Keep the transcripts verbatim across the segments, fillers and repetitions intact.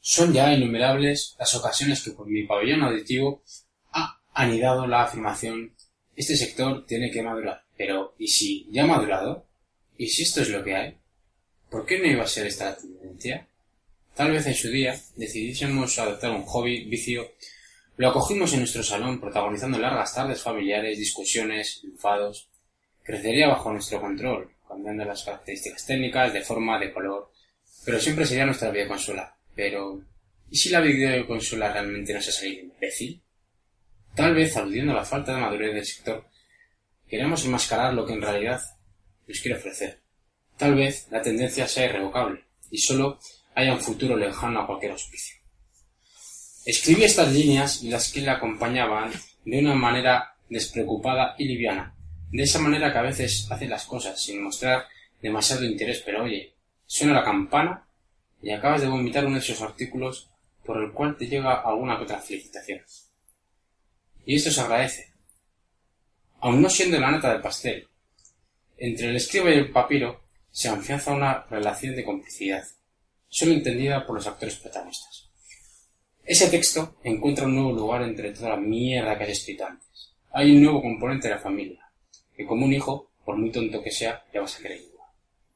Son ya innumerables las ocasiones que por mi pabellón auditivo ha anidado la afirmación: este sector tiene que madurar. Pero, ¿y si ya ha madurado? ¿Y si esto es lo que hay? ¿Por qué no iba a ser esta la tendencia? Tal vez en su día decidísemos adoptar un hobby, vicio, lo acogimos en nuestro salón protagonizando largas tardes familiares, discusiones, enfados. Crecería bajo nuestro control, cambiando las características técnicas, de forma, de color, pero siempre sería nuestra videoconsola. Pero, ¿y si la videoconsola realmente nos ha salido imbécil? Tal vez, aludiendo a la falta de madurez del sector, queremos enmascarar lo que en realidad nos quiere ofrecer. Tal vez la tendencia sea irrevocable y solo haya un futuro lejano a cualquier auspicio. Escribí estas líneas y las que le acompañaban de una manera despreocupada y liviana, de esa manera que a veces hace las cosas sin mostrar demasiado interés, pero oye, suena la campana y acabas de vomitar uno de esos artículos por el cual te llega alguna que otra felicitación. Y esto se agradece. Aun no siendo la nota del pastel, entre el escriba y el papiro se afianza una relación de complicidad, solo entendida por los actores protagonistas. Ese texto encuentra un nuevo lugar entre toda la mierda que has escrito antes. Hay un nuevo componente de la familia, que como un hijo, por muy tonto que sea, le vas a querer igual.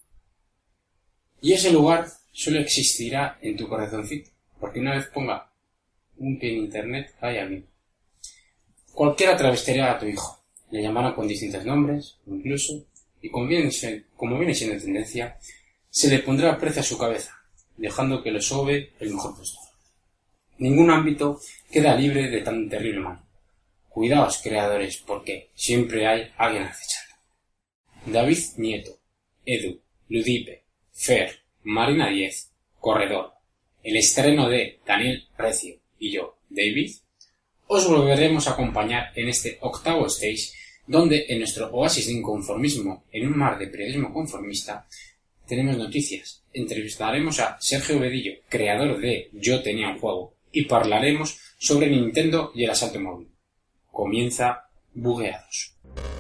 Y ese lugar solo existirá en tu corazoncito, porque una vez ponga un pie en internet, cae a mí. Cualquiera travestiría a tu hijo, le llamarán con distintos nombres, incluso, y como viene, como viene siendo tendencia, se le pondrá precio a su cabeza, dejando que lo sobe el mejor postor. Ningún ámbito queda libre de tan terrible mal. Cuidaos, creadores, porque siempre hay alguien acechando. David Nieto, Edu, Ludipe, Fer, Marina diez, Corredor, el estreno de Daniel Recio y yo, David, os volveremos a acompañar en este octavo stage, donde en nuestro oasis de inconformismo en un mar de periodismo conformista tenemos noticias, entrevistaremos a Sergio Bedillo, creador de Yo tenía un juego, y hablaremos sobre Nintendo y el asalto móvil. Comienza Bugueados.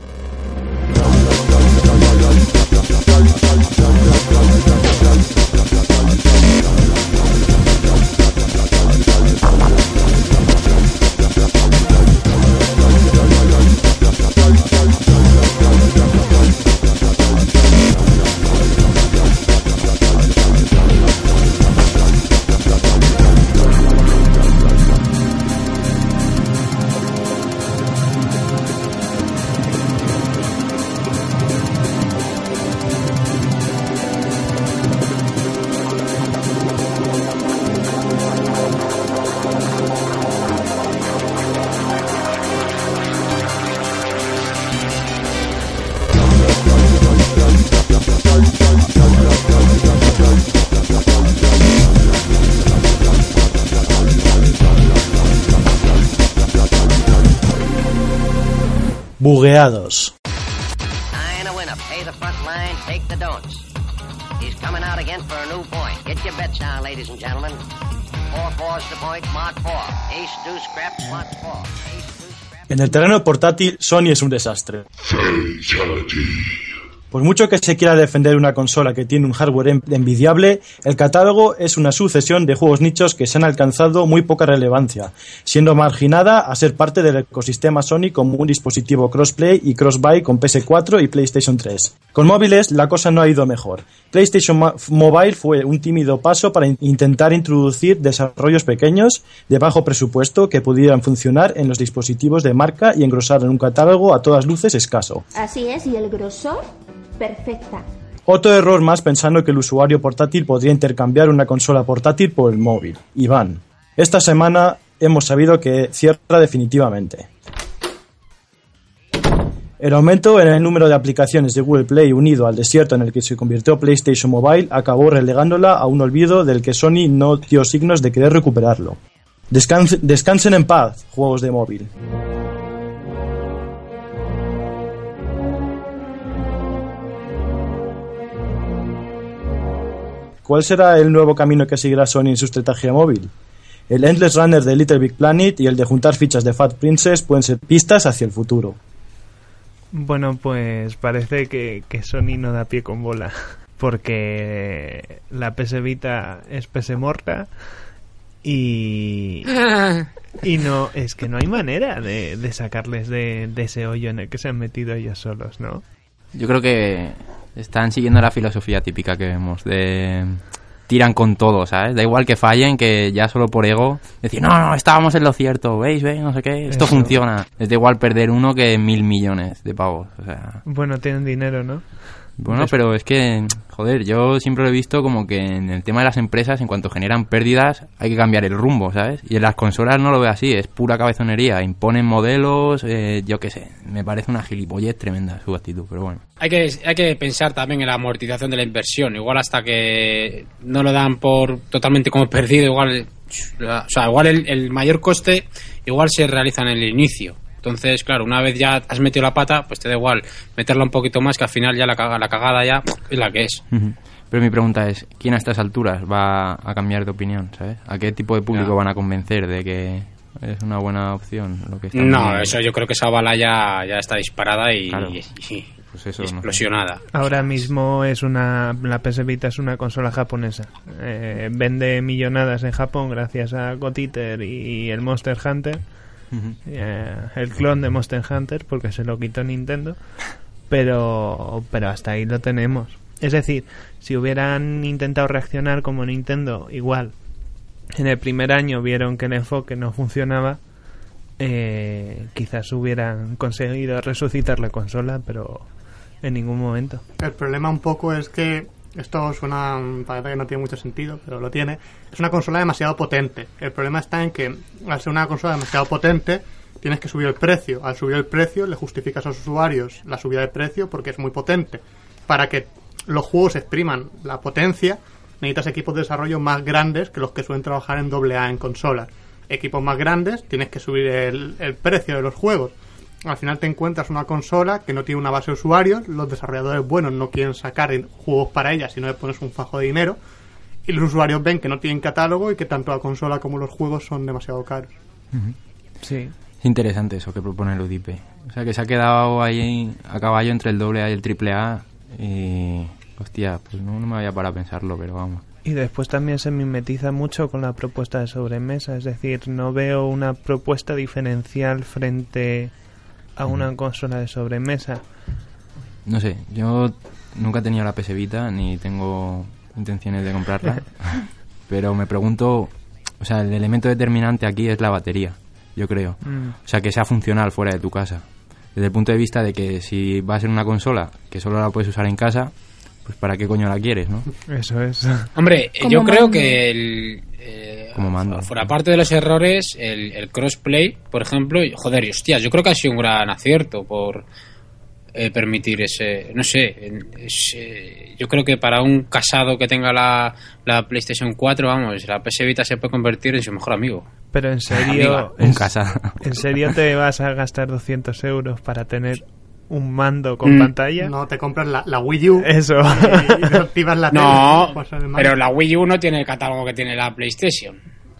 Bugueados. En el terreno portátil, Sony es un desastre. Por mucho que se quiera defender una consola que tiene un hardware envidiable, el catálogo es una sucesión de juegos nichos que se han alcanzado muy poca relevancia, siendo marginada a ser parte del ecosistema Sony como un dispositivo crossplay y crossbuy con P S cuatro y PlayStation tres. Con móviles la cosa no ha ido mejor. PlayStation Mobile fue un tímido paso para intentar introducir desarrollos pequeños de bajo presupuesto que pudieran funcionar en los dispositivos de marca y engrosar en un catálogo a todas luces escaso. Así es, y el grosor perfecta. Otro error más pensando que el usuario portátil podría intercambiar una consola portátil por el móvil. Iván, esta semana hemos sabido que cierra definitivamente. El aumento en el número de aplicaciones de Google Play unido al desierto en el que se convirtió PlayStation Mobile acabó relegándola a un olvido del que Sony no dio signos de querer recuperarlo. Descans- descansen en paz, juegos de móvil. ¿Cuál será el nuevo camino que seguirá Sony en su estrategia móvil? El Endless Runner de Little Big Planet y el de juntar fichas de Fat Princess pueden ser pistas hacia el futuro. Bueno, pues parece que, que Sony no da pie con bola, porque la P S Vita es P S morta Y... y no, es que no hay manera de, de sacarles de, de ese hoyo en el que se han metido ellos solos, ¿no? Yo creo que están siguiendo la filosofía típica que vemos, de... tiran con todo, ¿sabes? Da igual que fallen, que ya solo por ego decir, no, no, estábamos en lo cierto, ¿veis? ¿Veis? No sé qué, esto Eso. funciona. Les da igual perder uno que mil millones de pavos, o sea... Bueno, tienen dinero, ¿no? Bueno, pero es que, joder, yo siempre lo he visto como que en el tema de las empresas, en cuanto generan pérdidas, hay que cambiar el rumbo, ¿sabes? Y en las consolas no lo veo así, es pura cabezonería, imponen modelos, eh, yo qué sé, me parece una gilipollez tremenda su actitud, pero bueno. Hay que, hay que pensar también en la amortización de la inversión, igual hasta que no lo dan por totalmente como perdido, igual, o sea, igual el, el mayor coste igual se realiza en el inicio. Entonces, claro, una vez ya has metido la pata, pues te da igual meterla un poquito más, que al final ya la, caga, la cagada ya es la que es. Uh-huh. Pero mi pregunta es, ¿quién a estas alturas va a cambiar de opinión, sabes? ¿A qué tipo de público Ya. van a convencer de que es una buena opción lo que están No, haciendo? eso yo creo que esa bala ya, ya está disparada y, Claro. y- y Pues eso, no sé. explosionada. Ahora mismo es una la P S Vita es una consola japonesa. Eh, vende millonadas en Japón gracias a God Eater y el Monster Hunter. Uh-huh. Eh, el clon de Monster Hunter, porque se lo quitó Nintendo, pero pero hasta ahí lo tenemos. Es decir, si hubieran intentado reaccionar como Nintendo, igual en el primer año vieron que el enfoque no funcionaba, eh, quizás hubieran conseguido resucitar la consola, pero en ningún momento. El problema un poco es que esto suena, parece que no tiene mucho sentido, pero lo tiene. Es una consola demasiado potente. El problema está en que al ser una consola demasiado potente tienes que subir el precio. Al subir el precio le justificas a los usuarios la subida de precio porque es muy potente. Para que los juegos expriman la potencia necesitas equipos de desarrollo más grandes que los que suelen trabajar en doble A en consolas. Equipos más grandes, tienes que subir el, el precio de los juegos. Al final te encuentras una consola que no tiene una base de usuarios, los desarrolladores buenos no quieren sacar juegos para ella, sino le pones un fajo de dinero, y los usuarios ven que no tienen catálogo y que tanto la consola como los juegos son demasiado caros. Uh-huh. Sí. Es interesante eso que propone el U D I P. O sea, que se ha quedado ahí a caballo entre el doble A y el triple A y... hostia, pues no, no me había parado a pensarlo, pero vamos. Y después también se mimetiza mucho con la propuesta de sobremesa, es decir, no veo una propuesta diferencial frente a una consola de sobremesa. No sé, yo nunca he tenido la P S Vita ni tengo intenciones de comprarla, pero me pregunto, o sea, el elemento determinante aquí es la batería, yo creo. Mm. O sea, que sea funcional fuera de tu casa. Desde el punto de vista de que si va a ser una consola que solo la puedes usar en casa, pues ¿para qué coño la quieres, no? Eso es. Hombre, Como yo creo mando. que el, eh, Como mando. fuera parte de los errores, el, el crossplay, por ejemplo, y- joder, y hostias, yo creo que ha sido un gran acierto por eh, permitir ese, no sé, en- es, eh, yo creo que para un casado que tenga la, la PlayStation cuatro, vamos, la P S Vita se puede convertir en su mejor amigo. Pero en serio, Un en, casa. ¿en serio te vas a gastar doscientos euros para tener un mando con Mm. pantalla? No te compras la, la Wii U Eso. y, y desactivas la No, tele. Pasas el mando. pero la Wii U no tiene el catálogo que tiene la PlayStation.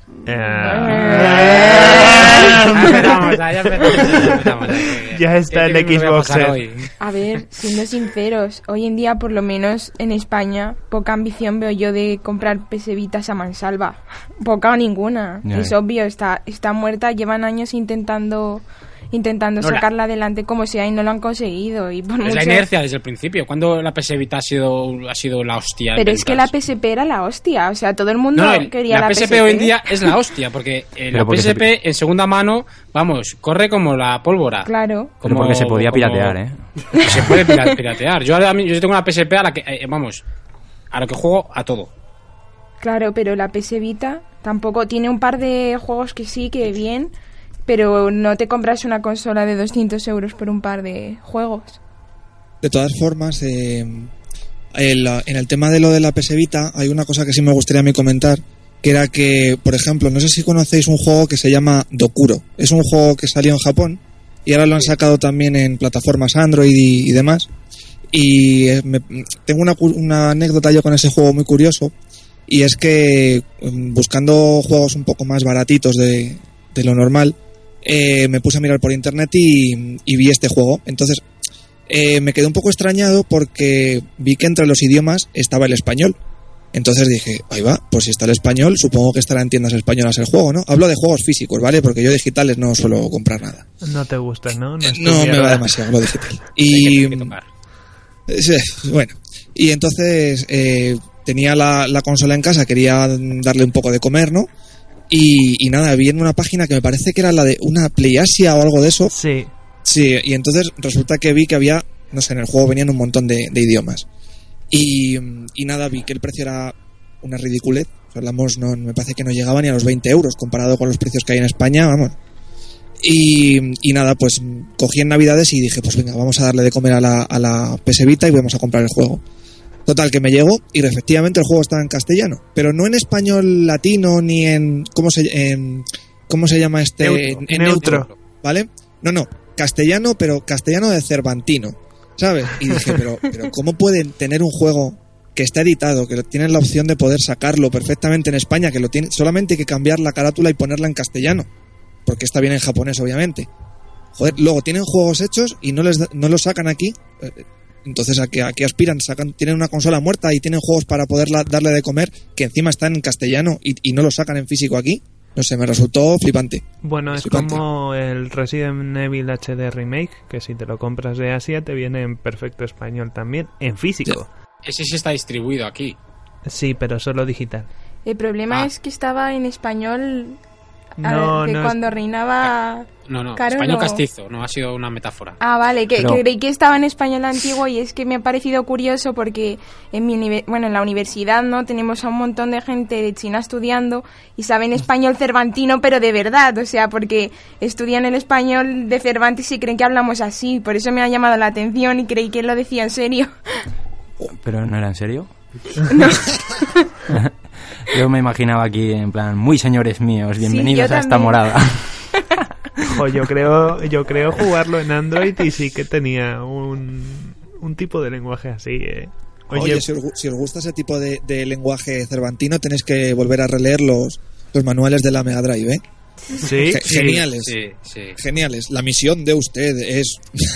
Eh, empezamos, ya empezamos, ya empezamos, ya. Ya está el ¿Qué me voy a Xbox pasar Set. hoy? A ver, siendo sinceros, hoy en día, por lo menos en España, poca ambición veo yo de comprar P S Vitas a mansalva. Poca o ninguna. Ya Es ves. obvio, está, está muerta, llevan años intentando intentando No, la- sacarla adelante como sea y no lo han conseguido. Y por Es la mucho- inercia desde el principio. Cuando la P S Vita ha sido, ha sido la hostia. en Pero es que la ventas? P S P era la hostia, o sea, todo el mundo No, el- quería la, la, P S P hoy en día es la hostia, porque eh, Pero la porque P S P en segunda mano, vamos, corre como la pólvora. Claro. Pero porque se podía como- piratear, ¿eh? Se puede pira- piratear. Yo, ahora mi- yo tengo una P S P a la que, eh, vamos, a lo que juego a todo. Claro, pero la P S Vita tampoco tiene un par de juegos que sí, que bien, pero no te compras una consola de doscientos euros por un par de juegos. De todas formas, eh, el- en el tema de lo de la P S Vita hay una cosa que sí me gustaría a mí comentar, que era que, por ejemplo, no sé si conocéis un juego que se llama Dokuro. Es un juego que salió en Japón y ahora lo han sacado también en plataformas Android y, y demás. Y eh, me- tengo una, cu- una anécdota yo con ese juego muy curioso, y es que mm, buscando juegos un poco más baratitos de, de lo normal, eh, me puse a mirar por internet y, y vi este juego. Entonces eh, me quedé un poco extrañado porque vi que entre los idiomas estaba el español. Entonces dije, ahí va, pues si está el español, supongo que estará en tiendas españolas el juego, ¿no? Hablo de juegos físicos, ¿vale? Porque yo digitales no suelo comprar nada. No te gusta, ¿no? No, eh, no me va demasiado lo digital. Y... sí, bueno, y entonces eh, tenía la, la consola en casa, quería darle un poco de comer, ¿no? Y, y nada, vi en una página que me parece que era la de una PlayAsia o algo de eso. Sí. Sí, y entonces resulta que vi que había, no sé, en el juego venían un montón de, de idiomas. Y, y nada, vi que el precio era una ridiculez. Hablamos, no, me parece que no llegaba ni a los veinte euros comparado con los precios que hay en España, vamos. Y, y nada, pues cogí en Navidades y dije, pues venga, vamos a darle de comer a la, a la P S Vita y vamos a comprar el juego. Total, que me llegó y efectivamente el juego estaba en castellano, pero no en español latino ni en... ¿Cómo se, en, ¿cómo se llama este? Neutro, en, en neutro. neutro, ¿vale? No, no, castellano, pero castellano de Cervantino, ¿sabes? Y dije, pero, pero ¿cómo pueden tener un juego que está editado, que tienen la opción de poder sacarlo perfectamente en España, que lo tiene, solamente hay que cambiar la carátula y ponerla en castellano, porque está bien en japonés, obviamente? Joder, luego tienen juegos hechos y no les da, no los sacan aquí. Entonces, ¿a qué, a qué aspiran? Sacan, tienen una consola muerta y tienen juegos para poder darle de comer que encima están en castellano y, y no los sacan en físico aquí. No sé, me resultó flipante. Bueno, es flipante. como el Resident Evil H D Remake, que si te lo compras de Asia te viene en perfecto español también, en físico. Ese sí está distribuido aquí. Sí, pero solo digital. El problema Ah. es que estaba en español... No, a ver, que no cuando es... reinaba... No, no, Caro, español no. castizo, no ha sido una metáfora. Ah, vale, que, Pero- que creí que estaba en español antiguo y es que me ha parecido curioso porque en mi univer- bueno, en la universidad, ¿no? Tenemos a un montón de gente de China estudiando y saben español cervantino, pero de verdad, o sea, porque estudian el español de Cervantes y creen que hablamos así, por eso me ha llamado la atención y creí que él lo decía en serio. ¿Pero no era en serio? Yo me imaginaba aquí en plan, muy señores míos, bienvenidos yo a esta también. morada. Jo, yo creo, yo creo jugarlo en Android y sí que tenía un, un tipo de lenguaje así, ¿eh? Oye, Oye, si, os, gu- si os gusta ese tipo de, de lenguaje cervantino, tenéis que volver a releer los, los manuales de la Mega Drive, ¿eh? sí, Ge- sí. geniales. Sí, sí. Geniales. La misión de usted es...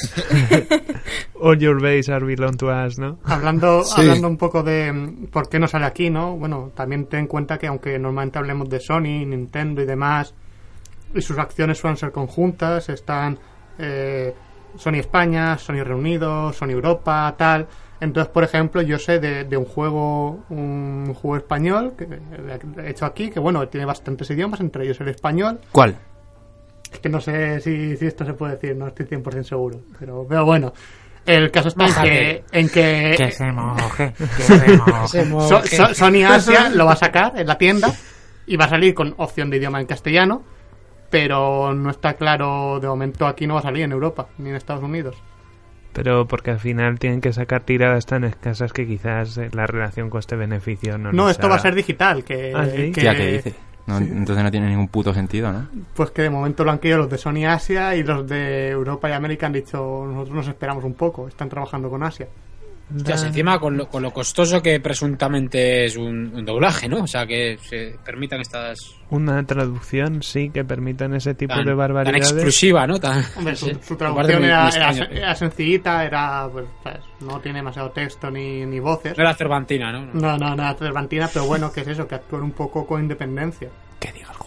All your base are belong to us, ¿no? Hablando, Sí. hablando un poco de mm, por qué no sale aquí, ¿no? Bueno, también ten en cuenta que aunque normalmente hablemos de Sony, Nintendo y demás, y sus acciones suelen ser conjuntas, están eh, Sony España, Sony Reino Unido, Sony Europa, tal. Entonces, por ejemplo, yo sé de, de un juego un juego español que he hecho aquí, que bueno, tiene bastantes idiomas, entre ellos el español. ¿Cuál? Es que no sé si, si esto se puede decir, no estoy cien por ciento seguro. Pero, pero bueno, el caso está en que... En que Que se moje, So- So- Sony Asia lo va a sacar en la tienda y va a salir con opción de idioma en castellano, pero no está claro, de momento aquí no va a salir en Europa ni en Estados Unidos. Pero porque al final tienen que sacar tiradas tan escasas que quizás eh, la relación coste-beneficio no No, les esto va a haga- ser digital, que, Ah, ¿sí? que- Tía, ¿qué dice? No, entonces no tiene ningún puto sentido, ¿no? pues que de momento lo han querido los de Sony Asia y los de Europa y América han dicho nosotros nos esperamos un poco, están trabajando con Asia. Ya, si encima con lo, con lo costoso que presuntamente es un, un doblaje, ¿no? O sea, que se permitan estas... Una traducción, sí, que permitan ese tipo Tan, de tan barbaridades. exclusiva, ¿no? Tan, Hombre, su, sí, su aparte traducción muy- era, muy era, extraño. era sencillita, era pues, ¿sabes? No tiene demasiado texto ni, ni voces. No era Cervantina, ¿no? No, no, nada Cervantina, pero bueno, que es eso, que actúan un poco con independencia. Que diga el juego.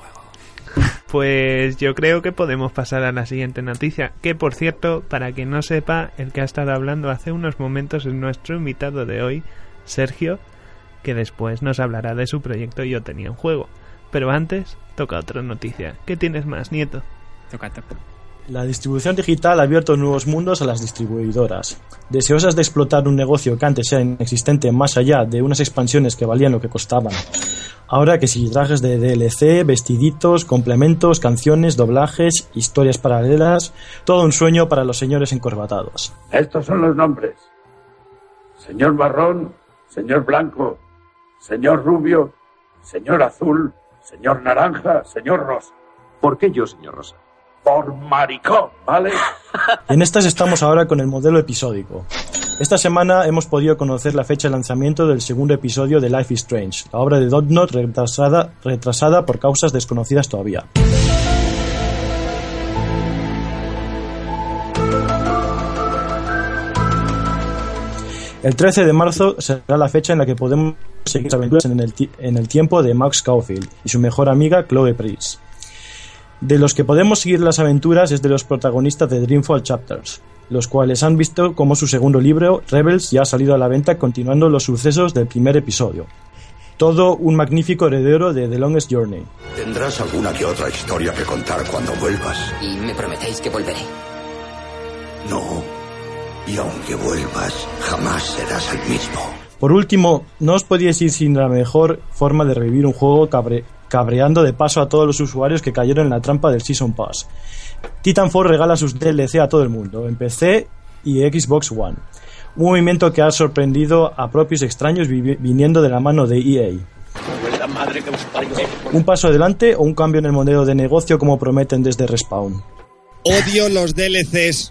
Pues yo creo que podemos pasar a la siguiente noticia, que por cierto, para quien no sepa, el que ha estado hablando hace unos momentos es nuestro invitado de hoy, Sergio, que después nos hablará de su proyecto Yo Tenía un Juego. Pero antes, toca otra noticia. ¿Qué tienes más, Nieto? Toca, toca. La distribución digital ha abierto nuevos mundos a las distribuidoras. Deseosas de explotar un negocio que antes era inexistente más allá de unas expansiones que valían lo que costaban. Ahora que si trajes de D L C, vestiditos, complementos, canciones, doblajes, historias paralelas, todo un sueño para los señores encorbatados. Estos son los nombres. Señor marrón, señor blanco, señor rubio, señor azul, señor naranja, señor rosa. ¿Por qué yo, señor Rosa? Por maricón, ¿vale? Y en estas estamos ahora con el modelo episódico. Esta semana hemos podido conocer la fecha de lanzamiento del segundo episodio de Life is Strange, la obra de Dontnod retrasada, retrasada por causas desconocidas todavía. El trece de marzo será la fecha en la que podemos seguir las aventuras en el, ti- en el tiempo de Max Caulfield y su mejor amiga Chloe Price. De los que podemos seguir las aventuras es de los protagonistas de Dreamfall Chapters, los cuales han visto como su segundo libro, Rebels, ya ha salido a la venta continuando los sucesos del primer episodio. Todo un magnífico heredero de The Longest Journey. Tendrás alguna que otra historia que contar cuando vuelvas. Y me prometéis que volveré. No. Y aunque vuelvas, jamás serás el mismo. Por último, no os podíais ir sin la mejor forma de revivir un juego cabre- cabreando de paso a todos los usuarios que cayeron en la trampa del Season Pass. Titanfall regala sus D L C a todo el mundo, en P C y Xbox One. Un movimiento que ha sorprendido a propios extraños vi- viniendo de la mano de E A. ¿Un paso adelante o un cambio en el modelo de negocio como prometen desde Respawn? Odio los D L Cs.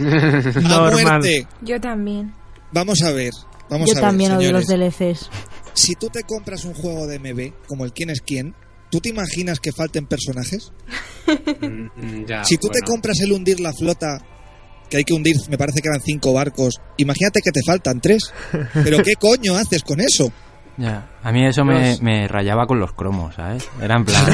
A muerte. Yo también. Vamos a ver. Vamos Yo a ver, también odio los señores. D L Cs. Si tú te compras un juego de M B, como el Quién es Quién, ¿tú te imaginas que falten personajes? Mm, ya, Si tú bueno. te compras el hundir la flota, que hay que hundir, me parece que eran cinco barcos, imagínate que te faltan tres. ¿Pero qué coño haces con eso? Ya, a mí eso me, Los- me rayaba con los cromos, ¿sabes? Era en plan...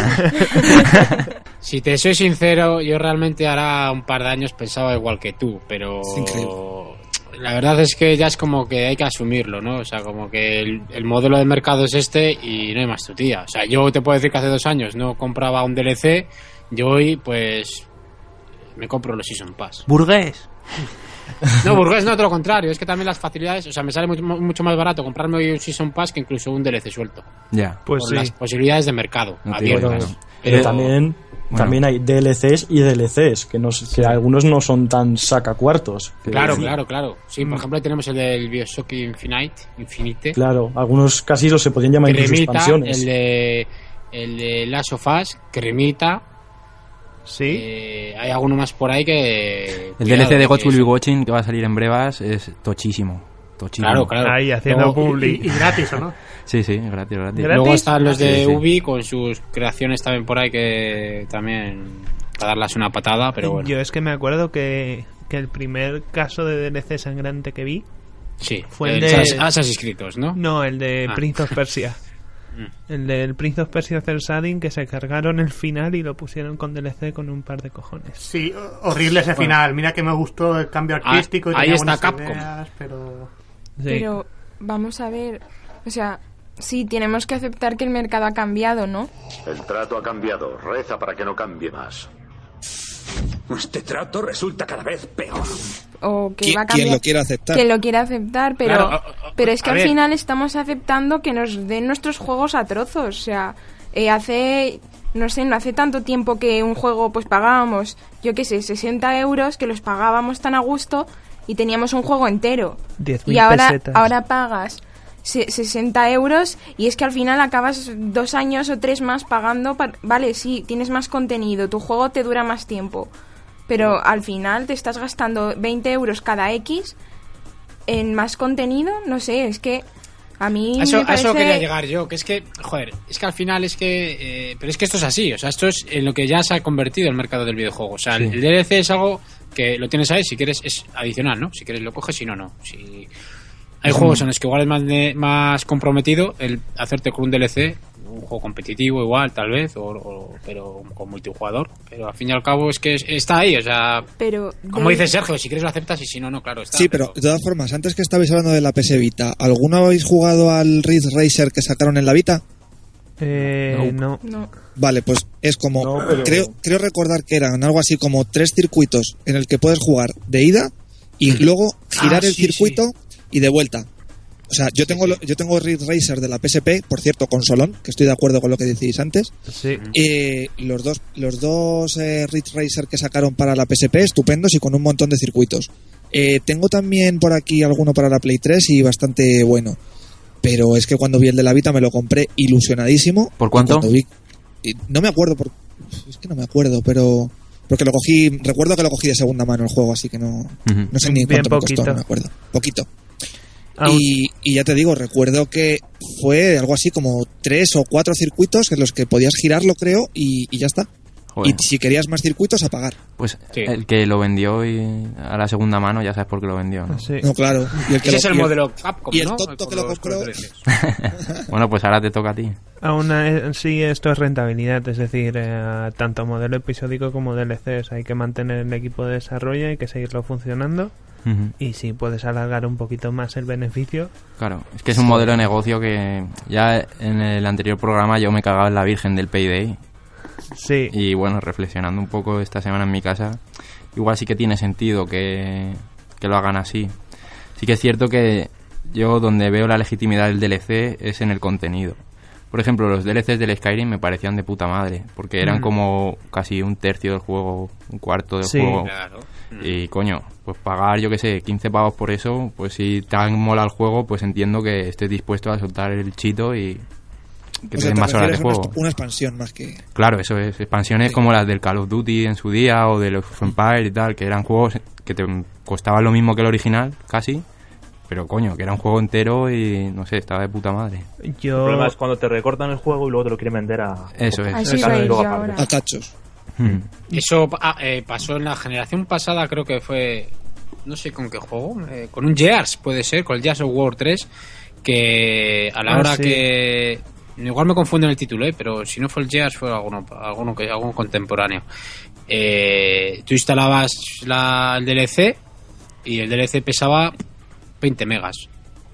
Si te soy sincero, yo realmente ahora un par de años pensaba igual que tú, pero Es increíble. la verdad es que ya es como que hay que asumirlo, ¿no? O sea, como que el, el modelo de mercado es este y no hay más tu tía. O sea, yo te puedo decir que hace dos años no compraba un D L C, yo hoy pues me compro los Season Pass. Burgués. No, burgués no, todo lo contrario, es que también las facilidades, o sea, me sale mucho, mucho más barato comprarme hoy un Season Pass que incluso un D L C suelto. Ya. Pues por sí. las posibilidades de mercado No te abiertas. digo, Pero, Pero- también, bueno. también hay D L Cs y D L Cs, que, no, que algunos no son tan sacacuartos. Que- Claro, claro, claro. Sí, por ejemplo, ahí tenemos el del Bioshock Infinite, Infinite. Claro, algunos casi los se podían llamar incluso Cremita, expansiones. el de el de Last of Us, Cremita. Sí. Eh, hay alguno más por ahí que... El D L C de cuidado, Gods que Will es- Be Watching, que va a salir en brevas, es tochísimo. Tochísimo. Claro, claro. Ahí haciendo Luego- publi. Y, y gratis, ¿o no? Sí, sí, gratis, gratis. Gratis. Luego están los de Sí, sí. Ubi con sus creaciones también por ahí que también para darlas una patada, pero bueno. Yo es que me acuerdo que, que el primer caso de D L C sangrante que vi Sí, fue el el de- Assassin's Assassin's Creed, ¿no? No, el de Ah. Prince of Persia. El del Prince of Persia Celsadin, que se cargaron el final y lo pusieron con D L C con un par de cojones. Sí, ho- horrible ese Bueno. final. Mira que me gustó el cambio Ah, artístico y ahí tenía está buenas Capcom. ideas, pero... Sí. Pero vamos a ver, o sea, sí, tenemos que aceptar que el mercado ha cambiado, ¿no? El trato ha cambiado. Reza para que no cambie más. Este trato resulta cada vez peor. O que ¿Qui- va a ¿Quién cambiar. lo quiere aceptar? Que lo quiera aceptar, pero, Claro, o- o- pero es que a al ver. final estamos aceptando que nos den nuestros juegos a trozos. O sea, eh, hace, no sé, no hace tanto tiempo que un juego pues pagábamos, yo qué sé, sesenta euros, que los pagábamos tan a gusto y teníamos un juego entero. diez mil Y ahora, pesetas. ahora pagas se- sesenta euros y es que al final acabas dos años o tres más pagando. pa- Vale, sí, tienes más contenido, tu juego te dura más tiempo. Pero al final te estás gastando veinte euros cada X en más contenido. No sé, es que a mí A eso, me a eso parece... quería llegar yo, que es que, joder, es que al final es que... eh, pero es que esto es así, o sea, esto es en lo que ya se ha convertido el mercado del videojuego. O sea, Sí. el D L C es algo que lo tienes ahí, si quieres es adicional, ¿no? Si quieres lo coges, si no, no. Si... Hay juegos en los que igual es más, de- más comprometido el hacerte con un D L C, un juego competitivo igual, tal vez, o, o- pero con multijugador. Pero al fin y al cabo es que es- está ahí, o sea... Pero Como de- dice Sergio, si quieres lo aceptas y si no, no, claro, está. Sí, pero de todas formas, antes que estabais hablando de la P S Vita, ¿alguno habéis jugado al Ridge Racer que sacaron en la Vita? Eh, no. No. Vale, pues es como... No, pero- creo, creo recordar que eran algo así como tres circuitos en el que puedes jugar de ida y luego girar Ah, el sí, circuito y de vuelta. O sea, yo tengo lo- yo tengo Ridge Racer de la P S P, por cierto, consolón, que estoy de acuerdo con lo que decís antes. Sí. Eh, los dos, los dos eh, Ridge Racer que sacaron para la P S P, estupendos y con un montón de circuitos. Eh, tengo también por aquí alguno para la Play tres y bastante bueno. Pero es que cuando vi el de la Vita me lo compré ilusionadísimo. ¿Por cuánto? Cuando vi- eh, no me acuerdo, por, es que no me acuerdo, pero... Porque lo cogí, recuerdo que lo cogí de segunda mano el juego, así que no, Ujú. no sé ni Bien cuánto me poquito. costó, no me acuerdo. Poquito. Aún- Y, y ya te digo, recuerdo que fue algo así como tres o cuatro circuitos en los que podías girarlo, creo, y, y ya está. Joder. Y si querías más circuitos, a pagar. Pues Sí. el que lo vendió y a la segunda mano ya sabes por qué lo vendió, ¿no? Sí. No, claro. Y el que Ese lo- es el y el- modelo Capcom, y el ¿no? tonto que Con lo los- con compró. los D L Cs. Bueno, pues ahora te toca a ti. Aún así, esto es rentabilidad, es decir, eh, tanto modelo episódico como D L Cs. Hay que mantener el equipo de desarrollo, hay que seguirlo funcionando. Ujú. Y si puedes alargar un poquito más el beneficio, Claro, es que es un modelo de negocio que ya en el anterior programa yo me cagaba en la virgen del Payday. sí. Y bueno, reflexionando un poco esta semana en mi casa, igual sí que tiene sentido que, que lo hagan así. Sí que es cierto que yo donde veo la legitimidad del D L C es en el contenido. Por ejemplo, los D L Cs del Skyrim me parecían de puta madre, porque eran Mm. como casi un tercio del juego, un cuarto del Sí. juego. Claro. Y coño, pues pagar, yo que sé, quince pavos por eso, pues si te mola el juego, pues entiendo que estés dispuesto a soltar el chito y que O te sea, den te más horas de refieres a una, juego. exp- una expansión más que... Claro, eso es. Expansiones Sí. como las del Call of Duty en su día o de los Empire y tal, que eran juegos que te costaban lo mismo que el original, casi. Pero coño, que era un juego entero y no sé, estaba de puta madre. Yo... El problema es cuando te recortan el juego y luego te lo quieren vender a... Eso es. Así Claro, va a y ir luego yo aparte. ahora. A cachos. Hmm. Eso ah, eh, pasó en la generación pasada, creo que fue, no sé con qué juego, eh, con un Gears, puede ser, con el Gears of War tres, que a la Ah, hora sí. que... Igual me confundo en el título, eh, pero si no fue el Gears fue alguno, alguno, que, alguno contemporáneo. Eh, tú instalabas la, el D L C y el D L C pesaba veinte megas.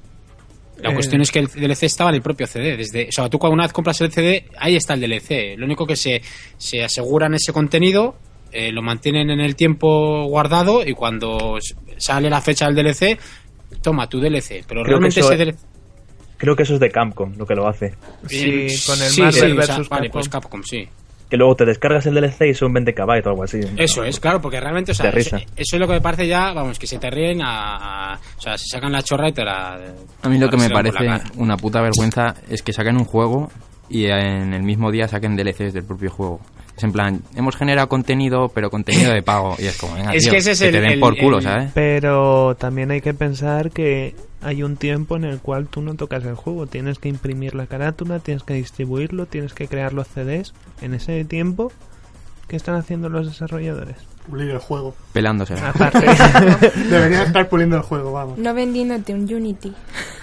La Eh. cuestión es que el D L C estaba en el propio C D. Desde, o sea, tú cuando una vez compras el C D, ahí está el D L C. Lo único que se, se aseguran ese contenido, eh, lo mantienen en el tiempo guardado y cuando s- sale la fecha del D L C, toma tu D L C. Pero Creo que realmente eso ese es- D L C... Creo que eso es de Capcom, lo que lo hace. Sí, con el sí, Marvel sí, o sea, versus vale, Capcom. pues Capcom, sí. Que luego te descargas el D L C y son veinte kilobytes o algo así. Eso es, claro, porque realmente, o sea, De eso, risa. eso es lo que me parece ya, vamos, que se te ríen a, a- o sea, se sacan la chorra y te la... A mí lo te que la me tiran por parece la cara. una puta vergüenza es que saquen un juego y en el mismo día saquen D L Cs del propio juego. Es en plan, hemos generado contenido, pero contenido de pago. Y es como, venga, Es tío, que ese es te el- den el- por culo, el- ¿sabes? Pero también hay que pensar que hay un tiempo en el cual tú no tocas el juego. Tienes que imprimir la carátula, tienes que distribuirlo, tienes que crear los C Ds. En ese tiempo, ¿qué están haciendo los desarrolladores? Pulir el juego. Pelándosela. Aparte, Deberían estar puliendo el juego, vamos. No vendiéndote un Unity.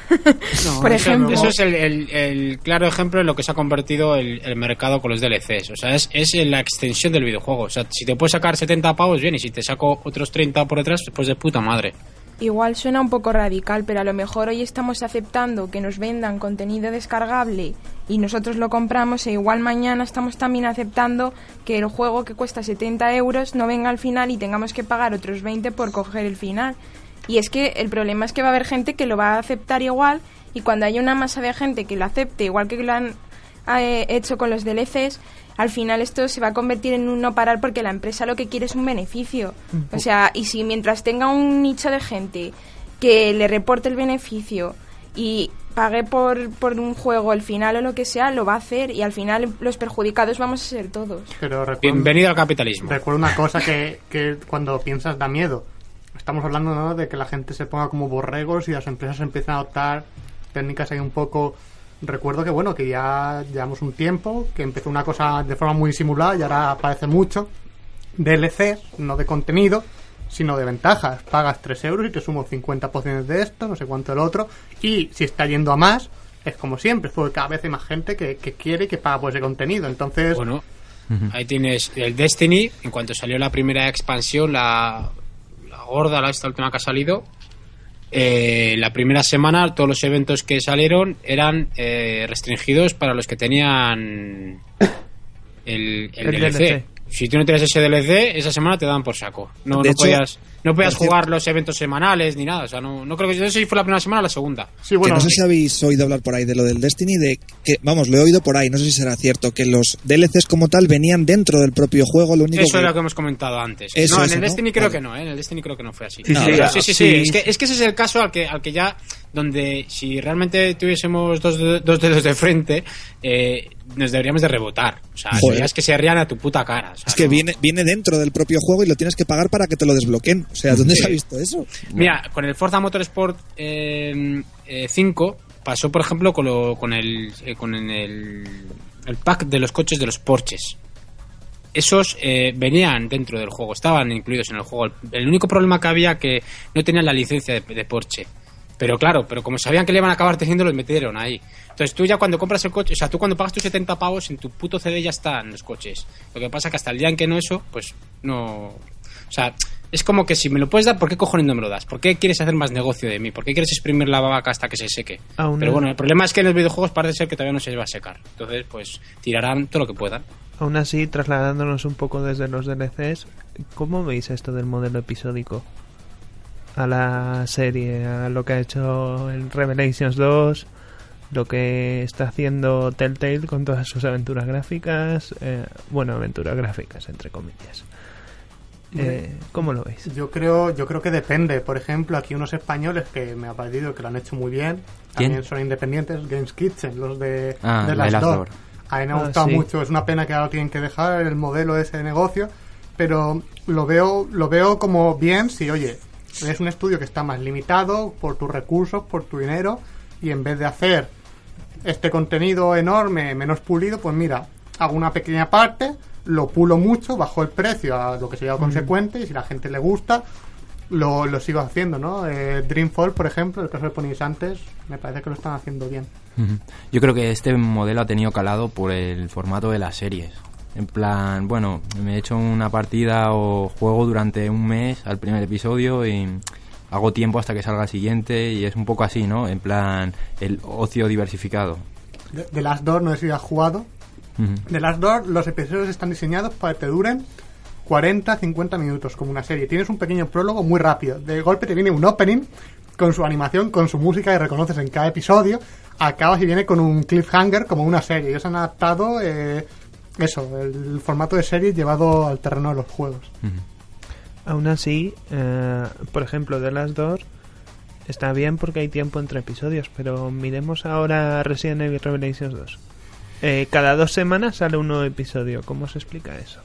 No, Por eso, ejemplo. eso es el, el- el claro ejemplo en lo que se ha convertido el, el mercado con los D L Cs. O sea, es, es la extensión del videojuego. O sea, si te puedes sacar setenta pavos, bien, y si te saco otros treinta por detrás, pues de puta madre. Igual suena un poco radical, pero a lo mejor hoy estamos aceptando que nos vendan contenido descargable y nosotros lo compramos, e igual mañana estamos también aceptando que el juego que cuesta setenta euros no venga al final y tengamos que pagar otros veinte por coger el final. Y es que el problema es que va a haber gente que lo va a aceptar igual, y cuando haya una masa de gente que lo acepte igual que lo han eh, hecho con los D L Cs, al final esto se va a convertir en un no parar, porque la empresa lo que quiere es un beneficio. O sea, y si mientras tenga un nicho de gente que le reporte el beneficio y pague por, por un juego el final o lo que sea, lo va a hacer, y al final los perjudicados vamos a ser todos. Pero recuerdo, Bienvenido al capitalismo. recuerdo una cosa que, que cuando piensas da miedo. Estamos hablando, ¿no?, de que la gente se ponga como borregos y las empresas empiezan a adoptar técnicas ahí un poco... Recuerdo que, bueno, que ya llevamos un tiempo, que empezó una cosa de forma muy simulada y ahora aparece mucho. D L Cs, no de contenido, sino de ventajas. Pagas tres euros y te sumo cincuenta porciones de esto, no sé cuánto del otro. Y si está yendo a más, es como siempre, porque cada vez hay más gente que, que quiere y que paga por ese contenido. Entonces, Bueno, ahí tienes el Destiny. En cuanto salió la primera expansión, la, la gorda, la esta última que ha salido, eh, la primera semana todos los eventos que salieron eran eh, restringidos para los que tenían el, el, El D L C. D L C. Si tú no tienes ese D L C, esa semana te dan por saco. No, De no hecho, podías, no podías por jugar los eventos semanales ni nada. O sea, no, no creo que, no sé si fue la primera semana o la segunda. sí, Que bueno, no sé si habéis oído hablar por ahí de lo del Destiny, de que, vamos, lo he oído por ahí, no sé si será cierto, que los D L Cs como tal venían dentro del propio juego, lo único Eso que... es lo que hemos comentado antes. Eso, no, en eso, el ¿no? Destiny creo Vale. que no, ¿eh? En el Destiny creo que no fue así. Sí, No, sí, pero ah, sí, sí, sí. sí. Es que, es que ese es el caso al que, al que ya, donde si realmente tuviésemos dos, de- dos dedos de frente, eh, nos deberíamos de rebotar. O sea, Joder. serías que se rían a tu puta cara. O sea, Es que no. viene, viene dentro del propio juego y lo tienes que pagar para que te lo desbloqueen. O sea, ¿dónde Sí. se ha visto eso? Mira, con el Forza Motorsport eh, eh, cinco pasó, por ejemplo, con, lo, con, el, eh, con el, el pack de los coches de los Porsches. esos eh, venían dentro del juego, estaban incluidos en el juego. El, el único problema que había que no tenían la licencia de, de Porsche. Pero claro, pero como sabían que le iban a acabar teniendo, los metieron ahí. Entonces tú ya cuando compras el coche, o sea, tú cuando pagas tus setenta pavos, en tu puto C D ya están los coches. Lo que pasa que hasta el día en que no eso, pues no... O sea, es como que si me lo puedes dar, ¿por qué cojones no me lo das? ¿Por qué quieres hacer más negocio de mí? ¿Por qué quieres exprimir la vaca hasta que se seque? Aún Pero es- bueno, el problema es que en los videojuegos parece ser que todavía no se va a secar. Entonces, pues tirarán todo lo que puedan. Aún así, trasladándonos un poco desde los D L Cs, ¿cómo veis esto del modelo episódico? A la serie, a lo que ha hecho en Revelations dos, lo que está haciendo Telltale con todas sus aventuras gráficas, eh, bueno, aventuras gráficas, entre comillas. Eh, ¿Cómo lo veis? Yo creo, yo creo que depende. Por ejemplo, aquí unos españoles que me ha parecido que lo han hecho muy bien. ¿Quién? También son independientes, Games Kitchen, los de, Ah, de de Last Last Door. Door. A mí me ha Ah, gustado sí. mucho. Es una pena que ahora lo tienen que dejar el modelo de ese negocio, pero lo veo, lo veo como bien si, oye, es un estudio que está más limitado por tus recursos, por tu dinero, y en vez de hacer este contenido enorme, menos pulido, pues mira, hago una pequeña parte, lo pulo mucho, bajo el precio a lo que sería consecuente, y si la gente le gusta, lo, lo sigo haciendo, ¿no? Eh, Dreamfall, por ejemplo, el caso de ponéis antes, me parece que lo están haciendo bien. Ujú. Yo creo que este modelo ha tenido calado por el formato de las series. En plan, bueno, me he hecho una partida o juego durante un mes al primer episodio y hago tiempo hasta que salga el siguiente y es un poco así, ¿no? En plan, el ocio diversificado. De, de Last Door, no sé si has jugado. Ujú. De Last Door, los episodios están diseñados para que te duren cuarenta a cincuenta minutos, como una serie. Tienes un pequeño prólogo muy rápido. De golpe te viene un opening con su animación, con su música que reconoces en cada episodio. Acabas y viene con un cliffhanger como una serie. Ellos han adaptado eh, eso, el formato de serie llevado al terreno de los juegos. Ujú. Aún así, eh, por ejemplo, The Last Door está bien porque hay tiempo entre episodios, pero miremos ahora Resident Evil Revelations dos. Eh, cada dos semanas sale un nuevo episodio. ¿Cómo se explica eso?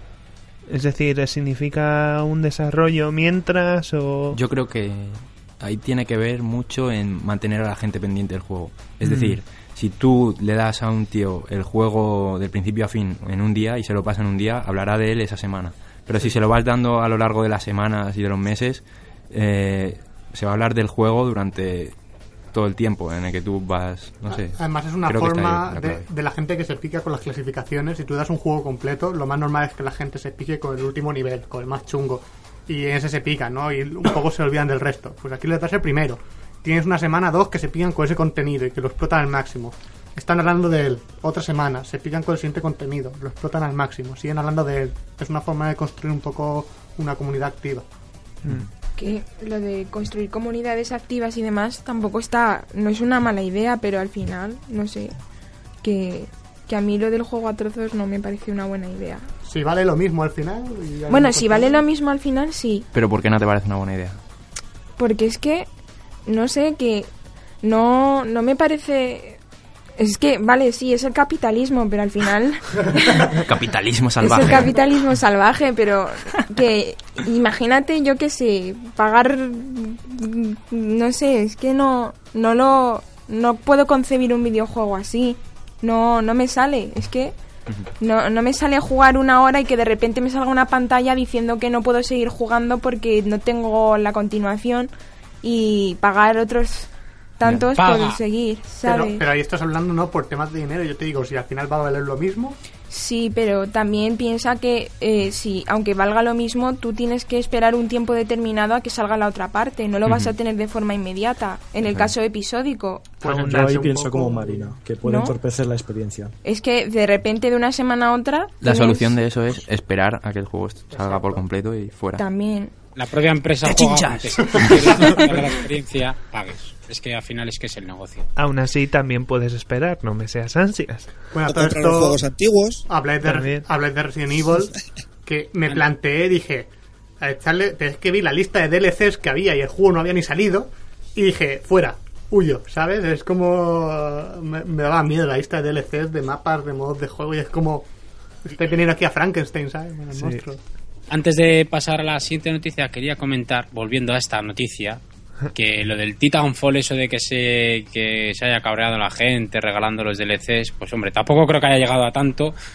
Es decir, ¿significa un desarrollo mientras o...? Yo creo que ahí tiene que ver mucho en mantener a la gente pendiente del juego. Es Mm. decir, si tú le das a un tío el juego del principio a fin en un día y se lo pasa en un día, hablará de él esa semana. Pero si se lo vas dando a lo largo de las semanas y de los meses, eh, se va a hablar del juego durante todo el tiempo en el que tú vas, no sé. Además es una creo que está forma ahí la de, clave. de la gente que se pica con las clasificaciones. Si tú das un juego completo, lo más normal es que la gente se pique con el último nivel, con el más chungo. Y en ese se pican, ¿no? Y un poco se olvidan del resto. Pues aquí le das el primero. Tienes una semana, dos, que se pican con ese contenido y que lo explotan al máximo. Están hablando de él. Otra semana, se pican con el siguiente contenido. Lo explotan al máximo. Siguen hablando de él. Es una forma de construir un poco una comunidad activa. Que lo de construir comunidades activas y demás tampoco está, no es una mala idea, pero al final, no sé, que, que a mí lo del juego a trozos no me parece una buena idea. Si vale lo mismo al final. y hay Bueno, un si vale lo mismo al final, sí, Pero ¿por qué no te parece una buena idea? porque es que, no sé, que no, no me parece... Es que, vale, sí, es el capitalismo, pero al final... Capitalismo Es salvaje. el capitalismo salvaje, pero que imagínate, yo qué sé, pagar, mm, no sé, es que no no lo no puedo concebir un videojuego así. No no me sale, es que no no me sale jugar una hora y que de repente me salga una pantalla diciendo que no puedo seguir jugando porque no tengo la continuación y pagar otros tantos Paga. por seguir, Pero, ¿sabes? pero ahí estás hablando no por temas de dinero. Yo te digo, si al final va a valer lo mismo. Sí, pero también piensa que eh, sí, aunque valga lo mismo, tú tienes que esperar un tiempo determinado a que salga la otra parte. No lo vas a Ujú. tener de forma inmediata. En el Ujú. caso episódico, Pues Yo echarse ahí un pienso poco- como Marina, que puede ¿No? entorpecer la experiencia. es que de repente de una semana a otra... La tienes- solución de eso es esperar a que el juego salga por completo y fuera. También. La propia empresa ¡Te juega chinchas! aunque si tú quieres darle la experiencia, pagues. Es que al final es que es el negocio. Aún así también puedes esperar, no me seas ansias. Bueno, O todo comprar los esto- juegos antiguos. Habláis de, También. habláis de Resident Evil, que me planteé, dije, a echarle, pero es que vi la lista de D L Cs que había y el juego no había ni salido, y dije, fuera, huyo, ¿sabes? Es como, me, me daba miedo la lista de D L Cs, de mapas, de modos de juego, y es como, estoy viniendo aquí a Frankenstein, ¿sabes? Con el Sí. monstruo. Antes de pasar a la siguiente noticia, quería comentar, volviendo a esta noticia, que lo del Titanfall, eso de que se que se haya cabreado la gente regalando los D L Cs, pues hombre, tampoco creo que haya llegado a tanto,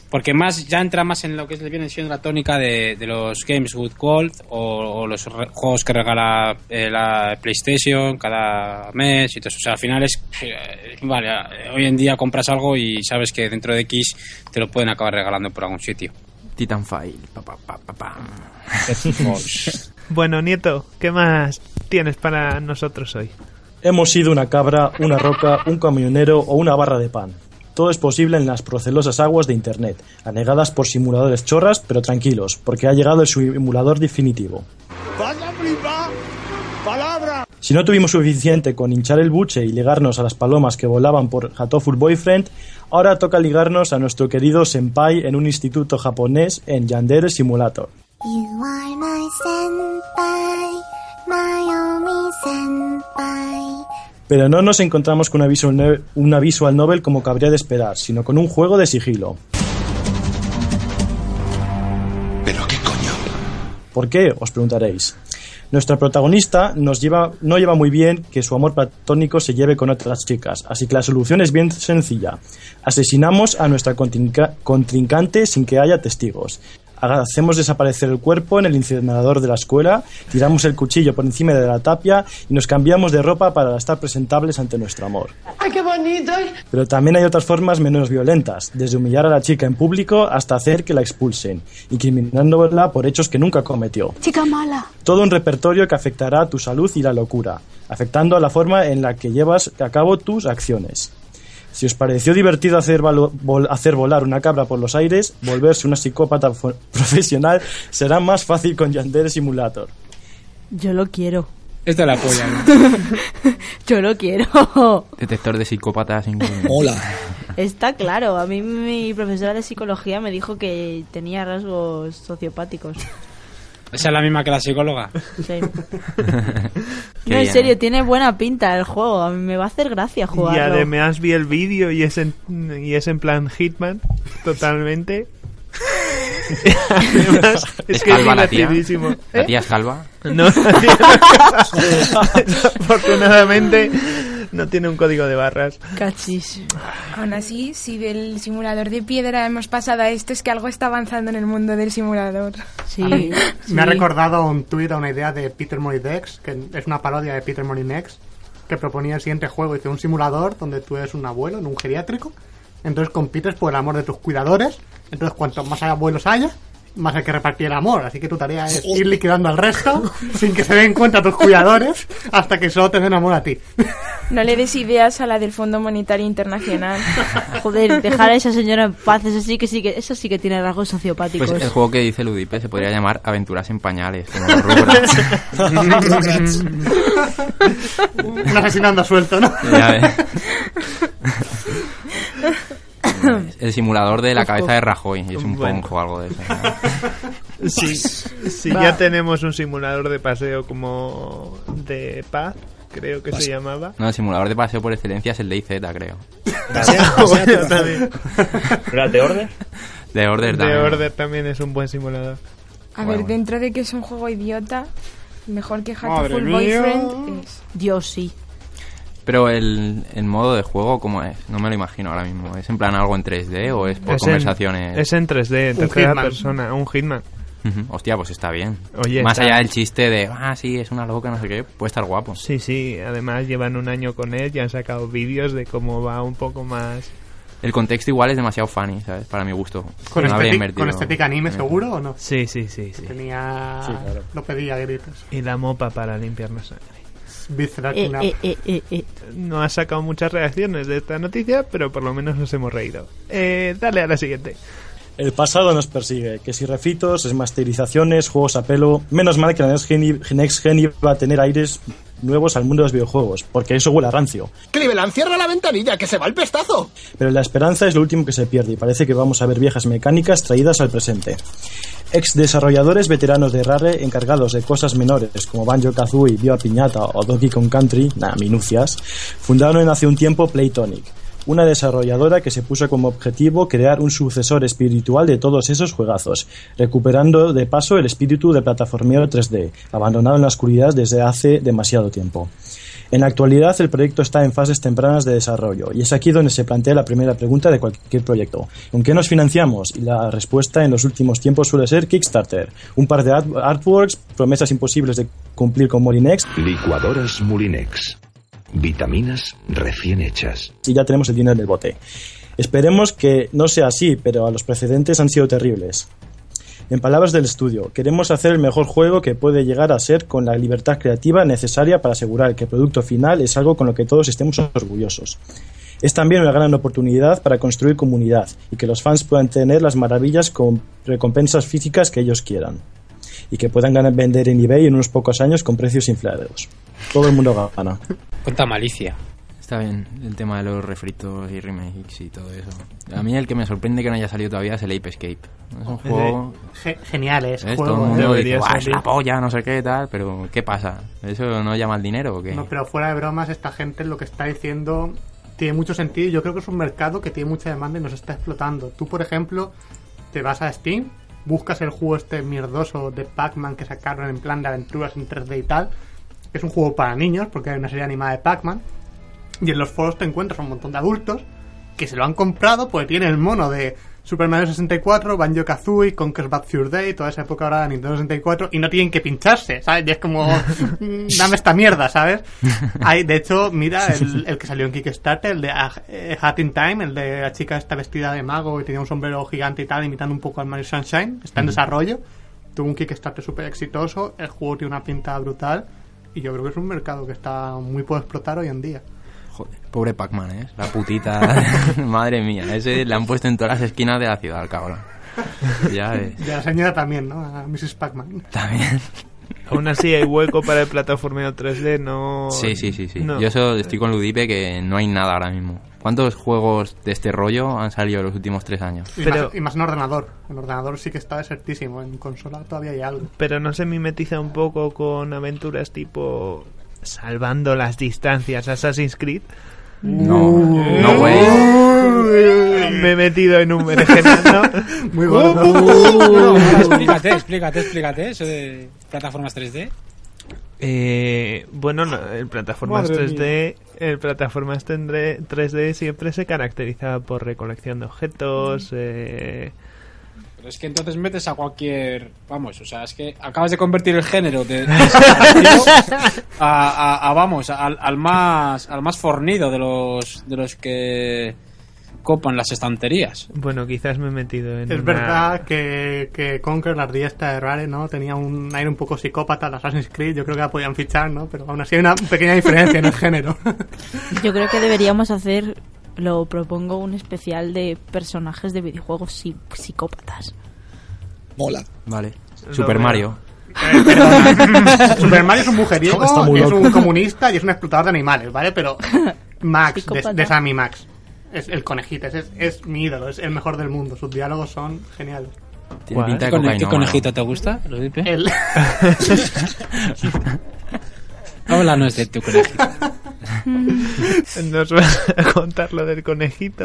porque más ya entra más en lo que viene siendo la tónica de, de los Games with Gold o, o los re, juegos que regala eh, la PlayStation cada mes y todo eso. O sea, al final es eh, vale, hoy en día compras algo y sabes que dentro de X te lo pueden acabar regalando por algún sitio. Titanfall. Pa, pa, pa, pa, pa. Bueno, Nieto, ¿qué más tienes para nosotros hoy? Hemos sido una cabra, una roca, un camionero o una barra de pan. Todo es posible en las procelosas aguas de Internet, anegadas por simuladores chorras, pero tranquilos, porque ha llegado el simulador definitivo. ¡Palabra! Si no tuvimos suficiente con hinchar el buche y ligarnos a las palomas que volaban por Hatoful Boyfriend, ahora toca ligarnos a nuestro querido senpai en un instituto japonés en Yandere Simulator. You are my senpai, Naomi senpai. Pero no nos encontramos con una visual, no- una visual novel como cabría de esperar, sino con un juego de sigilo. ¿Pero qué coño? ¿Por qué? Os preguntaréis. Nuestra protagonista nos lleva, no lleva muy bien que su amor platónico se lleve con otras chicas, así que la solución es bien sencilla. Asesinamos a nuestra contrinca- contrincante sin que haya testigos. Hacemos desaparecer el cuerpo en el incinerador de la escuela, tiramos el cuchillo por encima de la tapia y nos cambiamos de ropa para estar presentables ante nuestro amor. ¡Ay, qué bonito! Pero también hay otras formas menos violentas, desde humillar a la chica en público hasta hacer que la expulsen, incriminándola por hechos que nunca cometió. Chica mala. Todo un repertorio que afectará a tu salud y la locura, afectando a la forma en la que llevas a cabo tus acciones. Si os pareció divertido hacer, valo- vol- hacer volar una cabra por los aires, volverse una psicópata fo- profesional será más fácil con Yandere Simulator. Yo lo quiero. Esto es la polla, ¿no? Yo lo quiero. Detector de psicópatas. Hola. Está claro. A mí mi profesora de psicología me dijo que tenía rasgos sociopáticos. ¿Esa es la misma que la psicóloga? Sí. No, en serio, tiene buena pinta el juego. A mí me va a hacer gracia Y jugarlo. además vi el vídeo y es en, y es en plan Hitman, totalmente. Además, es ¿Es que es calva la tía? divertidísimo. ¿La ¿Eh? tía es calva? No, la tía no es calva. Afortunadamente no tiene un código de barras. Cachis. Aún así, si del simulador de piedra hemos pasado a esto, es que algo está avanzando en el mundo del simulador. Sí. A mí sí. Me ha recordado un tuit a una idea de Peter Moridex, que es una parodia de Peter Morinex, que proponía el siguiente juego. Dice, un simulador donde tú eres un abuelo en un geriátrico, entonces compites por el amor de tus cuidadores, entonces cuantos más abuelos haya, más hay que repartir el amor, así que tu tarea es ir liquidando al resto sin que se den cuenta tus cuidadores hasta que solo te den amor a ti. No le des ideas a la del Fondo Monetario Internacional. Joder, dejar a esa señora en paz, eso sí que sí que, eso sí que tiene rasgos sociopáticos. Pues el juego que dice Ludipe se podría llamar Aventuras en Pañales, como los Rugrats. Un asesinando suelto, ¿no? Ya ves. El simulador de la cabeza de Rajoy. Y es un Bueno. ponjo o algo de eso, ¿no? Sí, sí, ya tenemos un simulador de paseo como de paz, creo que se llamaba. No, el simulador de paseo por excelencia es el de I Z, creo. Bueno, también. ¿Era de Order? De Order De también. Order también es un buen simulador. A Bueno, ver, dentro de que es un juego idiota, mejor que Madre Hatoful mía. Boyfriend es... Dios, sí. Pero el, el modo de juego, ¿cómo es? No me lo imagino ahora mismo. ¿Es en plan algo en tres D o es por Es en- conversaciones? Es en tres D, en Un tercera Hitman. persona, un Hitman. Ujú. Hostia, pues está bien. Oye, Más está- allá del chiste de, ah, sí, es una loca, no sé qué, puede estar guapo. Sí, sí, además llevan un año con él y han sacado vídeos de cómo va un poco más... El contexto igual es demasiado funny, ¿sabes? Para mi gusto. ¿Con, No habría estética, invertido. ¿Con estética anime seguro o no? Sí, sí, sí, sí. Tenía... Sí, claro. Lo pedía a gritos. Y la mopa para limpiarnos sangre. Visceral Eh, cleanup. eh, eh, eh, eh. No ha sacado muchas reacciones de esta noticia, pero por lo menos nos hemos reído. Eh, dale a la siguiente. El pasado nos persigue, que si refritos, remasterizaciones, juegos a pelo... Menos mal que la Next Gen, Next Gen iba a tener aires nuevos al mundo de los videojuegos, porque eso huele a rancio. Cleveland, cierra la ventanilla, que se va el pestazo. Pero la esperanza es lo último que se pierde y parece que vamos a ver viejas mecánicas traídas al presente. Ex desarrolladores veteranos de Rare encargados de cosas menores como Banjo-Kazooie, Viva Piñata o Donkey Kong Country, nada, minucias, fundaron hace un tiempo Playtonic, una desarrolladora que se puso como objetivo crear un sucesor espiritual de todos esos juegazos, recuperando de paso el espíritu de plataformeo tres D, abandonado en la oscuridad desde hace demasiado tiempo. En la actualidad el proyecto está en fases tempranas de desarrollo y es aquí donde se plantea la primera pregunta de cualquier proyecto. ¿Con qué nos financiamos? Y la respuesta en los últimos tiempos suele ser Kickstarter. Un par de art artworks, promesas imposibles de cumplir con Molinex. Licuadoras Molinex. Vitaminas recién hechas. Y ya tenemos el dinero en el bote. Esperemos que no sea así, pero a los precedentes han sido terribles. En palabras del estudio, queremos hacer el mejor juego que puede llegar a ser con la libertad creativa necesaria para asegurar que el producto final es algo con lo que todos estemos orgullosos. Es también una gran oportunidad para construir comunidad y que los fans puedan tener las maravillas con recompensas físicas que ellos quieran y que puedan ganar, vender en eBay en unos pocos años con precios inflados. Todo el mundo gana. Cuánta malicia. Está bien el tema de los refritos y remakes y todo eso. A mí el que me sorprende que no haya salido todavía es el Ape Escape. Es un juego... Ge- genial es. ¿ves? Juego, Todo el mundo dice, debería "Buah, es salir". la polla, no sé qué, tal", pero ¿qué pasa? ¿Eso no llama el dinero o qué? No, pero fuera de bromas, esta gente lo que está diciendo tiene mucho sentido. Yo creo que es un mercado que tiene mucha demanda y nos está explotando. Tú, por ejemplo, te vas a Steam, buscas el juego este mierdoso de Pac-Man que sacaron en plan de aventuras en tres D y tal. Es un juego para niños porque hay una serie animada de Pac-Man. Y en los foros te encuentras un montón de adultos que se lo han comprado porque tienen el mono de Super Mario sesenta y cuatro, Banjo-Kazooie, Conker's Bad Fur Day, toda esa época ahora de Nintendo sesenta y cuatro, y no tienen que pincharse, ¿sabes? Y es como, dame esta mierda, ¿sabes? Hay, de hecho, mira, el, el que salió en Kickstarter, el de A Hat in Time, el de la chica esta vestida de mago y tenía un sombrero gigante y tal, imitando un poco al Mario Sunshine, está en Mm. desarrollo, tuvo un Kickstarter súper exitoso, el juego tiene una pinta brutal, y yo creo que es un mercado que está muy por explotar hoy en día. Joder, pobre Pac-Man, ¿eh? La putita. Madre mía, ese le han puesto en todas las esquinas de la ciudad, al cabrón. Ya ves. Y a la señora también, ¿no? A missus Pac-Man. También. Aún así hay hueco para el plataformeo tres D, no... Sí, sí, sí, sí. no. Yo eso estoy con Ludipe que no hay nada ahora mismo. ¿Cuántos juegos de este rollo han salido en los últimos tres años? Y, Pero- más, y más en ordenador. En ordenador sí que está desertísimo. En consola todavía hay algo. Pero no se mimetiza un poco con aventuras tipo salvando las distancias Assassin's Creed. No, no, güey. Me he metido en un berenjenal, ¿no? Muy bueno. bueno. explícate, explícate, explícate eso de plataformas tres D. Eh, bueno, no, el plataformas Madre tres D, el plataformas tres D siempre se caracteriza por recolección de objetos. Eh, Pero es que entonces metes a cualquier... Vamos, o sea, es que acabas de convertir el género de... de a, a, a, vamos, al, al más al más fornido de los de los que copan las estanterías. bueno, quizás me he metido en Es una- verdad que, que Conker, la ardilla esta de Rare, ¿no? Tenía un aire un poco psicópata de Assassin's Creed. Yo creo que la podían fichar, ¿no? Pero aún así hay una pequeña diferencia en el género. Yo creo que deberíamos hacer, lo propongo, un especial de personajes de videojuegos psi- psicópatas. Mola. Vale. Lo Super veo. Mario. Eh, perdona. Super Mario es un mujeriego, Está muy es loco. un comunista y es un explotador de animales, ¿vale? Pero Max, de, Psicópata. de Sammy Max, es el conejito, es, es, es mi ídolo, es el mejor del mundo. Sus diálogos son geniales. Tiene pinta de ¿Qué, cocaína. ¿Qué conejito te gusta, Ludipe? El... Háblanos de tu conejito. ¿Nos vas a contar lo del conejito?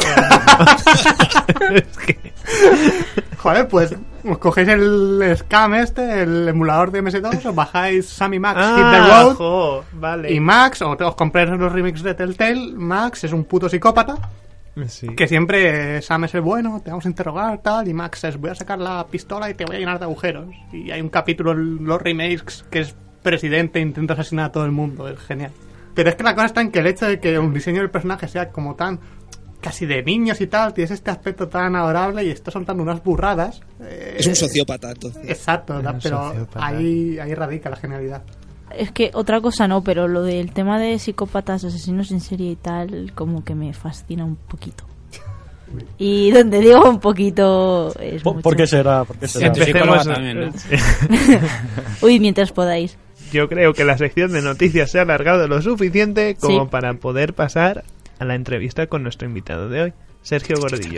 Es que... Joder, pues os cogéis el scam este, el emulador de M S dos, os bajáis Sammy Max Hit the Ah, Road jo, vale. y Max, o te- os compráis los remixes de Telltale. Max es un puto psicópata Sí. que siempre Sam es el bueno, te vamos a interrogar tal, y Max es voy a sacar la pistola y te voy a llenar de agujeros. Y hay un capítulo en los remakes que es presidente e intenta asesinar a todo el mundo, es genial. Pero es que la cosa está en que el hecho de que un diseño del personaje sea como tan casi de niños y tal, tienes este aspecto tan adorable y está soltando unas burradas. eh, Es un sociópata, entonces. Exacto, Es ¿no? un Pero sociópata. ahí, ahí radica la genialidad. Es que otra cosa no, pero lo del tema de psicópatas, asesinos en serie y tal, como que me fascina un poquito. Y donde digo un poquito es ¿Por, mucho. ¿por qué será? ¿Por qué será? Sí, psicóloga Empecemos- también, ¿no? Uy, mientras podáis. Yo creo que la sección de noticias se ha alargado lo suficiente como Sí. para poder pasar a la entrevista con nuestro invitado de hoy, Sergio Gordillo.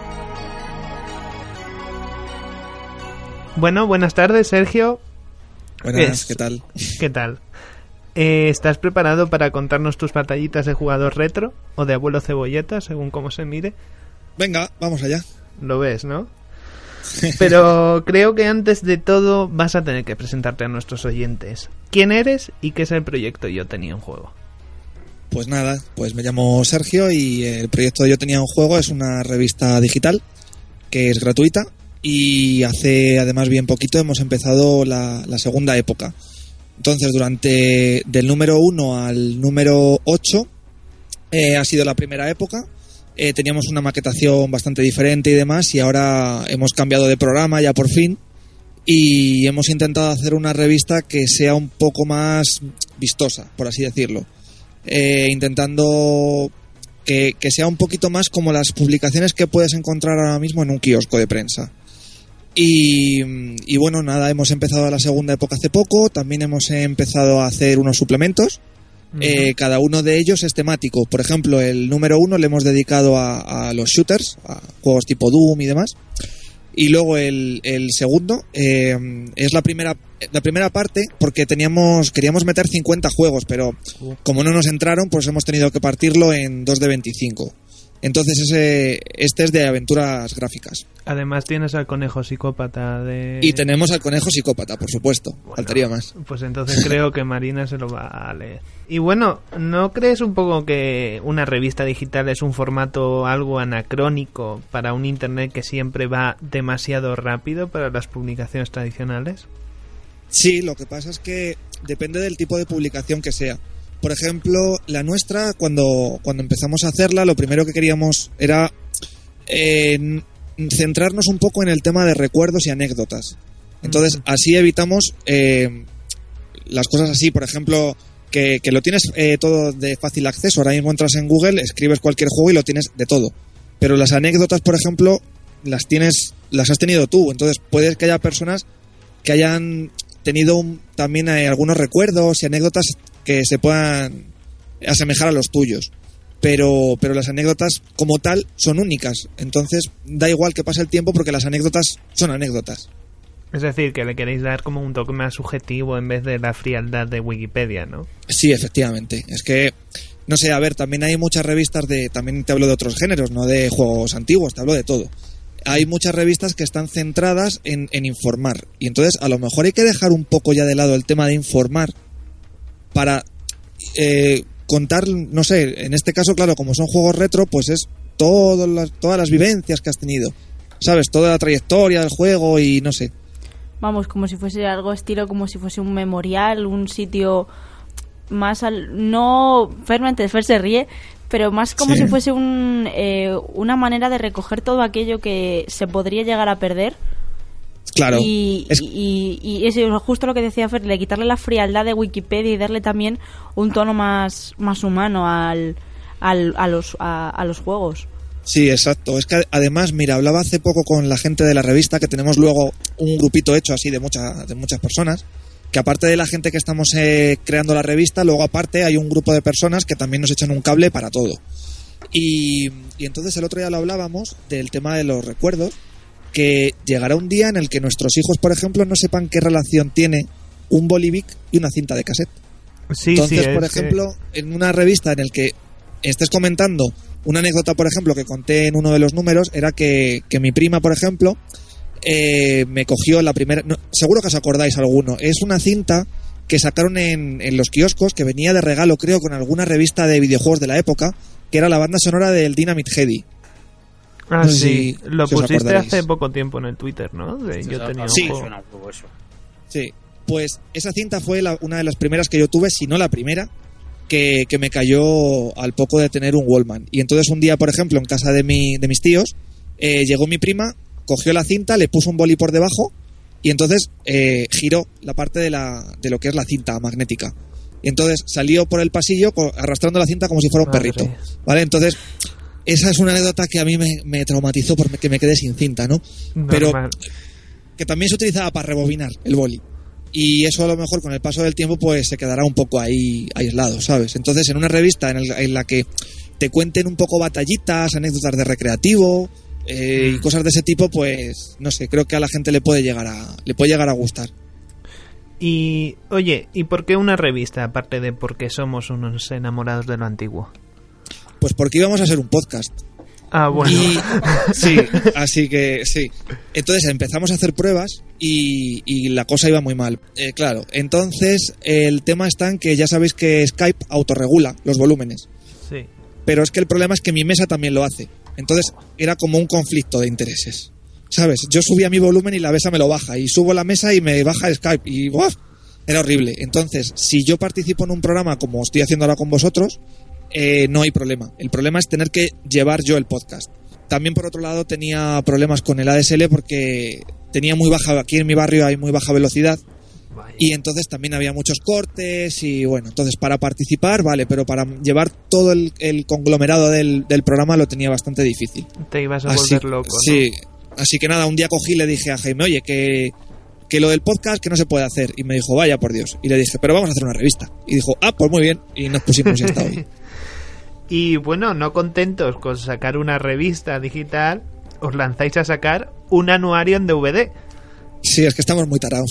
Bueno, buenas tardes, Sergio. Buenas, Es- ¿qué tal? ¿Qué tal? Eh, ¿Estás preparado para contarnos tus batallitas de jugador retro o de abuelo cebolleta, según cómo se mire? Venga, vamos allá. Lo ves, ¿no? Pero creo que antes de todo vas a tener que presentarte a nuestros oyentes. ¿Quién eres y qué es el proyecto Yo Tenía un Juego? Pues nada, pues me llamo Sergio y el proyecto Yo Tenía un Juego es una revista digital que es gratuita y hace además bien poquito hemos empezado la, la segunda época. Entonces, durante del número uno al número ocho eh, ha sido la primera época. Eh, teníamos una maquetación bastante diferente y demás, y ahora hemos cambiado de programa ya por fin y hemos intentado hacer una revista que sea un poco más vistosa, por así decirlo. Eh, intentando que, que sea un poquito más como las publicaciones que puedes encontrar ahora mismo en un kiosco de prensa. Y, y bueno, nada, hemos empezado la segunda época hace poco, también hemos empezado a hacer unos suplementos, uh-huh. eh, cada uno de ellos es temático. Por ejemplo, el número uno le hemos dedicado a, a los shooters, a juegos tipo Doom y demás. Y luego el, el segundo eh, es la primera la primera parte, porque teníamos queríamos meter cincuenta juegos, pero como no nos entraron, pues hemos tenido que partirlo en dos de veinticinco. Entonces ese este es de aventuras gráficas. Además tienes al conejo psicópata de... Y tenemos al conejo psicópata, por supuesto. Bueno, faltaría más. Pues entonces creo que Marina se lo va a leer. Y bueno, ¿no crees un poco que una revista digital es un formato algo anacrónico para un internet que siempre va demasiado rápido para las publicaciones tradicionales? Sí, lo que pasa es que depende del tipo de publicación que sea. Por ejemplo, la nuestra, cuando, cuando empezamos a hacerla, lo primero que queríamos era eh, centrarnos un poco en el tema de recuerdos y anécdotas. Entonces, uh-huh. así evitamos eh, las cosas así, por ejemplo, que, que lo tienes eh, todo de fácil acceso. Ahora mismo entras en Google, escribes cualquier juego y lo tienes de todo. Pero las anécdotas, por ejemplo, las tienes, las has tenido tú. Entonces, puede que haya personas que hayan tenido un, también eh, algunos recuerdos y anécdotas que se puedan asemejar a los tuyos, pero pero las anécdotas como tal son únicas, entonces da igual que pase el tiempo porque las anécdotas son anécdotas. Es decir, que le queréis dar como un toque más subjetivo en vez de la frialdad de Wikipedia, ¿no? Sí, efectivamente. Es que, no sé, a ver, también hay muchas revistas de, también te hablo de otros géneros, no de juegos antiguos, te hablo de todo. Hay muchas revistas que están centradas en, en informar, y entonces a lo mejor hay que dejar un poco ya de lado el tema de informar para eh, contar, no sé, en este caso, claro, como son juegos retro, pues es todo las, todas las vivencias que has tenido, ¿sabes? Toda la trayectoria del juego y no sé. Vamos, como si fuese algo estilo, como si fuese un memorial, un sitio más al... No, Fermente Fer se ríe, pero más como sí. si fuese un, eh, una manera de recoger todo aquello que se podría llegar a perder. Claro. Y, es... y, y, y es justo lo que decía Fer, de quitarle la frialdad de Wikipedia y darle también un tono más, más humano al, al, a, los, a, a los juegos. Sí, exacto. Es que además, mira, hablaba hace poco con la gente de la revista, que tenemos luego un grupito hecho así de, mucha, de muchas personas, que aparte de la gente que estamos eh, creando la revista, luego aparte hay un grupo de personas que también nos echan un cable para todo. Y, y entonces el otro día lo hablábamos del tema de los recuerdos, que llegará un día en el que nuestros hijos, por ejemplo, no sepan qué relación tiene un bolivic y una cinta de cassette. Sí, entonces, sí, por es ejemplo, que... en una revista en el que estés comentando una anécdota, por ejemplo, que conté en uno de los números, era que, que mi prima, por ejemplo, eh, me cogió la primera... No, seguro que os acordáis alguno. Es una cinta que sacaron en, en los kioscos, que venía de regalo, creo, con alguna revista de videojuegos de la época, que era la banda sonora del Dynamite Heady. Ah, no sé sí. si, Lo si pusiste hace poco tiempo en el Twitter, ¿no? De, Sí, yo tenía un sí. juego. Suena un poco eso. Sí, pues esa cinta fue la, una de las primeras que yo tuve, si no la primera, que, que me cayó al poco de tener un Wallman. Y entonces un día, por ejemplo, en casa de, mi, de mis tíos, eh, llegó mi prima, cogió la cinta, le puso un boli por debajo y entonces eh, giró la parte de, la, de lo que es la cinta magnética. Y entonces salió por el pasillo arrastrando la cinta como si fuera un Madre. perrito. ¿Vale? Entonces, esa es una anécdota que a mí me, me traumatizó porque me quedé sin cinta, ¿no? Normal. Pero que también se utilizaba para rebobinar el boli. Y eso a lo mejor con el paso del tiempo pues se quedará un poco ahí aislado, ¿sabes? Entonces en una revista en, el, en la que te cuenten un poco batallitas, anécdotas de recreativo eh, y cosas de ese tipo, pues no sé, creo que a la gente le puede llegar a le puede llegar a gustar. Y, oye, ¿y por qué una revista, aparte de porque somos unos enamorados de lo antiguo? Pues porque íbamos a hacer un podcast. Ah, bueno. Y, sí, así que sí. Entonces empezamos a hacer pruebas y, y la cosa iba muy mal. Eh, claro, entonces el tema está en que ya sabéis que Skype autorregula los volúmenes. Sí. Pero es que el problema es que mi mesa también lo hace. Entonces era como un conflicto de intereses. ¿Sabes? Yo subía mi volumen y la mesa me lo baja. Y subo la mesa y me baja Skype. Y ¡buah! Era horrible. Entonces, si yo participo en un programa como estoy haciendo ahora con vosotros, eh, no hay problema. El problema es tener que llevar yo el podcast. También, por otro lado, tenía problemas con el A D S L porque tenía muy baja... Aquí en mi barrio hay muy baja velocidad. Y entonces también había muchos cortes y bueno, entonces para participar, vale, pero para llevar todo el, el conglomerado del, del programa lo tenía bastante difícil. Te ibas a así, volver loco, ¿no? Sí, así que nada, un día cogí y le dije a Jaime, oye, que, que lo del podcast que no se puede hacer. Y me dijo, vaya por Dios. Y le dije, pero vamos a hacer una revista. Y dijo, ah, pues muy bien. Y nos pusimos y hasta hoy. Y bueno, no contentos con sacar una revista digital, os lanzáis a sacar un anuario en D V D. Sí, es que estamos muy tarados.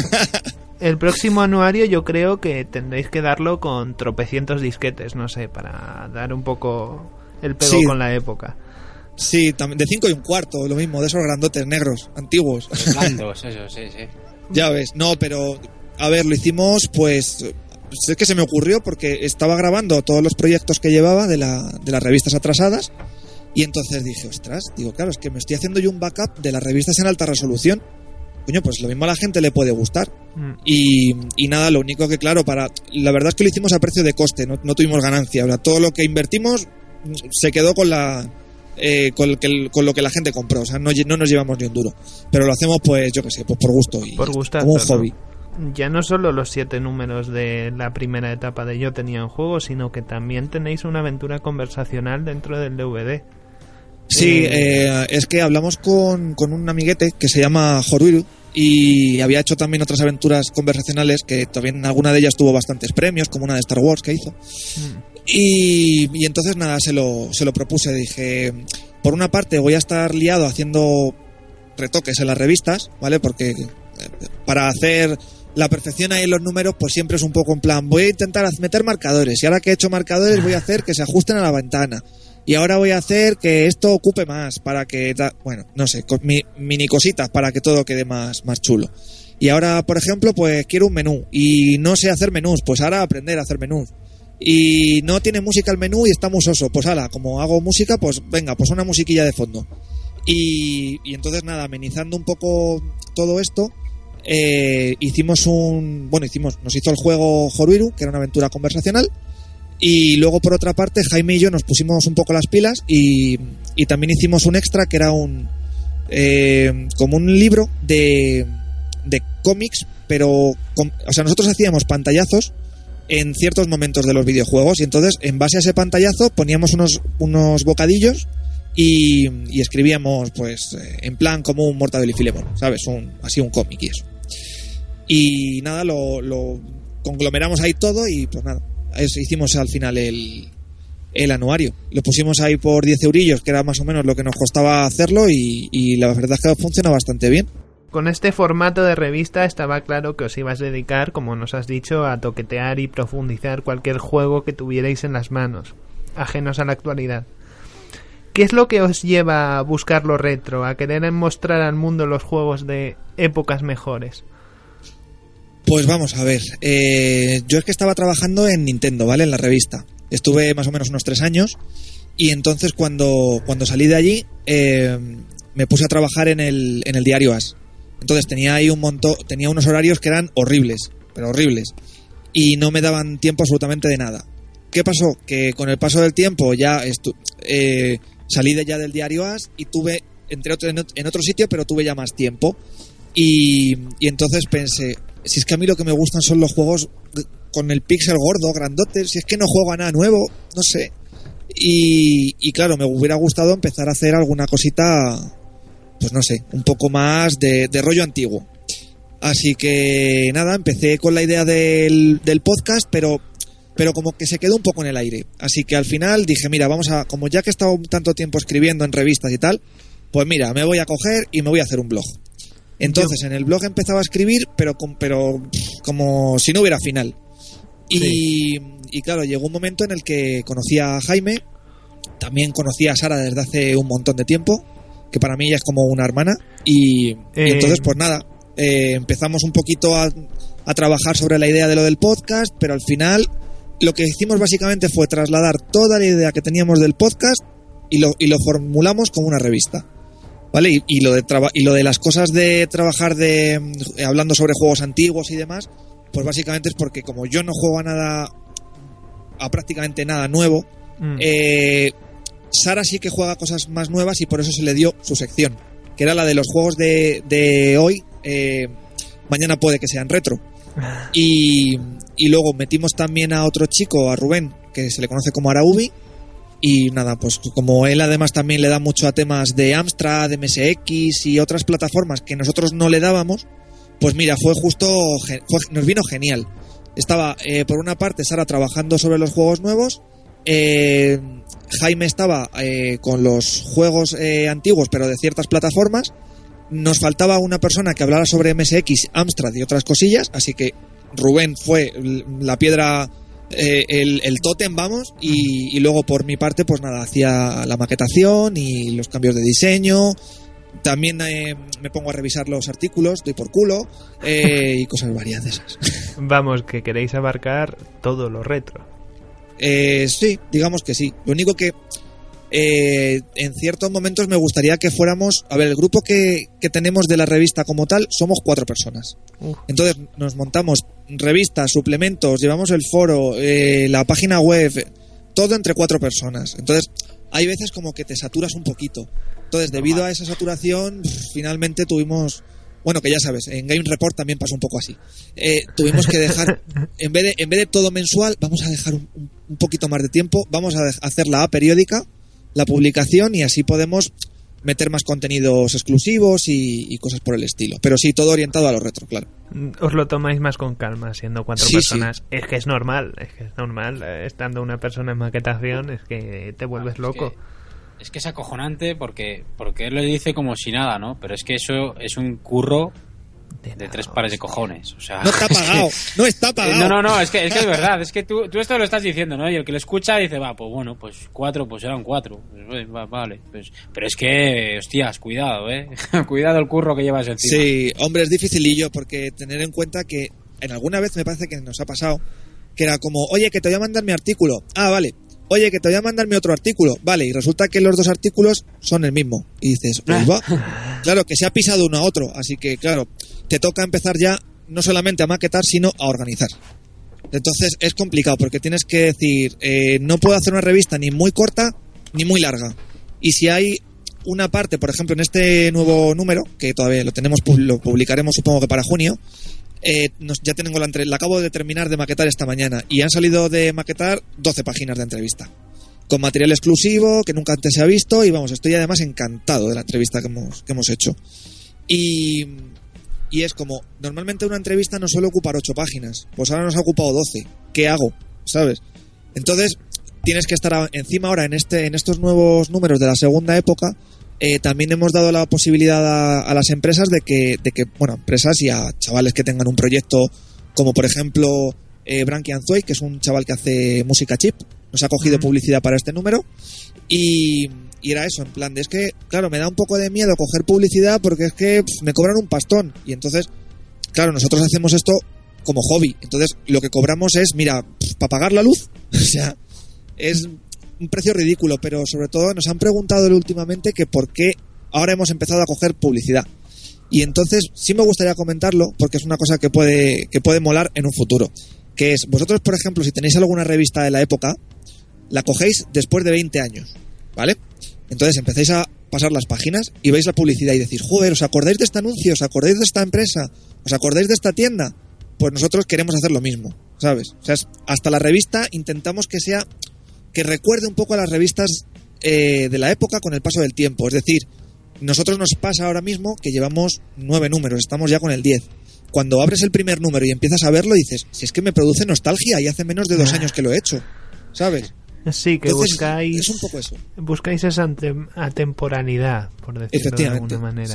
El próximo anuario yo creo que tendréis que darlo con tropecientos disquetes, no sé, para dar un poco el pego Sí. con la época. Sí, también de cinco y un cuarto, lo mismo, de esos grandotes negros, antiguos. Los blandos, eso, sí, sí. Ya ves, no, pero a ver, lo hicimos pues... Es que se me ocurrió porque estaba grabando todos los proyectos que llevaba de, la, de las revistas atrasadas y entonces dije, ostras, digo, claro, es que me estoy haciendo yo un backup de las revistas en alta resolución. Coño, pues lo mismo a la gente le puede gustar. Mm. Y, y nada, lo único que claro, para la verdad es que lo hicimos a precio de coste, no, no tuvimos ganancia. O sea, todo lo que invertimos se quedó con la eh, con, lo que, con lo que la gente compró. O sea, no, no nos llevamos ni un duro. Pero lo hacemos, pues, yo qué sé, pues por gusto y Por gustazo, como un ¿no? hobby. Ya no solo los siete números de la primera etapa de Yo tenía un juego, sino que también tenéis una aventura conversacional dentro del D V D. Sí, Eh, eh, es que hablamos con, con un amiguete que se llama Joruiru y había hecho también otras aventuras conversacionales que también alguna de ellas tuvo bastantes premios, como una de Star Wars que hizo. Y, y entonces nada, se lo, se lo propuse. Dije, por una parte voy a estar liado haciendo retoques en las revistas, ¿vale? Porque eh, para hacer la perfección ahí en los números, pues siempre es un poco en plan, voy a intentar meter marcadores y ahora que he hecho marcadores voy a hacer que se ajusten a la ventana. Y ahora voy a hacer que esto ocupe más para que... Da, bueno, no sé, con mi, mini cositas para que todo quede más, más chulo. Y ahora, por ejemplo, pues quiero un menú y no sé hacer menús, pues ahora aprender a hacer menús. Y no tiene música el menú y está muy soso, pues ahora, como hago música, pues venga, pues una musiquilla de fondo. Y, y entonces nada, amenizando un poco todo esto, eh, hicimos un... Bueno, hicimos nos hizo el juego Joruiru, que era una aventura conversacional. Y luego, por otra parte, Jaime y yo nos pusimos un poco las pilas y, y también hicimos un extra que era un eh, como un libro de, de cómics, pero con, o sea, nosotros hacíamos pantallazos en ciertos momentos de los videojuegos y entonces, en base a ese pantallazo, poníamos unos, unos bocadillos y, y escribíamos, pues, en plan como un Mortadelo y Filemón, ¿sabes? Un, así un cómic y eso. Y nada, lo, lo conglomeramos ahí todo y pues nada. Eso, hicimos al final el, el anuario. Lo pusimos ahí por diez eurillos, que era más o menos lo que nos costaba hacerlo y, y la verdad es que funciona bastante bien. Con este formato de revista estaba claro que os ibas a dedicar, como nos has dicho, a toquetear y profundizar cualquier juego que tuvierais en las manos, ajenos a la actualidad. ¿Qué es lo que os lleva a buscar lo retro, a querer mostrar al mundo los juegos de épocas mejores? Pues vamos a ver, eh, yo es que estaba trabajando en Nintendo, ¿vale? En la revista. Estuve más o menos unos tres años y entonces cuando, cuando salí de allí eh, me puse a trabajar en el, en el diario As. Entonces tenía ahí un montón, tenía unos horarios que eran horribles, pero horribles. Y no me daban tiempo absolutamente de nada. ¿Qué pasó? Que con el paso del tiempo ya estu- eh, salí de ya del diario As y tuve, entré otro, en, en otro sitio, pero tuve ya más tiempo. Y, y entonces pensé, si es que a mí lo que me gustan son los juegos con el píxel gordo, grandote, si es que no juego a nada nuevo, no sé. Y, y claro, me hubiera gustado empezar a hacer alguna cosita, pues no sé, un poco más de, de rollo antiguo. Así que nada, empecé con la idea del, del podcast, pero, pero como que se quedó un poco en el aire. Así que al final dije, mira, vamos a, como ya que he estado tanto tiempo escribiendo en revistas y tal, pues mira, me voy a coger y me voy a hacer un blog. Entonces en el blog empezaba a escribir, pero, con, pero como si no hubiera final. Y, sí. y claro, llegó un momento en el que conocí a Jaime, también conocí a Sara desde hace un montón de tiempo, que para mí ya es como una hermana. Y, eh... y entonces pues nada, eh, empezamos un poquito a, a trabajar sobre la idea de lo del podcast, pero al final lo que hicimos básicamente fue trasladar toda la idea que teníamos del podcast y lo, y lo formulamos como una revista. ¿Vale? Y, y, lo de traba- y lo de las cosas de trabajar de eh, hablando sobre juegos antiguos y demás, pues básicamente es porque como yo no juego a nada, a prácticamente nada nuevo, mm. eh, Sara sí que juega cosas más nuevas y por eso se le dio su sección, que era la de los juegos de, de hoy, eh, mañana puede que sean retro. Y, y luego metimos también a otro chico, a Rubén, que se le conoce como Araubi. Y nada, pues como él además también le da mucho a temas de Amstrad, de M S X y otras plataformas que nosotros no le dábamos, pues mira, fue justo, fue, nos vino genial. Estaba, eh, por una parte, Sara trabajando sobre los juegos nuevos, eh, Jaime estaba eh, con los juegos eh, antiguos, pero de ciertas plataformas. Nos faltaba una persona que hablara sobre M S X, Amstrad y otras cosillas, así que Rubén fue la piedra... Eh, el, el tótem, vamos, y, y luego por mi parte, pues nada, hacía la maquetación y los cambios de diseño. También eh, me pongo a revisar los artículos, doy por culo, eh, y cosas varias de esas. Vamos, que queréis abarcar todo lo retro. Eh, sí, digamos que sí. Lo único que eh, en ciertos momentos me gustaría que fuéramos... A ver, el grupo que, que tenemos de la revista como tal somos cuatro personas. Uh. Entonces nos montamos revistas, suplementos, llevamos el foro, eh, la página web, todo entre cuatro personas. Entonces hay veces como que te saturas un poquito. Entonces debido a esa saturación finalmente tuvimos... Bueno, que ya sabes, en Game Report también pasó un poco así. Eh, tuvimos que dejar, en vez de, en vez de todo mensual, vamos a dejar un, un poquito más de tiempo, vamos a de- hacer la A periódica, la publicación, y así podemos meter más contenidos exclusivos y, y cosas por el estilo. Pero sí, todo orientado a lo retro, claro. Os lo tomáis más con calma, siendo cuatro Sí, personas. sí. Es que es normal, es que es normal. eh, Estando una persona en maquetación, es que te vuelves Es loco. que, es que es acojonante porque, porque él lo dice como si nada, ¿no? Pero es que eso es un curro de tres pares de cojones. O sea, No está pagado, no está pagado. No, no, no, es que es, que es verdad. Es que tú, tú esto lo estás diciendo, ¿no? Y el que lo escucha dice, va, pues bueno, pues cuatro, pues eran cuatro. Pues, va, vale. Pues, pero es que, hostias, cuidado, ¿eh? Cuidado el curro que llevas encima. Sí, hombre, es dificilillo porque tener en cuenta que en alguna vez me parece que nos ha pasado que era como, oye, que te voy a mandar mi artículo. Ah, vale. Oye, que te voy a mandar mi otro artículo. Vale, y resulta que los dos artículos son el mismo. Y dices, pues va. Claro, que se ha pisado uno a otro. Así que, claro, te toca empezar ya no solamente a maquetar, sino a organizar. Entonces es complicado porque tienes que decir, eh, no puedo hacer una revista ni muy corta ni muy larga. Y si hay una parte, por ejemplo, en este nuevo número, que todavía lo tenemos, lo publicaremos supongo que para junio, eh, nos, ya tengo la, entre, la acabo de terminar de maquetar esta mañana y han salido de maquetar doce páginas de entrevista. Con material exclusivo que nunca antes se ha visto y vamos, estoy además encantado de la entrevista que hemos, que hemos hecho. Y... Y es como, normalmente una entrevista nos suele ocupar ocho páginas, pues ahora nos ha ocupado doce. ¿Qué hago? ¿Sabes? Entonces, tienes que estar encima ahora en este en estos nuevos números de la segunda época. Eh, también hemos dado la posibilidad a, a las empresas de que, de que, bueno, empresas y a chavales que tengan un proyecto, como por ejemplo eh, Branky Anzuey, que es un chaval que hace música chip, nos ha cogido publicidad para este número. Y... Y era eso, en plan de, es que, claro, me da un poco de miedo coger publicidad porque es que pff, me cobran un pastón. Y entonces, claro, nosotros hacemos esto como hobby. Entonces, lo que cobramos es, mira, para pagar la luz. O sea, es un precio ridículo, pero sobre todo nos han preguntado últimamente que por qué ahora hemos empezado a coger publicidad. Y entonces, sí me gustaría comentarlo porque es una cosa que puede, que puede molar en un futuro. Que es, vosotros, por ejemplo, si tenéis alguna revista de la época, la cogéis después de veinte años, ¿vale? Entonces empezáis a pasar las páginas y veis la publicidad y decís, joder, ¿os acordáis de este anuncio? ¿Os acordáis de esta empresa? ¿Os acordáis de esta tienda? Pues nosotros queremos hacer lo mismo, ¿sabes? O sea, hasta la revista intentamos que sea, que recuerde un poco a las revistas eh, de la época con el paso del tiempo. Es decir, nosotros nos pasa ahora mismo que llevamos nueve números, estamos ya con el diez. Cuando abres el primer número y empiezas a verlo dices, si es que me produce nostalgia y hace menos de dos años que lo he hecho, ¿sabes? Sí, que Entonces, buscáis es un poco eso. buscáis esa antem- atemporanidad, por decirlo de alguna manera. Sí.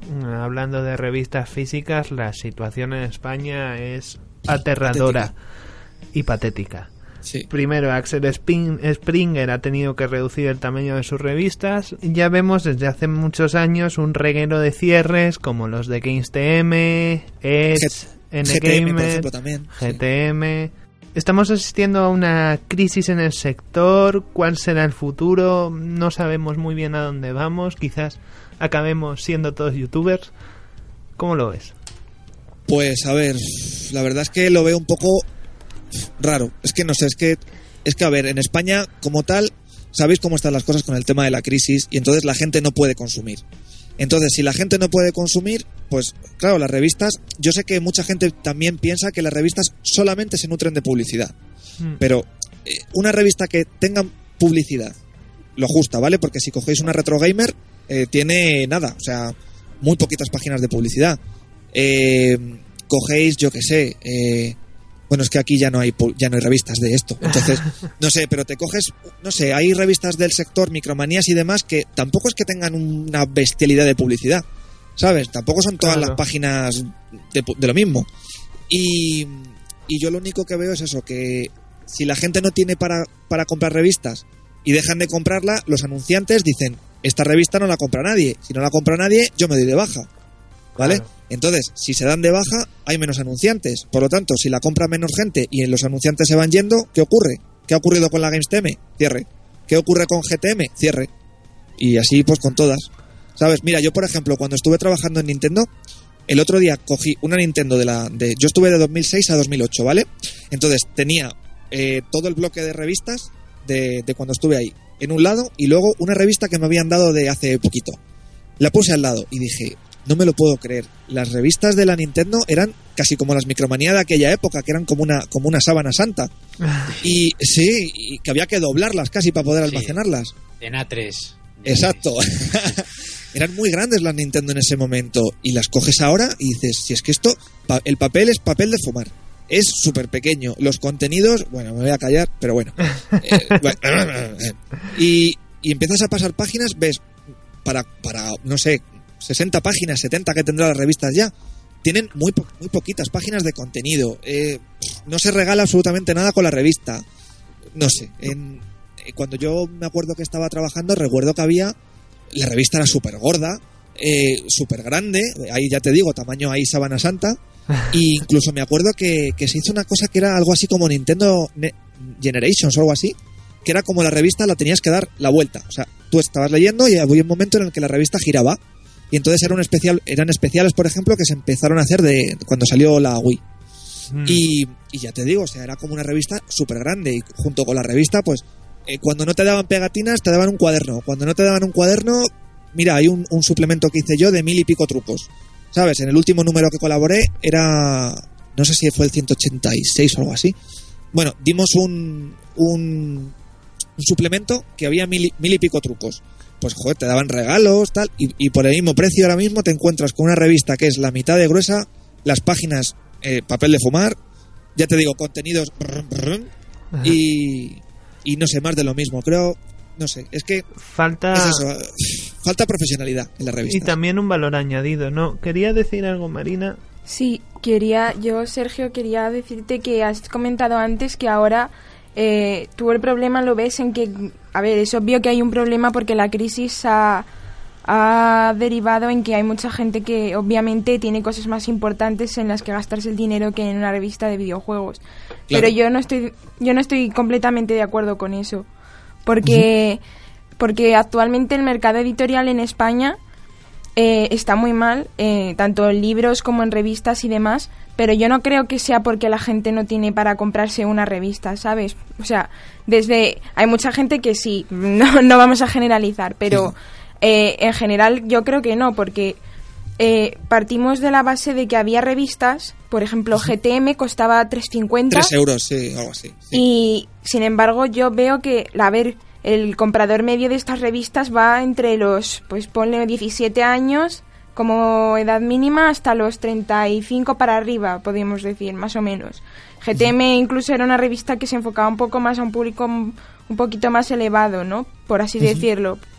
hablando de revistas físicas, la situación en España es aterradora patética. y patética. Sí. Primero, Axel Spring- Springer ha tenido que reducir el tamaño de sus revistas. Ya vemos desde hace muchos años un reguero de cierres como los de Games T M, Edge, G- N G T M, por Gamer, ejemplo, también. G T M. Estamos asistiendo a una crisis en el sector. ¿Cuál será el futuro? No sabemos muy bien a dónde vamos. Quizás acabemos siendo todos youtubers. ¿Cómo lo ves? Pues a ver, la verdad es que lo veo un poco raro. Es que no sé, es que es que a ver, en España como tal, sabéis cómo están las cosas con el tema de la crisis y entonces la gente no puede consumir. Entonces, si la gente no puede consumir, pues claro, las revistas, yo sé que mucha gente también piensa que las revistas solamente se nutren de publicidad. Mm. Pero eh, una revista que tenga publicidad, lo justa, ¿vale? Porque si cogéis una Retro Gamer, eh, tiene nada, o sea, muy poquitas páginas de publicidad. Eh, cogéis, yo qué sé, eh, bueno, es que aquí ya no hay ya no hay revistas de esto, entonces no sé, pero te coges, no sé, hay revistas del sector, Micromanías y demás, que tampoco es que tengan una bestialidad de publicidad, ¿sabes? Tampoco son todas claro. las páginas de, de lo mismo. Y, y yo lo único que veo es eso, que si la gente no tiene para, para comprar revistas y dejan de comprarla, los anunciantes dicen, esta revista no la compra nadie, si no la compra nadie, yo me doy de baja, ¿vale? Claro. Entonces, si se dan de baja, hay menos anunciantes. Por lo tanto, si la compra menos gente y los anunciantes se van yendo, ¿qué ocurre? ¿Qué ha ocurrido con la Games T M? Cierre. ¿Qué ocurre con G T M? Cierre. Y así, pues, con todas. ¿Sabes? Mira, yo, por ejemplo, cuando estuve trabajando en Nintendo, el otro día cogí una Nintendo de la... de yo estuve de dos mil seis a dos mil ocho, ¿vale? Entonces, tenía eh, todo el bloque de revistas de, de cuando estuve ahí en un lado y luego una revista que me habían dado de hace poquito. La puse al lado y dije... No me lo puedo creer. Las revistas de la Nintendo eran casi como las Micromanía de aquella época, que eran como una como una sábana santa. Y sí, y que había que doblarlas casi para poder almacenarlas. Sí, en A tres. Exacto. Eran muy grandes las Nintendo en ese momento. Y las coges ahora y dices, si es que esto, el papel es papel de fumar. Es súper pequeño. Los contenidos, bueno, me voy a callar, pero bueno. Eh, bueno y, y empiezas a pasar páginas, ves, para, para no sé... sesenta páginas, setenta que tendrá las revistas ya. Tienen muy, po- muy poquitas páginas de contenido. Eh, no se regala absolutamente nada con la revista. No sé. En, eh, cuando yo me acuerdo que estaba trabajando, recuerdo que había... La revista era súper gorda, eh, súper grande. Ahí ya te digo, tamaño ahí sábana santa. E incluso me acuerdo que, que se hizo una cosa que era algo así como Nintendo Ne- Generations o algo así. Que era como la revista la tenías que dar la vuelta. O sea, tú estabas leyendo y había un momento en el que la revista giraba. Y entonces era un especial, eran especiales, por ejemplo, que se empezaron a hacer de cuando salió la Wii. Mm. Y, y ya te digo, o sea, era como una revista súper grande. Y junto con la revista, pues, eh, cuando no te daban pegatinas, te daban un cuaderno. Cuando no te daban un cuaderno, mira, hay un, un suplemento que hice yo de mil y pico trucos. ¿Sabes? En el último número que colaboré era, no sé si fue el ciento ochenta y seis o algo así. Bueno, dimos un, un, un suplemento que había mil, mil y pico trucos. Pues joder, te daban regalos, tal, y, y por el mismo precio ahora mismo te encuentras con una revista que es la mitad de gruesa, las páginas eh, papel de fumar, ya te digo, contenidos brr, brr, y, y no sé, más de lo mismo, creo, no sé, es que falta es eso, falta profesionalidad en la revista. Y también un valor añadido, ¿no? ¿Quería decir algo, Marina? Sí, quería, yo Sergio, quería decirte que has comentado antes que ahora eh, tú el problema lo ves en que, a ver, es obvio que hay un problema porque la crisis ha, ha derivado en que hay mucha gente que obviamente tiene cosas más importantes en las que gastarse el dinero que en una revista de videojuegos. Claro. Pero yo no estoy yo no estoy completamente de acuerdo con eso, porque uh-huh. porque actualmente el mercado editorial en España eh, está muy mal, eh, tanto en libros como en revistas y demás. Pero yo no creo que sea porque la gente no tiene para comprarse una revista, ¿sabes? O sea, desde hay mucha gente que sí, no, no vamos a generalizar, pero sí. eh, en general yo creo que no, porque eh, partimos de la base de que había revistas, por ejemplo, G T M costaba tres cincuenta. tres euros, sí, algo así. Sí. Y, sin embargo, yo veo que, a ver, el comprador medio de estas revistas va entre los, pues ponle diecisiete años... como edad mínima hasta los treinta y cinco para arriba, podríamos decir, más o menos. G T M incluso era una revista que se enfocaba un poco más a un público un poquito más elevado, ¿no? Por así uh-huh. decirlo.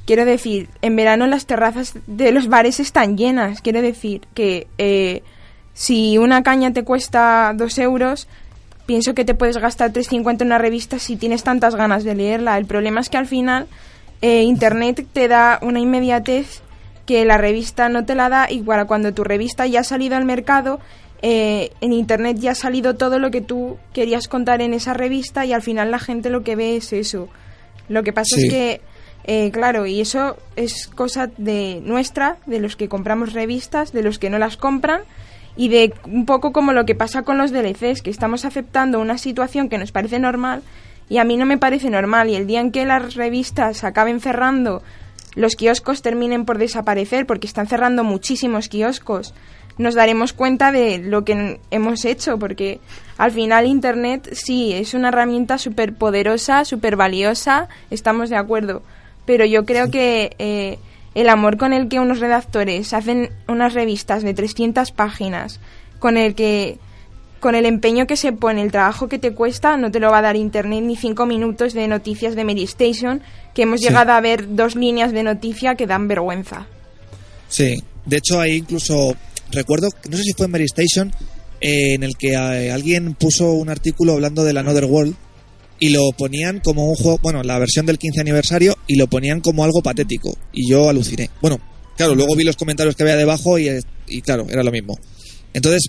quiero decir, en verano las terrazas de los bares están llenas. Quiero decir que eh, si una caña te cuesta dos euros, pienso que te puedes gastar tres cincuenta en una revista si tienes tantas ganas de leerla. El problema es que al final eh, Internet te da una inmediatez que la revista no te la da, y para cuando tu revista ya ha salido al mercado, eh, en Internet ya ha salido todo lo que tú querías contar en esa revista, y al final la gente lo que ve es eso. Lo que pasa sí. es que, eh, claro, y eso es cosa de nuestra, de los que compramos revistas, de los que no las compran, y de un poco como lo que pasa con los D L Cs, que estamos aceptando una situación que nos parece normal, y a mí no me parece normal, y el día en que las revistas acaben cerrando, los kioscos terminen por desaparecer, porque están cerrando muchísimos kioscos, nos daremos cuenta de lo que hemos hecho, porque al final Internet sí es una herramienta súper poderosa, súper valiosa, estamos de acuerdo, pero yo creo que eh, el amor con el que unos redactores hacen unas revistas de trescientas páginas, con el que con el empeño que se pone, el trabajo que te cuesta, no te lo va a dar Internet ni cinco minutos de noticias de Mary Station, que hemos sí. llegado a ver dos líneas de noticia que dan vergüenza. Sí, de hecho hay incluso, recuerdo, no sé si fue en Mary Station, eh, en el que eh, alguien puso un artículo hablando de la Another World, y lo ponían como un juego, bueno, la versión del quince aniversario, y lo ponían como algo patético, y yo aluciné. Bueno, claro, luego vi los comentarios que había debajo y, y claro, era lo mismo. Entonces,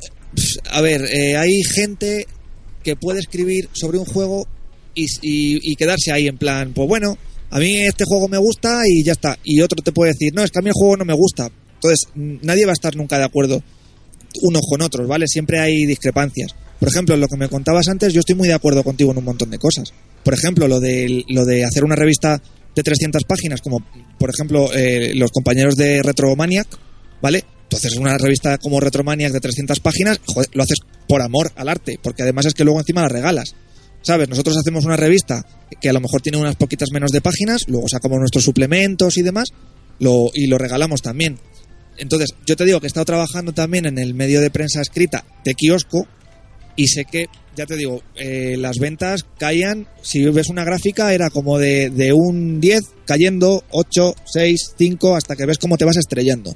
a ver, eh, hay gente que puede escribir sobre un juego y, y, y quedarse ahí en plan, pues bueno, a mí este juego me gusta y ya está. Y otro te puede decir, no, es que a mí el juego no me gusta. Entonces, nadie va a estar nunca de acuerdo unos con otros, ¿vale? Siempre hay discrepancias. Por ejemplo, en lo que me contabas antes, yo estoy muy de acuerdo contigo en un montón de cosas. Por ejemplo, lo de, lo de hacer una revista de trescientas páginas, como por ejemplo eh, los compañeros de Retromaniac, ¿vale? Tú haces una revista como Retromaniac de trescientas páginas, joder, lo haces por amor al arte, porque además es que luego encima la regalas, ¿sabes? Nosotros hacemos una revista que a lo mejor tiene unas poquitas menos de páginas, luego sacamos nuestros suplementos y demás, lo, y lo regalamos también. Entonces, yo te digo que he estado trabajando también en el medio de prensa escrita de kiosco, y sé que, ya te digo, eh, las ventas caían, si ves una gráfica, era como de, de un diez cayendo ocho, seis, cinco, hasta que ves cómo te vas estrellando.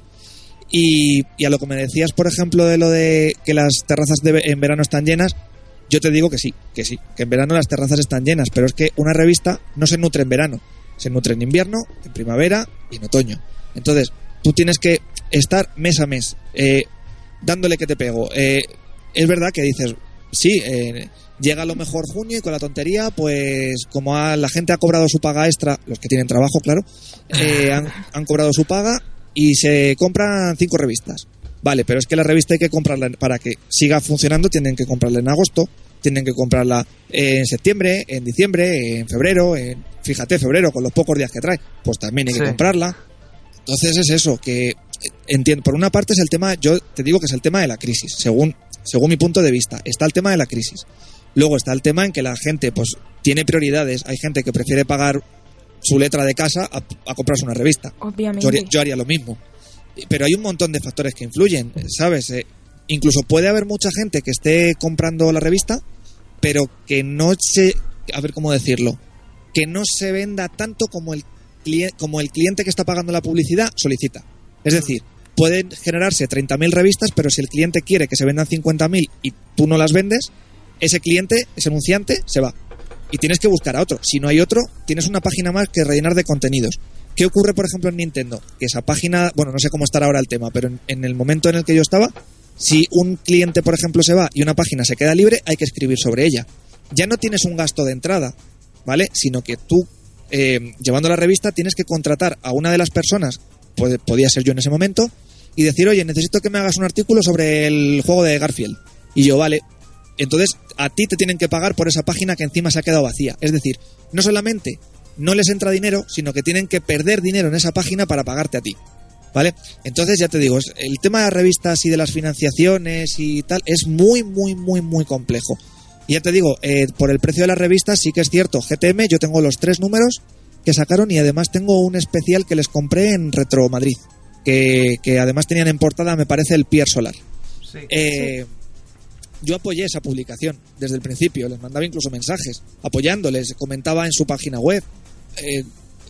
Y, y a lo que me decías, por ejemplo, de lo de que las terrazas de, en verano están llenas, yo te digo que sí, que sí, que en verano las terrazas están llenas, pero es que una revista no se nutre en verano, se nutre en invierno, en primavera y en otoño. Entonces, tú tienes que estar mes a mes, eh, dándole que te pego. Eh, es verdad que dices, sí, eh, llega a lo mejor junio y con la tontería, pues como a, la gente ha cobrado su paga extra, los que tienen trabajo, claro, eh, han, han cobrado su paga y se compran cinco revistas. Vale, pero es que la revista hay que comprarla para que siga funcionando, tienen que comprarla en agosto, tienen que comprarla en septiembre, en diciembre, en febrero, en, fíjate, febrero, con los pocos días que trae, pues también hay que sí. comprarla. Entonces es eso, que entiendo, por una parte es el tema, yo te digo que es el tema de la crisis, según según mi punto de vista, está el tema de la crisis. Luego está el tema en que la gente pues tiene prioridades, hay gente que prefiere pagar su letra de casa a, a comprarse una revista. Obviamente. Yo haría, yo haría lo mismo. Pero hay un montón de factores que influyen, ¿sabes? Eh, incluso puede haber mucha gente que esté comprando la revista, pero que no se, a ver cómo decirlo, que no se venda tanto como el cliente, como el cliente que está pagando la publicidad solicita. Es decir, pueden generarse treinta mil revistas, pero si el cliente quiere que se vendan cincuenta mil y tú no las vendes, ese cliente, ese anunciante, se va. Y tienes que buscar a otro. Si no hay otro, tienes una página más que rellenar de contenidos. ¿Qué ocurre, por ejemplo, en Nintendo? Que esa página, bueno, no sé cómo estará ahora el tema, pero en, en el momento en el que yo estaba, si un cliente, por ejemplo, se va y una página se queda libre, hay que escribir sobre ella. Ya no tienes un gasto de entrada, ¿vale? Sino que tú, eh, llevando la revista, tienes que contratar a una de las personas, puede, podía ser yo en ese momento, y decir, oye, necesito que me hagas un artículo sobre el juego de Garfield. Y yo, vale. Entonces, a ti te tienen que pagar por esa página que encima se ha quedado vacía. Es decir, no solamente no les entra dinero, sino que tienen que perder dinero en esa página para pagarte a ti, ¿vale? Entonces, ya te digo, el tema de las revistas y de las financiaciones y tal es muy, muy, muy, muy complejo. Y ya te digo, eh, por el precio de las revistas sí que es cierto. G T M, yo tengo los tres números que sacaron y además tengo un especial que les compré en Retro Madrid, que, que además tenían en portada, me parece, el Pier Solar. Sí, eh, sí. Yo apoyé esa publicación desde el principio, les mandaba incluso mensajes apoyándoles, comentaba en su página web. Eh,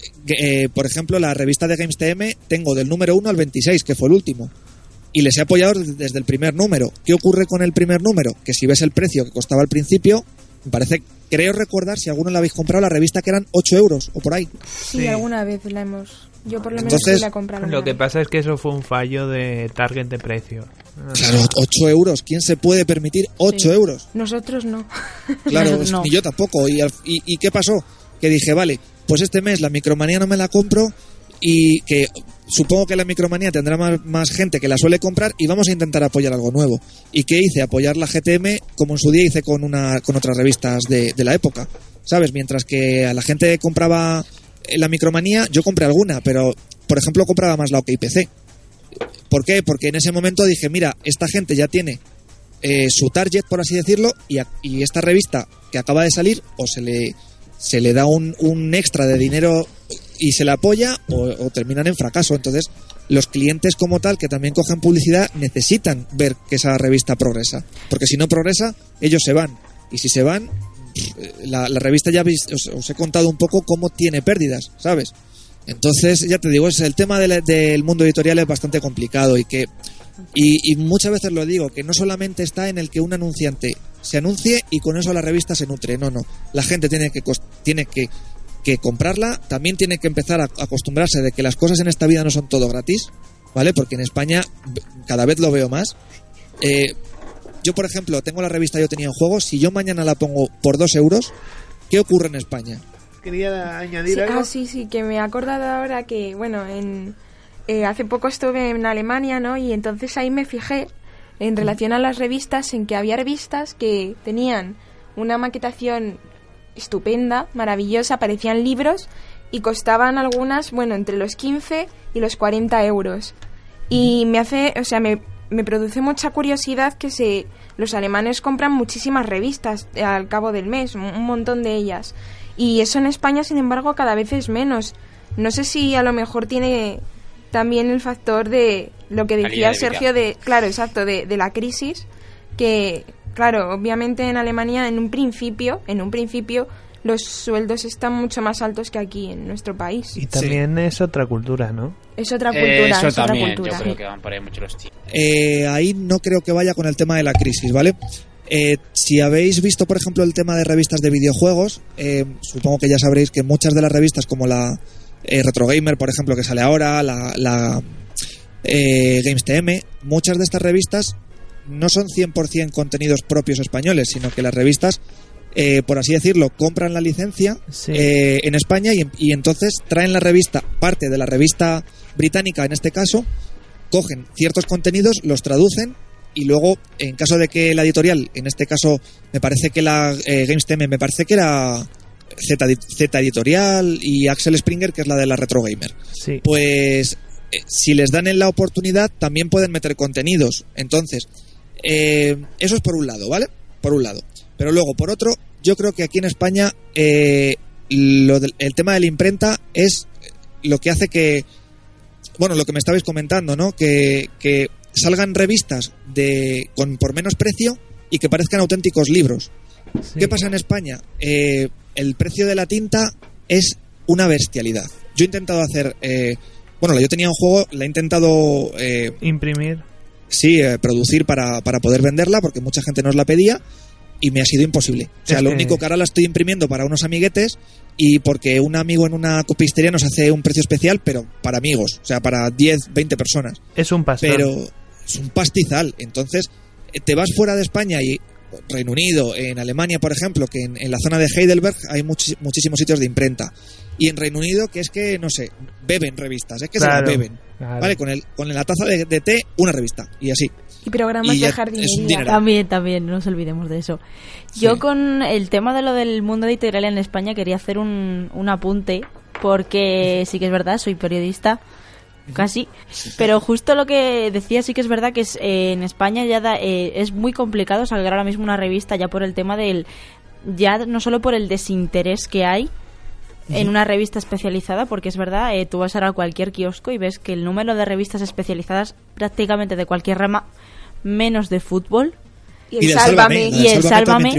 eh, por ejemplo, la revista de Games T M tengo del número uno al veintiséis, que fue el último. Y les he apoyado desde el primer número. ¿Qué ocurre con el primer número? Que si ves el precio que costaba al principio, me parece, creo recordar, si alguno la habéis comprado, la revista que eran ocho euros o por ahí. Sí, sí. Alguna vez la hemos... Yo por lo menos Entonces, sí la he comprado. Lo que pasa es que eso fue un fallo de target de precio. Claro, ocho euros. ¿Quién se puede permitir ocho Sí. euros? Nosotros no. Claro, Nosotros no. ni yo tampoco. ¿Y, al- y, ¿Y qué pasó? Que dije, vale, pues este mes la Micromanía no me la compro y que supongo que la Micromanía tendrá más, más gente que la suele comprar y vamos a intentar apoyar algo nuevo. ¿Y qué hice? Apoyar la G T M como en su día hice con, una, con otras revistas de, de la época. ¿Sabes? Mientras que a la gente compraba la Micromanía, yo compré alguna, pero por ejemplo compraba más la OK P C. ¿Por qué? Porque en ese momento dije, mira, esta gente ya tiene eh, su target, por así decirlo, y, a, y esta revista que acaba de salir, o se le, se le da un, un extra de dinero y se la apoya, o, o terminan en fracaso. Entonces, los clientes como tal, que también cogen publicidad, necesitan ver que esa revista progresa. Porque si no progresa, ellos se van. Y si se van, la, la revista ya habéis, os, os he contado un poco cómo tiene pérdidas, ¿sabes? Entonces, ya te digo, es el tema de la, del mundo editorial es bastante complicado y que y, y muchas veces lo digo, que no solamente está en el que un anunciante se anuncie y con eso la revista se nutre, no, no. La gente tiene que tiene que, que comprarla, también tiene que empezar a acostumbrarse de que las cosas en esta vida no son todo gratis, ¿vale? Porque en España cada vez lo veo más. Eh, yo, por ejemplo, tengo la revista Yo Tenía un Juego, si yo mañana la pongo por dos euros, ¿qué ocurre en España? Quería añadir Sí, algo. ah, sí, sí, que me he acordado ahora que, bueno, en eh, hace poco estuve en Alemania, ¿no? Y entonces ahí me fijé, en relación a las revistas, en que había revistas que tenían una maquetación estupenda, maravillosa, parecían libros, y costaban algunas, bueno, entre los quince y los cuarenta euros. Y me hace, o sea, me, me produce mucha curiosidad que se los alemanes compran muchísimas revistas al cabo del mes, un, un montón de ellas. Y eso en España, sin embargo, cada vez es menos. No sé si a lo mejor tiene también el factor de lo que decía de Sergio vida. de, claro, exacto, de, de la crisis, que, claro, obviamente en Alemania en un principio, en un principio los sueldos están mucho más altos que aquí en nuestro país. Y también sí. Es otra cultura, ¿no? Es otra cultura, Eh, eso es también, otra cultura. yo creo que van por ahí mucho los tiempos. Eh, ahí no creo que vaya con el tema de la crisis, ¿vale? Eh, si habéis visto, por ejemplo, el tema de revistas de videojuegos, eh, supongo que ya sabréis que muchas de las revistas, como la eh, Retro Gamer, por ejemplo, que sale ahora, la, la eh, Games T M, muchas de estas revistas no son cien por ciento contenidos propios españoles, sino que las revistas, eh, por así decirlo, compran la licencia sí. eh, en España y, y entonces traen la revista, parte de la revista británica en este caso, cogen ciertos contenidos, los traducen y luego, en caso de que la editorial, en este caso, me parece que la eh, Games T M, me parece que era Z, Z Editorial y Axel Springer, que es la de la Retro Gamer. Sí. Pues, eh, si les dan en la oportunidad, también pueden meter contenidos. Entonces, eh, eso es por un lado, ¿vale? Por un lado. Pero luego, por otro, yo creo que aquí en España, eh, lo del, el tema de la imprenta es lo que hace que, bueno, lo que me estabais comentando, ¿no? Que, que salgan revistas de con por menos precio y que parezcan auténticos libros. Sí. ¿Qué pasa en España? Eh, el precio de la tinta es una bestialidad. Yo he intentado hacer... Eh, bueno, yo tenía un juego, la he intentado... Eh, imprimir. Sí, eh, producir para, para poder venderla, porque mucha gente nos la pedía, y me ha sido imposible. O sea, es lo que... único que ahora la estoy imprimiendo para unos amiguetes, y porque un amigo en una copistería nos hace un precio especial, pero para amigos, o sea, para diez, veinte personas. Es un pastizal. Pero es un pastizal. Entonces, te vas fuera de España y Reino Unido, en Alemania, por ejemplo, que en, en la zona de Heidelberg hay much, muchísimos sitios de imprenta. Y en Reino Unido, que es que, no sé, beben revistas, es que claro, se las beben. Claro. ¿Vale? Con, el, con la taza de, de té, una revista, y así. Y programas y de jardinería. También, también, no nos olvidemos de eso. Yo sí. Con el tema de lo del mundo editorial en España quería hacer un, un apunte, porque sí que es verdad, soy periodista, casi, pero justo lo que decía sí que es verdad que es, eh, en España ya da, eh, es muy complicado sacar ahora mismo una revista ya por el tema del, ya no solo por el desinterés que hay en una revista especializada, porque es verdad, eh, tú vas ahora a cualquier kiosco y ves que el número de revistas especializadas prácticamente de cualquier rama, menos de fútbol, Y el, y el Sálvame. Y el Sálvame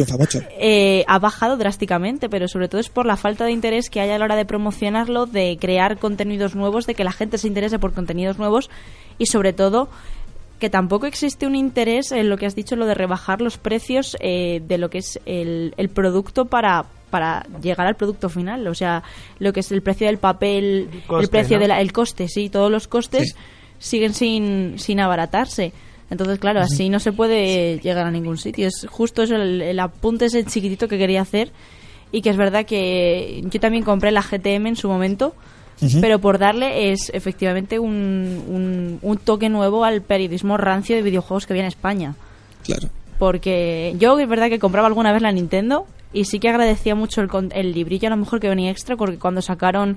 eh, ha bajado drásticamente, pero sobre todo es por la falta de interés que hay a la hora de promocionarlo, de crear contenidos nuevos, de que la gente se interese por contenidos nuevos y sobre todo que tampoco existe un interés en lo que has dicho, lo de rebajar los precios eh, de lo que es el, el producto para para llegar al producto final, o sea, lo que es el precio del papel, el, coste, el precio ¿no? de la, el coste, sí, todos los costes sí. siguen sin sin abaratarse. Entonces, claro, así no se puede llegar a ningún sitio. Es justo eso, el, el apunte ese chiquitito que quería hacer. Y que es verdad que yo también compré la G T M en su momento, uh-huh. pero por darle es efectivamente un, un, un toque nuevo al periodismo rancio de videojuegos que había en España. Claro. Porque yo es verdad que compraba alguna vez la Nintendo y sí que agradecía mucho el, el librillo a lo mejor que venía extra, porque cuando sacaron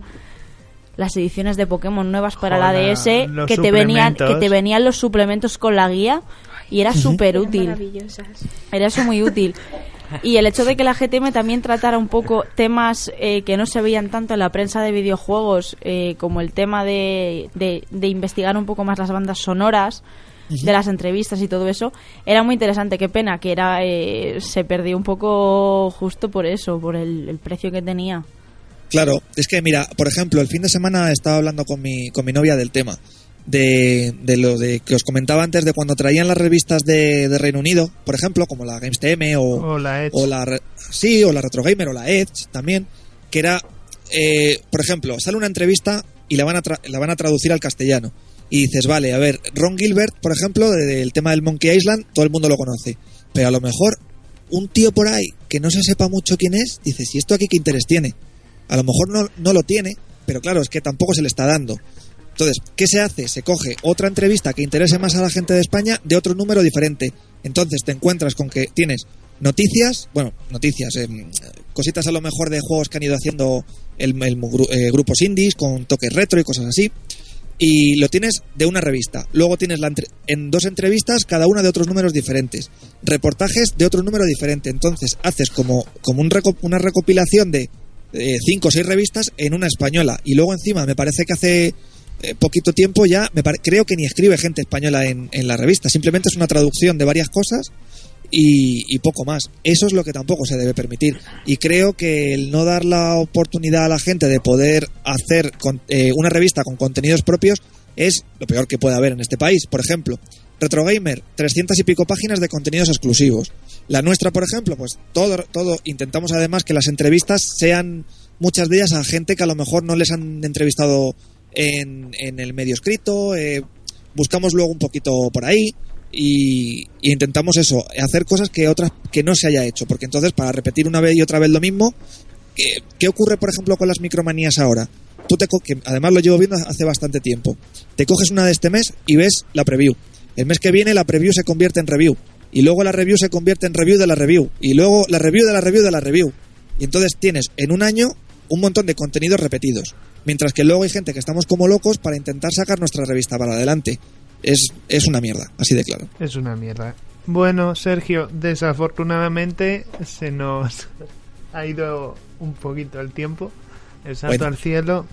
las ediciones de Pokémon nuevas para Joder, la D S, que te venían que te venían los suplementos con la guía y era súper útil. Era eso muy útil. Y el hecho de que la G T M también tratara un poco temas eh, que no se veían tanto en la prensa de videojuegos, eh, como el tema de, de, de investigar un poco más las bandas sonoras, uh-huh. de las entrevistas y todo eso, era muy interesante. Qué pena que era eh, se perdió un poco justo por eso, por el, el precio que tenía. Claro, es que mira, por ejemplo, el fin de semana estaba hablando con mi con mi novia del tema de, de lo de que os comentaba antes, de cuando traían las revistas de, de Reino Unido, por ejemplo, como la Games T M o, o la Edge, o la sí, o la Retro Gamer o la Edge también, que era eh, por ejemplo, sale una entrevista y la van a tra- la van a traducir al castellano y dices, vale, a ver, Ron Gilbert, por ejemplo, del tema del Monkey Island, todo el mundo lo conoce, pero a lo mejor un tío por ahí que no se sepa mucho quién es, dices, ¿y esto aquí qué interés tiene? A lo mejor no, no lo tiene, pero claro, es que tampoco se le está dando. Entonces, ¿qué se hace? Se coge otra entrevista que interese más a la gente de España de otro número diferente. Entonces te encuentras con que tienes noticias, bueno, noticias, eh, cositas a lo mejor de juegos que han ido haciendo el, el, eh, grupos indies con toques retro y cosas así, y lo tienes de una revista. Luego tienes la entre- en dos entrevistas, cada una de otros números diferentes, reportajes de otro número diferente. Entonces haces como, como un reco- una recopilación de eh, cinco o seis revistas en una española, y luego encima me parece que hace eh, poquito tiempo ya, me pare- creo que ni escribe gente española en, en la revista, simplemente es una traducción de varias cosas y, y poco más. Eso es lo que tampoco se debe permitir, y creo que el no dar la oportunidad a la gente de poder hacer con, eh, una revista con contenidos propios es lo peor que puede haber en este país. Por ejemplo, Retro Gamer, trescientas y pico páginas de contenidos exclusivos. La nuestra, por ejemplo, pues todo, todo intentamos además que las entrevistas sean, muchas de ellas, a gente que a lo mejor no les han entrevistado en, en el medio escrito, eh, buscamos luego un poquito por ahí y, y intentamos eso, hacer cosas que otras que no se haya hecho, porque entonces para repetir una vez y otra vez lo mismo, ¿qué, qué ocurre por ejemplo con las micromanías ahora? Tú te co- que además lo llevo viendo hace bastante tiempo, te coges una de este mes y ves la preview. El mes que viene la preview se convierte en review, y luego la review se convierte en review de la review, y luego la review de la review de la review. Y entonces tienes en un año un montón de contenidos repetidos, mientras que luego hay gente que estamos como locos para intentar sacar nuestra revista para adelante. Es, es una mierda, así de claro. Es una mierda. Bueno, Sergio, desafortunadamente se nos ha ido un poquito el tiempo, el salto bueno. al cielo.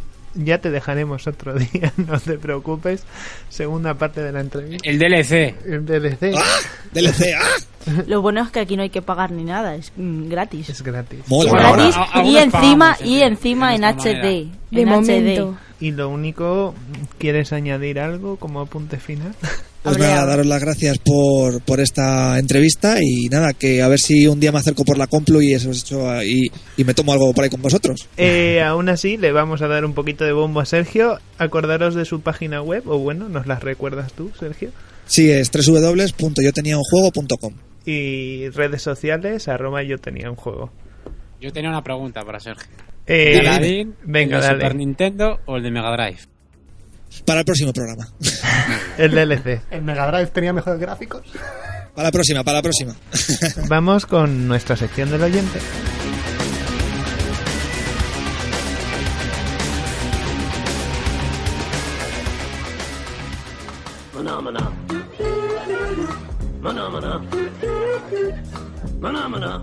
Ya te dejaremos otro día, no te preocupes. Segunda parte de la entrevista. El D L C. El D L C. ¡Ah! D L C, ¡ah! Lo bueno es que aquí no hay que pagar ni nada, es mm, gratis. Es gratis. Mola. Es gratis Ahora, y encima pagamos, y encima en, en H D. De en momento. H D. Y lo único, ¿quieres añadir algo como apunte final? Pues nada, daros las gracias por, por esta entrevista, y nada, que a ver si un día me acerco por la Complu y eso hecho y, y me tomo algo por ahí con vosotros. Eh, aún así, le vamos a dar un poquito de bombo a Sergio. Acordaros de su página web, o bueno, ¿nos las recuerdas tú, Sergio? Sí, es doble u doble u doble u punto yo tenía un juego punto com. Y redes sociales, arroba yo tenía un juego. Yo tenía una pregunta para Sergio. Eh, ¿El Aladdin, venga, el de dale. Super Nintendo o el de Mega Drive? Para el próximo programa. El D L C. ¿El Mega Drive tenía mejores gráficos? Para la próxima, para la próxima. Vamos con nuestra sección del oyente. Maná, maná. Maná, maná. Maná, maná.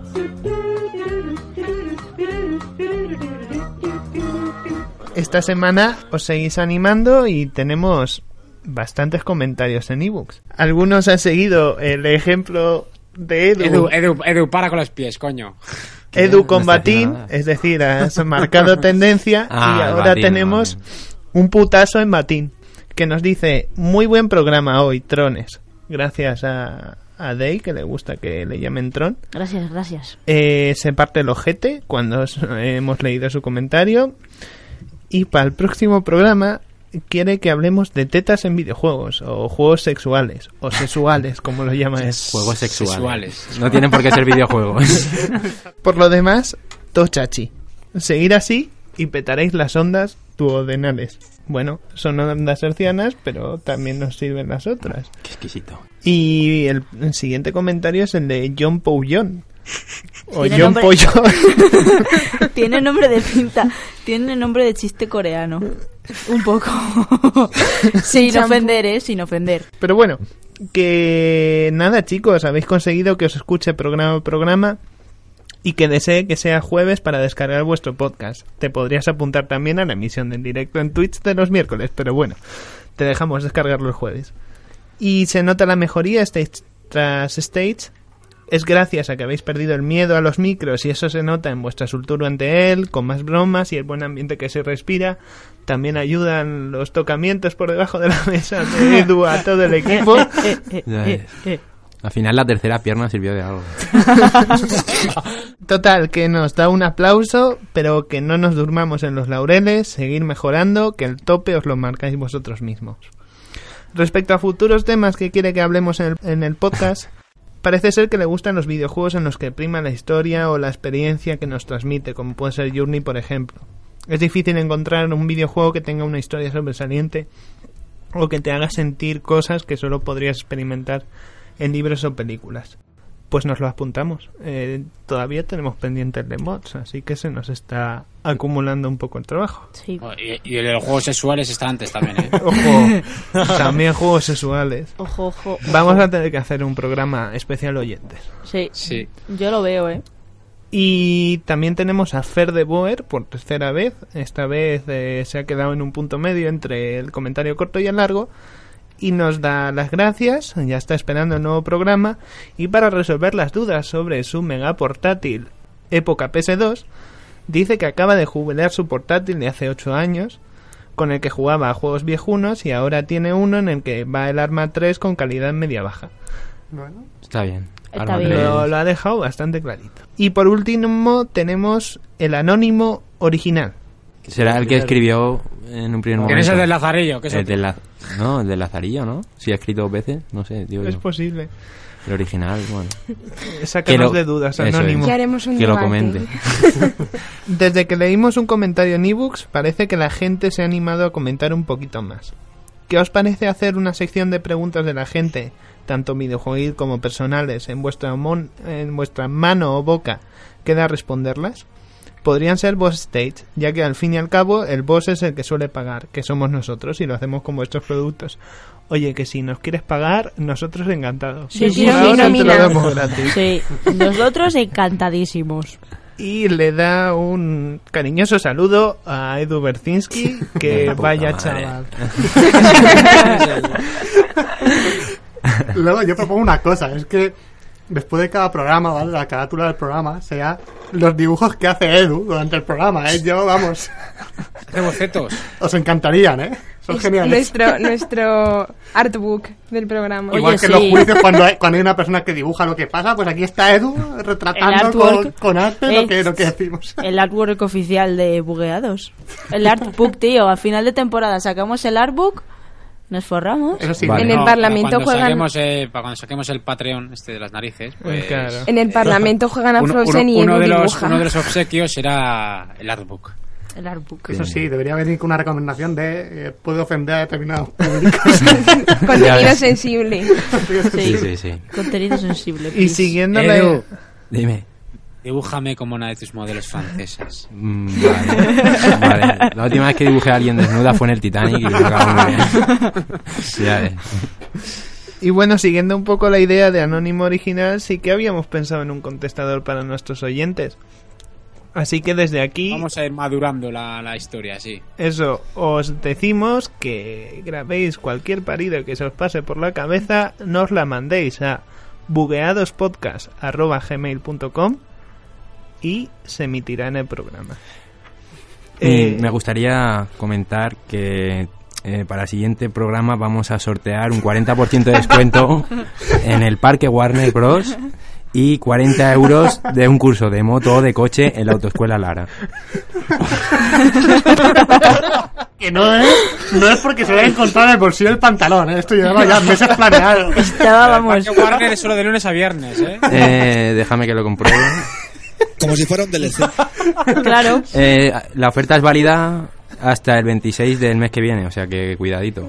Esta semana os seguís animando y tenemos bastantes comentarios en ebooks. Algunos han seguido el ejemplo de Edu. Edu, Edu, Edu, para con los pies, coño. Edu con Batín, es decir, has marcado tendencia Ah, y ahora Batín, tenemos un putazo en Batín que nos dice: muy buen programa hoy, Trones. Gracias a, a Day, que le gusta que le llamen Tron. Gracias, gracias. Eh, se parte el ojete cuando os- hemos leído su comentario. Y para el próximo programa quiere que hablemos de tetas en videojuegos, o juegos sexuales, o sexuales, como lo llama él. Juegos sexuales. Sexuales. No tienen por qué ser videojuegos. Por lo demás, todo chachi. Seguir así y petaréis las ondas duodenales. Bueno, son ondas hercianas, pero también nos sirven las otras. Qué exquisito. Y el, el siguiente comentario es el de John Poullón. O Tiene John nombre- Poullón. Tiene nombre de pinta, tiene nombre de chiste coreano. Un poco. Sin Champú. ofender, ¿eh? Sin ofender. Pero bueno, que nada, chicos, habéis conseguido que os escuche programa a programa y que desee que sea jueves para descargar vuestro podcast. Te podrías apuntar también a la emisión del directo en Twitch de los miércoles, pero bueno, te dejamos descargarlo el jueves. Y se nota la mejoría stage tras stage. Es gracias a que habéis perdido el miedo a los micros y eso se nota en vuestra soltura ante él, con más bromas y el buen ambiente que se respira. También ayudan los tocamientos por debajo de la mesa de Edu a todo el equipo. Ya ves. Al final la tercera pierna sirvió de algo. Total, que nos da un aplauso, pero que no nos durmamos en los laureles, seguir mejorando, que el tope os lo marcáis vosotros mismos. Respecto a futuros temas que quiere que hablemos en el, en el podcast, parece ser que le gustan los videojuegos en los que prima la historia o la experiencia que nos transmite, como puede ser Journey, por ejemplo. Es difícil encontrar un videojuego que tenga una historia sobresaliente o que te haga sentir cosas que solo podrías experimentar en libros o películas. Pues nos lo apuntamos. Eh, todavía tenemos pendientes de mods, así que se nos está acumulando un poco el trabajo. Sí. Oh, Y, y el de los juegos sexuales está antes también, ¿eh? Ojo, también juegos sexuales. Ojo, ojo. Vamos ojo. a tener que hacer un programa especial oyentes. Sí. Sí. Yo lo veo, ¿eh? Y también tenemos a Fer de Boer por tercera vez. Esta vez eh, se ha quedado en un punto medio entre el comentario corto y el largo. Y nos da las gracias, ya está esperando el nuevo programa. Y para resolver las dudas sobre su mega portátil época P S dos, dice que acaba de jubilar su portátil de hace ocho años, con el que jugaba a juegos viejunos, y ahora tiene uno en el que va el Arma tres con calidad media-baja. Bueno, Está bien. Está Arma bien. tres. Lo, lo ha dejado bastante clarito. Y por último tenemos el anónimo original. Será el que escribió en un primer momento. ¿Quién es el del Lazarillo? ¿Qué es el otro? del La- No, el del Lazarillo, ¿no? Si ha escrito dos veces, no sé, digo Es yo. posible. El original, bueno. Sácanos Que lo- de dudas, eso es. anónimo. Ya haremos un Que lo debate. comente. Desde que leímos un comentario en ebooks, parece que la gente se ha animado a comentar un poquito más. ¿Qué os parece hacer una sección de preguntas de la gente, tanto videojuegos como personales, en vuestra, mon- en vuestra mano o boca, queda responderlas? Podrían ser boss stage, ya que al fin y al cabo el boss es el que suele pagar, que somos nosotros, y lo hacemos con vuestros productos. Oye, que si nos quieres pagar, nosotros encantados. Sí, sí, Por sí, ahora te lo nómina. damos gratis. Sí, nosotros encantadísimos. Y le da un cariñoso saludo a Edu Berzinski, que La puta vaya madre. chaval. luego yo propongo una cosa, es que después de cada programa, ¿vale? La carátula del programa sea los dibujos que hace Edu durante el programa, ¿eh? Yo, vamos, Hace bocetos. os encantarían, ¿eh? Son Es geniales. nuestro, nuestro artbook del programa. Igual Oye, que en los sí. juicios cuando hay, cuando hay una persona que dibuja lo que pasa, pues aquí está Edu El retratando con, artwork. con arte Eh, lo que, lo que decimos. El artwork oficial de Bugueados. El artbook, tío. A final de temporada sacamos el artbook, nos forramos. Eso sí, En el No, Parlamento para cuando juegan- saquemos, eh, para cuando saquemos el Patreon este de las narices, pues... Claro. En el Parlamento juegan a Uno, Frozen uno- y uno Edu de los, dibuja. uno de los obsequios será el artbook. El artbook. Eso sí, debería venir con una recomendación de eh, puede ofender a determinados públicos. Contenido sensible. Sí, sí, sí. Contenido sensible. Y please. siguiendo Edu, Dime. dibújame como una de tus modelos francesas. Mm, Vale. Vale. La última vez que dibujé a alguien desnuda fue en el Titanic y me acabó muy bien. Ya ves. Y bueno, siguiendo un poco la idea de Anónimo Original, sí que habíamos pensado en un contestador para nuestros oyentes. Así que desde aquí, Vamos a ir madurando la, la historia, sí. eso, os decimos que grabéis cualquier parido que se os pase por la cabeza, nos la mandéis a bugueadospodcast arroba gmail punto com y se emitirá en el programa. Eh, me gustaría comentar que eh, para el siguiente programa vamos a sortear un cuarenta por ciento de descuento en el Parque Warner Bros. Y cuarenta euros de un curso de moto o de coche en la Autoescuela Lara. Que no es, no es porque se lo haya encontrado en el bolsillo del pantalón, ¿eh? Esto llevaba ya meses planeado. Estaba, vamos. El Parque Warner es solo de lunes a viernes, ¿eh? eh déjame que lo compruebe. Como si fuera un D L C. Claro. Eh, la oferta es válida hasta el veintiséis del mes que viene, o sea que cuidadito.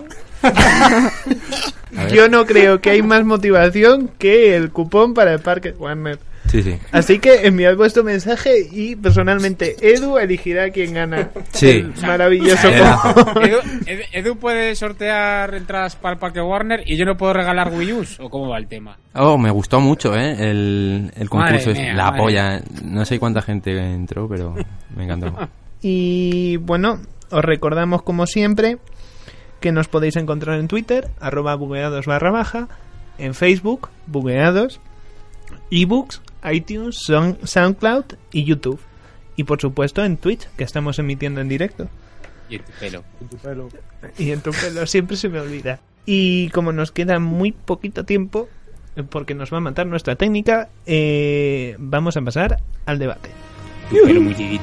Yo no creo que hay más motivación que el cupón para el Parque Warner. Sí, sí. Así que enviad vuestro mensaje y personalmente Edu elegirá quién gana. Sí. El maravilloso Edu, Edu, Edu puede sortear entradas para el Parque Warner y yo no puedo regalar Wii U's, ¿o cómo va el tema? Oh, me gustó mucho, ¿eh? El, el concurso. Madre mía, la madre polla. No sé cuánta gente entró, pero me encantó. Y bueno, os recordamos como siempre que nos podéis encontrar en Twitter, arroba bugueados barra baja, en Facebook, bugueados, ebooks, iTunes, Son- SoundCloud y YouTube. Y por supuesto en Twitch, que estamos emitiendo en directo. Y en tu pelo. En tu pelo. Y en tu pelo, siempre se me olvida. Y como nos queda muy poquito tiempo, porque nos va a matar nuestra técnica, eh, vamos a pasar al debate. Tu pelo muy chiquito.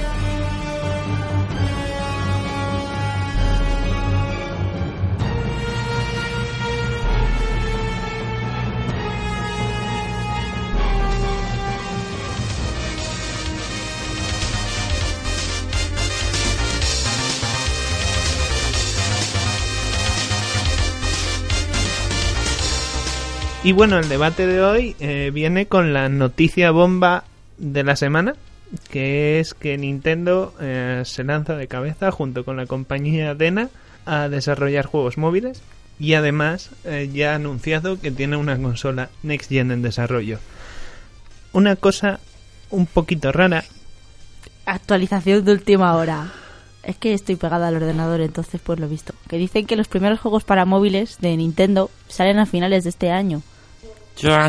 Y bueno, el debate de hoy eh, viene con la noticia bomba de la semana, que es que Nintendo eh, se lanza de cabeza junto con la compañía Dena a desarrollar juegos móviles y además eh, ya ha anunciado que tiene una consola Next Gen en desarrollo. Una cosa un poquito rara. Actualización de última hora. Es que estoy pegada al ordenador, entonces pues lo he visto. Que dicen que los primeros juegos para móviles de Nintendo salen a finales de este año. O sea,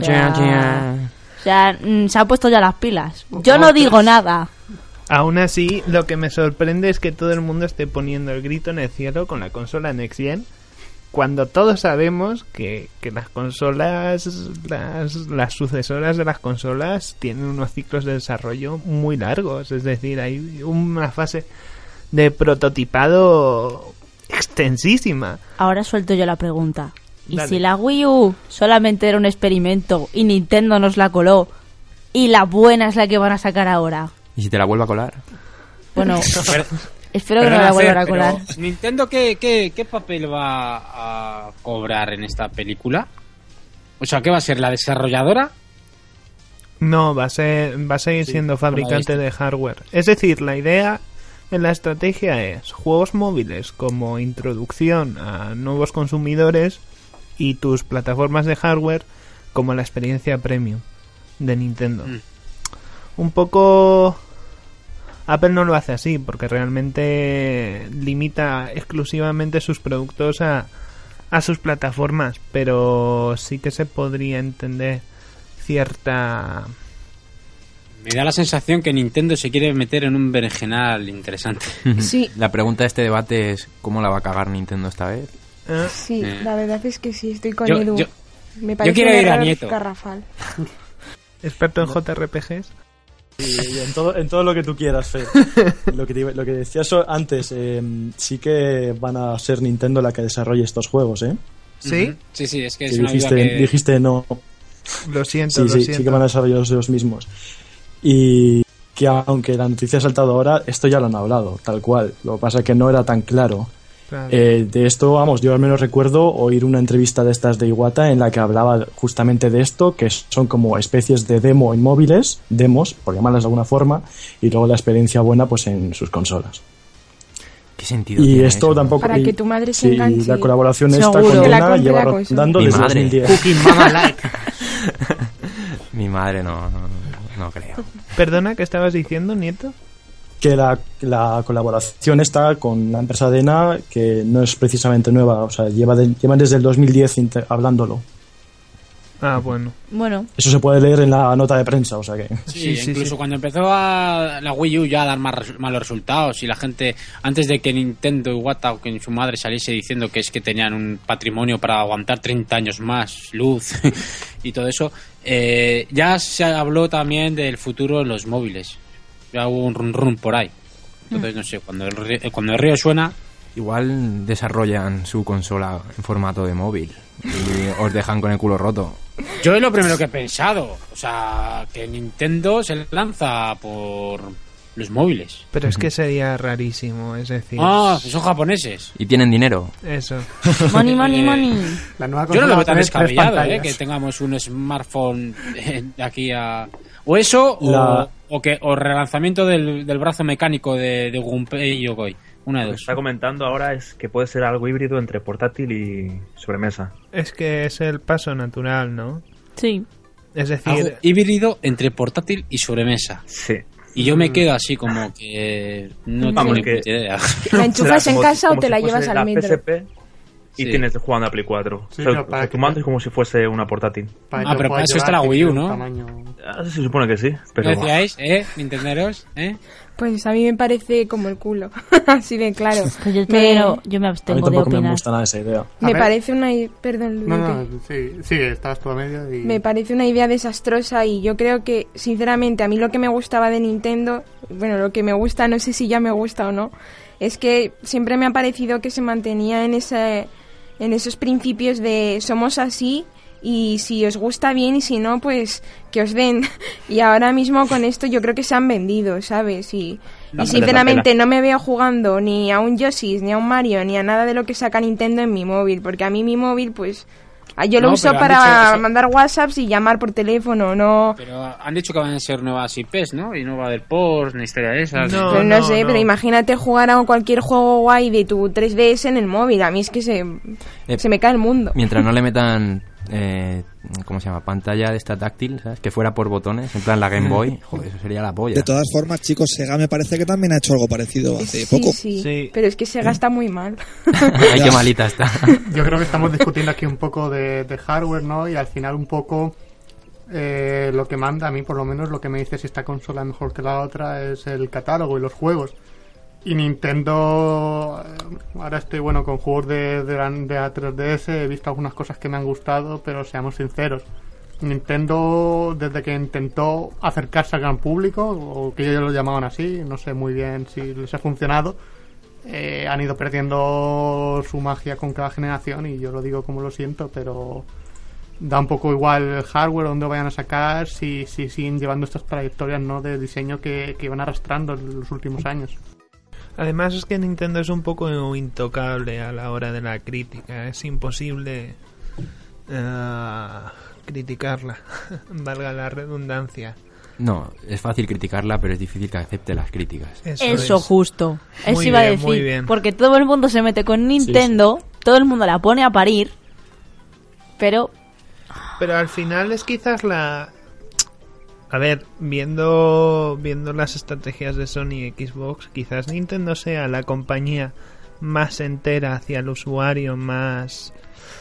o sea, mm, se han puesto ya las pilas. Yo no digo nada. Aún así, lo que me sorprende es que todo el mundo esté poniendo el grito en el cielo con la consola Next Gen, cuando todos sabemos que, que las consolas, las, las sucesoras de las consolas tienen unos ciclos de desarrollo muy largos. Es decir, hay una fase de prototipado extensísima. Ahora suelto yo la pregunta. ¿Y Dale. si la Wii U solamente era un experimento y Nintendo nos la coló y la buena es la que van a sacar ahora? ¿Y si te la vuelvo a colar? Bueno, Pero- espero que no Perdona, la vuelvan a Fer, colar. pero ¿Nintendo qué, qué, qué papel va a cobrar en esta película? O sea, ¿qué va a ser? ¿La desarrolladora? No, va a ser, va a seguir Sí, siendo por la fabricante vista. de hardware. Es decir, la idea en la estrategia es juegos móviles como introducción a nuevos consumidores y tus plataformas de hardware como la experiencia premium de Nintendo. Mm. Un poco... Apple no lo hace así porque realmente limita exclusivamente sus productos a, a sus plataformas, pero sí que se podría entender cierta... Me da la sensación que Nintendo se quiere meter en un berenjenal interesante. Sí. La pregunta de este debate es ¿cómo la va a cagar Nintendo esta vez? Sí, Eh. la verdad es que sí, estoy con Yo- Edu. yo- Me parece quiero un ir a error Nieto. garrafal. Experto en J R P Gs. Y en todo, en todo lo que tú quieras, Fer. Lo que, te iba- lo que decías so- antes, eh, sí que van a ser Nintendo la que desarrolle estos juegos, ¿eh? ¿Sí? Ujú. Sí, sí, es que es Que una dijiste, duda que... dijiste no. Lo siento, Sí, lo sí, siento. sí que van a desarrollar los mismos. Y que aunque la noticia ha saltado ahora, esto ya lo han hablado, tal cual. Lo que pasa es que no era tan claro. Claro. Eh, de esto, vamos, yo al menos recuerdo oír una entrevista de estas de Iwata en la que hablaba justamente de esto, que son como especies de demo en móviles, demos, por llamarlas de alguna forma, y luego la experiencia buena pues en sus consolas. ¿Qué sentido Y tiene esto eso? tampoco... Para y- que tu madre se sí, enganche. la colaboración esta Seguro. con Que la Dena compre lleva la consola. rondando Mi desde madre. dos mil diez. Cooking Mama Like. Mi madre no, no, no creo. Perdona, ¿qué estabas diciendo, Nieto? Que la, la colaboración está con la empresa Dena, que no es precisamente nueva, o sea, lleva de- llevan desde el dos mil diez inter- hablándolo. Ah, bueno. Bueno. Eso se puede leer en la nota de prensa, o sea que... Sí, sí incluso sí. Cuando empezó a la Wii U ya a dar más malos resultados y la gente, antes de que Nintendo, Iwata o que su madre saliese diciendo que es que tenían un patrimonio para aguantar treinta años más, luz y todo eso, eh, ya se habló también del futuro de los móviles. Ya hubo un run run por ahí. Entonces, no sé, cuando el, cuando el río suena... Igual desarrollan su consola en formato de móvil y os dejan con el culo roto. Yo es lo primero que he pensado. O sea, que Nintendo se lanza por los móviles. Pero es que sería rarísimo, es decir... Ah, son japoneses. Y tienen dinero. Eso. Money, money, money. La nueva Yo no lo veo tan tres descabellado, eh, que tengamos un smartphone de aquí a... O eso, La... o, o que o relanzamiento del, del brazo mecánico de, de Gunpei y Yokoi. Una de Lo dos. que está comentando ahora es que puede ser algo híbrido entre portátil y sobremesa. Es que es el paso natural, ¿no? Sí. Es decir... Algo híbrido entre portátil y sobremesa. Sí. Y yo me quedo así como que... No Vamos, tengo ni que... idea. ¿La enchufas en como, casa como o te si la llevas fuese al la metro? P S P y Sí. tienes jugando a Play cuatro. Sí, o sea, pero para tu que mando te- es como si fuese una portátil. Para Ah, pero para eso está la Wii U, ¿no? Ah, se supone que sí, pero... ¿Qué decíais, eh? Nintenderos, ¿eh? Pues a mí me parece como el culo. Así de claro. Pues yo, Me- pero yo me A mí abstengo de tampoco me opinar. gusta nada esa idea. A Me ver. parece una... i- Perdón, No, Luque. no, sí, sí, estabas todo a medio y... Me parece una idea desastrosa y yo creo que, sinceramente, a mí lo que me gustaba de Nintendo, bueno, lo que me gusta, no sé si ya me gusta o no, es que siempre me ha parecido que se mantenía en ese, en esos principios de somos así y si os gusta bien y si no, pues que os den. Y ahora mismo con esto yo creo que se han vendido, ¿sabes? Y, No, y pero sinceramente la pena. no me veo jugando ni a un Yoshi, ni a un Mario, ni a nada de lo que saca Nintendo en mi móvil, porque a mí mi móvil, pues... ah, yo lo No, uso pero han para dicho eso- mandar WhatsApps y llamar por teléfono, no... Pero han dicho que van a ser nuevas I Pes, ¿no? Y no va a haber ports ni historia de esas. No. Pero no, sé, pero imagínate jugar a cualquier juego guay de tu tres D S en el móvil. A mí es que se, Eh, se me cae el mundo. Mientras no le metan, eh, ¿cómo se llama? Pantalla de esta táctil, ¿sabes? Que fuera por botones, en plan la Game Boy. Joder, eso sería la polla. De todas formas, chicos, Sega me parece que también ha hecho algo parecido hace Sí, poco. sí, Sí. pero es que se gasta muy mal. Ay, qué malita está. Yo creo que estamos discutiendo aquí un poco de, de hardware, ¿no? Y al final un poco eh, lo que manda, a mí por lo menos lo que me dice si esta consola es mejor que la otra es el catálogo y los juegos. Y Nintendo, eh, ahora estoy bueno con juegos de, de, la, de la tres D S, he visto algunas cosas que me han gustado, pero seamos sinceros. Nintendo, desde que intentó acercarse al gran público, o que ellos lo llamaban así, no sé muy bien si les ha funcionado, eh, han ido perdiendo su magia con cada generación y yo lo digo como lo siento, pero da un poco igual el hardware, dónde vayan a sacar, si, si siguen llevando estas trayectorias, ¿no?, de diseño que, que iban arrastrando en los últimos años. Además es que Nintendo es un poco intocable a la hora de la crítica. Es imposible uh, criticarla, valga la redundancia. No, es fácil criticarla, pero es difícil que acepte las críticas. Eso, Eso es. justo. Eso Muy iba bien, a decir. muy bien. Porque todo el mundo se mete con Nintendo, Sí, todo el mundo la pone a parir, pero Pero al final es quizás la... A ver, viendo viendo las estrategias de Sony y Xbox, quizás Nintendo sea la compañía más entera hacia el usuario, más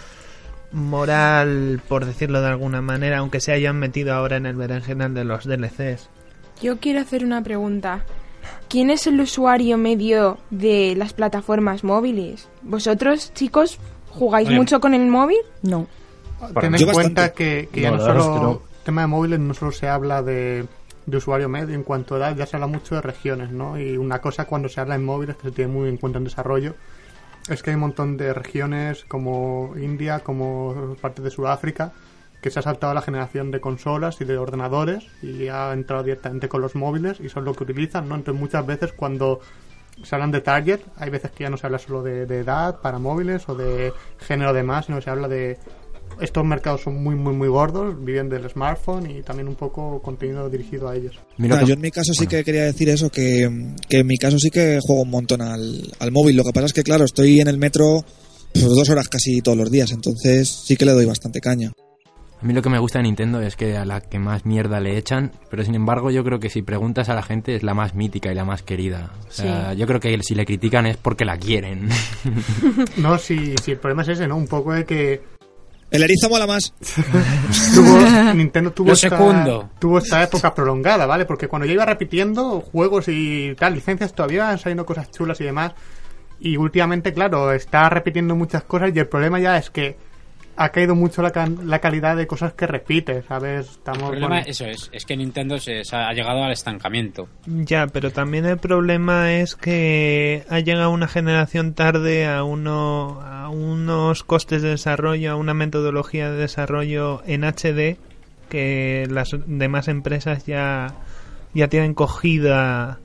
moral, por decirlo de alguna manera, aunque se hayan metido ahora en el berenjenal de los D L Cs. Yo quiero hacer una pregunta. ¿Quién es el usuario medio de las plataformas móviles? ¿Vosotros, chicos, jugáis Oye. mucho con el móvil? No. Ten Yo en cuenta bastante. que, que No, ya no la verdad solo es que no. el tema de móviles no solo se habla de, de usuario medio en cuanto a edad, ya se habla mucho de regiones, ¿no? Y una cosa cuando se habla en móviles que se tiene muy en cuenta en desarrollo es que hay un montón de regiones como India, como parte de Sudáfrica, que se ha saltado la generación de consolas y de ordenadores y ha entrado directamente con los móviles y son lo que utilizan, ¿no? Entonces muchas veces cuando se hablan de target, hay veces que ya no se habla solo de, de edad para móviles o de género de más, sino que se habla de estos mercados son muy muy muy gordos, viven del smartphone y también un poco contenido dirigido a ellos. Mira Ah, que- yo en mi caso sí bueno. que quería decir eso, que, que en mi caso sí que juego un montón al, al móvil. Lo que pasa es que, claro, estoy en el metro pues, dos horas casi todos los días, entonces sí que le doy bastante caña. A mí lo que me gusta de Nintendo es que a la que más mierda le echan, pero sin embargo yo creo que si preguntas a la gente es la más mítica y la más querida. O sea, Sí. yo creo que si le critican es porque la quieren. No, si, si el problema es ese, ¿no? Un poco de que El erizo mola más. tuvo, Nintendo tuvo Lo esta, segundo. tuvo esta época prolongada, ¿vale? Porque cuando yo iba repitiendo juegos y tal, licencias, todavía van saliendo cosas chulas y demás. Y últimamente, claro, está repitiendo muchas cosas y el problema ya es que ha caído mucho la, can- la calidad de cosas que repite, ¿sabes? Estamos El problema, con- eso es, es que Nintendo se, se ha llegado al estancamiento. Ya, pero también el problema es que ha llegado una generación tarde a uno a unos costes de desarrollo, a una metodología de desarrollo en H D que las demás empresas ya ya tienen cogida,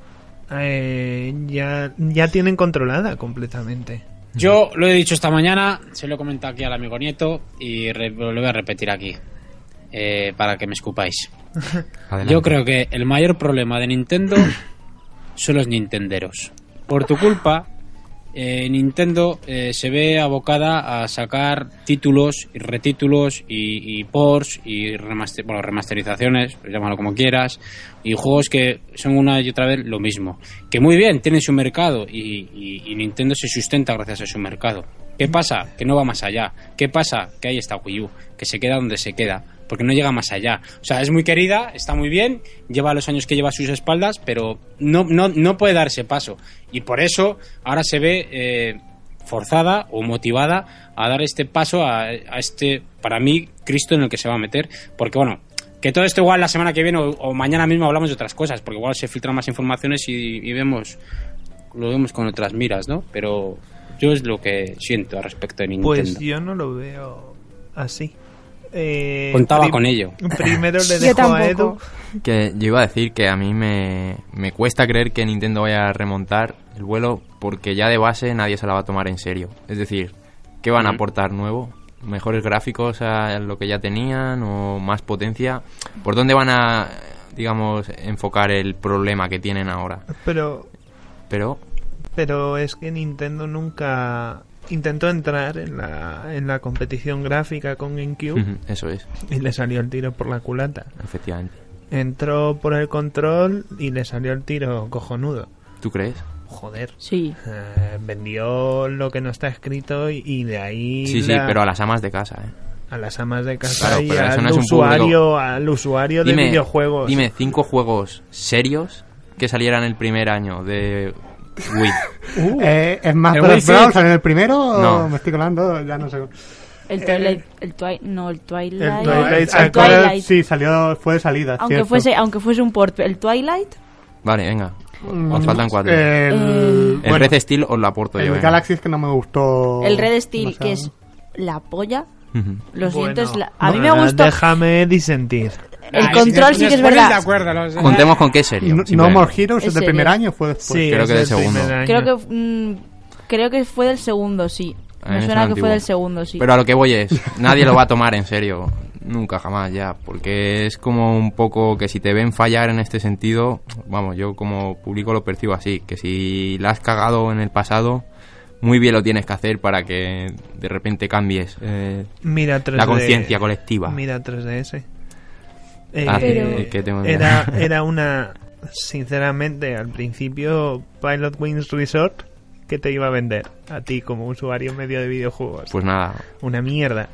eh, ya ya tienen controlada completamente. Yo lo he dicho esta mañana, se lo he comentado aquí al amigo Nieto y re- lo voy a repetir aquí eh, para que me escupáis. Adelante. Yo creo que el mayor problema de Nintendo son los nintenderos. Por tu culpa, eh, Nintendo eh, se ve abocada a sacar títulos y retítulos y, y ports y remaster, bueno, remasterizaciones, llámalo como quieras, y juegos que son una y otra vez lo mismo. Que muy bien, tienen su mercado y, y, y Nintendo se sustenta gracias a su mercado. ¿Qué pasa? Que no va más allá. ¿Qué pasa? Que ahí está Wii U, que se queda donde se queda, porque no llega más allá. O sea, es muy querida, está muy bien, lleva los años que lleva a sus espaldas, pero no, no, no puede dar ese paso. Y por eso ahora se ve eh, forzada o motivada a dar este paso a, a este, para mí, Cristo en el que se va a meter. Porque bueno, que todo esto igual la semana que viene o, o mañana mismo hablamos de otras cosas, porque igual se filtran más informaciones y, y vemos, lo vemos con otras miras, ¿no? Pero yo es lo que siento al respecto de Nintendo. Pues yo no lo veo así. Eh, Contaba prim- con ello. Primero le Yo dejo a tampoco. Edu. Que yo iba a decir que a mí me, me cuesta creer que Nintendo vaya a remontar el vuelo porque ya de base nadie se la va a tomar en serio. Es decir, ¿qué van a Ujú. aportar nuevo? ¿Mejores gráficos a lo que ya tenían o más potencia? ¿Por dónde van a, digamos, enfocar el problema que tienen ahora? Pero Pero pero es que Nintendo nunca intentó entrar en la en la competición gráfica con GameCube ujú, eso es, y le salió el tiro por la culata. efectivamente. Entró por el control y le salió el tiro cojonudo. ¿Tú crees? Joder. Sí. Eh, vendió lo que no está escrito y, y de ahí Sí, sí, la- pero a las amas de casa, ¿eh? a las amas de casa Claro, y pero eso al no es un usuario público. al usuario de Dime, videojuegos. dime cinco juegos serios que salieran el primer año de Wii. Eh, ¿Es más El Brothers Wii Fit. Brawl salió en el primero o No. me estoy colando? Ya no sé. El Twilight, el Twilight, no, el Twilight, El Twilight el sacó- Twilight. Sí, salió, fue de salida. aunque cierto. fuese, aunque fuese un port, el Twilight, Vale, venga. Mm, Os faltan cuatro. El, Eh, el bueno, Red Steel os lo aporto yo. el venga. Galaxy es que no me gustó. el Red Steel, demasiado. que es la polla. Ujú. Lo siento, Bueno, es la- a mí me bueno, gustó. Déjame disentir. El Ay, control si sí nos que es ponen verdad. de acuerdo, los- Contemos con qué es serio. No, no simplemente. More Heroes ¿Es es del primer serio? año o fue después. Sí, Creo es que del el segundo. primer año. Creo que mm, creo que fue del segundo, sí. A mí Me me suena suena que fue antiguo. del segundo, sí. Pero a lo que voy es, nadie lo va a tomar en serio. Nunca, jamás, ya. Porque es como un poco que si te ven fallar en este sentido, vamos, yo como público lo percibo así, que si la has cagado en el pasado, muy bien lo tienes que hacer para que de repente cambies eh, Mira tres D, la conciencia colectiva. Mira tres D S. Eh, Ah, Pero- que tengo- era, era una... Sinceramente, al principio, Pilot Wings Resort, ¿qué te iba a vender? A ti, como usuario medio de videojuegos. Pues nada, Una mierda.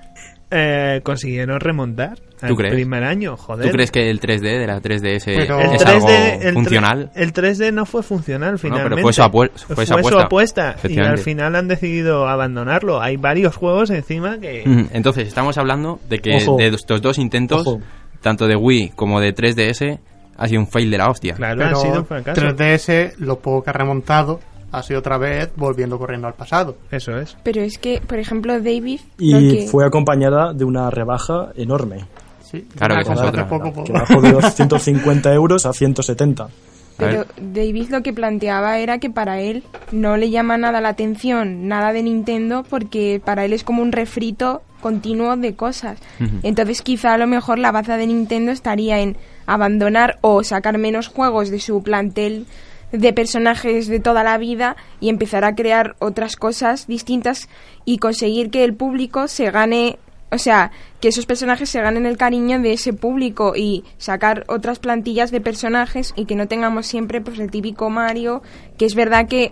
Eh, consiguieron remontar al ¿Tú crees? primer año, joder. ¿tú crees que el tres D de la tres D S Pero- el es tres D, algo el tre- funcional? El tres D no fue funcional finalmente. pero fue su apue- fue su apuesta. apuesta. Y al Efectivamente. final han decidido abandonarlo. Hay varios juegos encima que... Mm, Entonces, estamos hablando de que Ojo. de estos dos intentos, Ojo. tanto de Wii como de tres D S, ha sido un fail de la hostia. Claro, ha Pero sido un fracaso. tres D S, lo poco que ha remontado, ha sido otra vez volviendo corriendo al pasado. Eso es. Pero es que, por ejemplo, David... Y lo que- fue acompañada de una rebaja enorme. Sí, Claro, que esa es hace otra. poco, poco. Que bajó de doscientos cincuenta euros a ciento setenta. A Pero ver. David lo que planteaba era que para él no le llama nada la atención, nada de Nintendo, porque para él es como un refrito continuo de cosas. Ujú. Entonces quizá a lo mejor la baza de Nintendo estaría en abandonar o sacar menos juegos de su plantel de personajes de toda la vida y empezar a crear otras cosas distintas y conseguir que el público se gane, o sea, que esos personajes se ganen el cariño de ese público y sacar otras plantillas de personajes y que no tengamos siempre pues el típico Mario, que es verdad que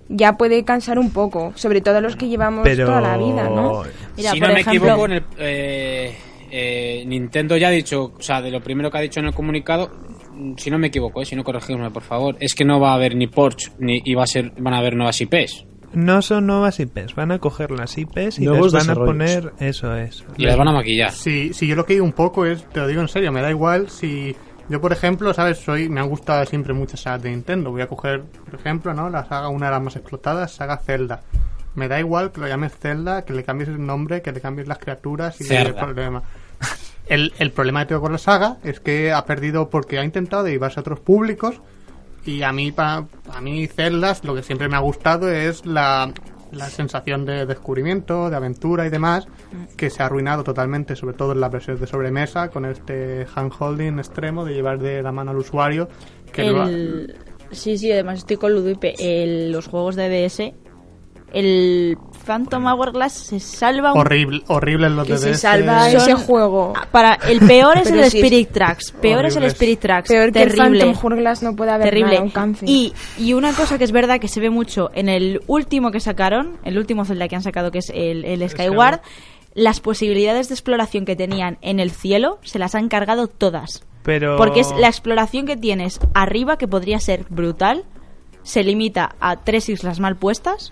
ya puede cansar un poco, sobre todo los que llevamos Pero... toda la vida, ¿no? Mira, si no me ejemplo... equivoco, en el, eh, eh, Nintendo ya ha dicho, o sea, de lo primero que ha dicho en el comunicado, si no me equivoco, eh, si no corregidme por favor, es que no va a haber ni ports ni y va a ser, van a haber nuevas I Pes. No son nuevas I Pes, van a coger las I Pes y Nuevos les van a poner, eso es. Y las van a maquillar. Sí, sí, yo lo que digo un poco es, te lo digo en serio, me da igual si... Yo, por ejemplo, ¿sabes? Soy, me han gustado siempre muchas sagas de Nintendo. Voy a coger, por ejemplo, ¿no? La saga, una de las más explotadas, saga Zelda. Me da igual que lo llames Zelda, que le cambies el nombre, que le cambies las criaturas y el problema. El, el problema que tengo con la saga es que ha perdido porque ha intentado derivarse a otros públicos. Y a mí, para a mí Zelda, lo que siempre me ha gustado es la, la sensación de descubrimiento, de aventura y demás, que se ha arruinado totalmente, sobre todo en las versiones de sobremesa, con este handholding extremo de llevar de la mano al usuario. Que el... lo ha... Sí, sí, además estoy con Luduipe. El, los juegos de D S, el Phantom Hourglass se salva un... horrible, horrible en los de D S. Se salva Son... ese juego. Para el peor es Pero el sí, Spirit Tracks. Peor horribles. es el Spirit Tracks. Peor que terrible. el Phantom Hourglass no puede haber Terrible. nada, un cáncer. Y, y una cosa que es verdad que se ve mucho en el último que sacaron, el último Zelda que han sacado, que es el, el Skyward, las posibilidades de exploración que tenían en el cielo se las han cargado todas. Pero... Porque es la exploración que tienes arriba, que podría ser brutal, se limita a tres islas mal puestas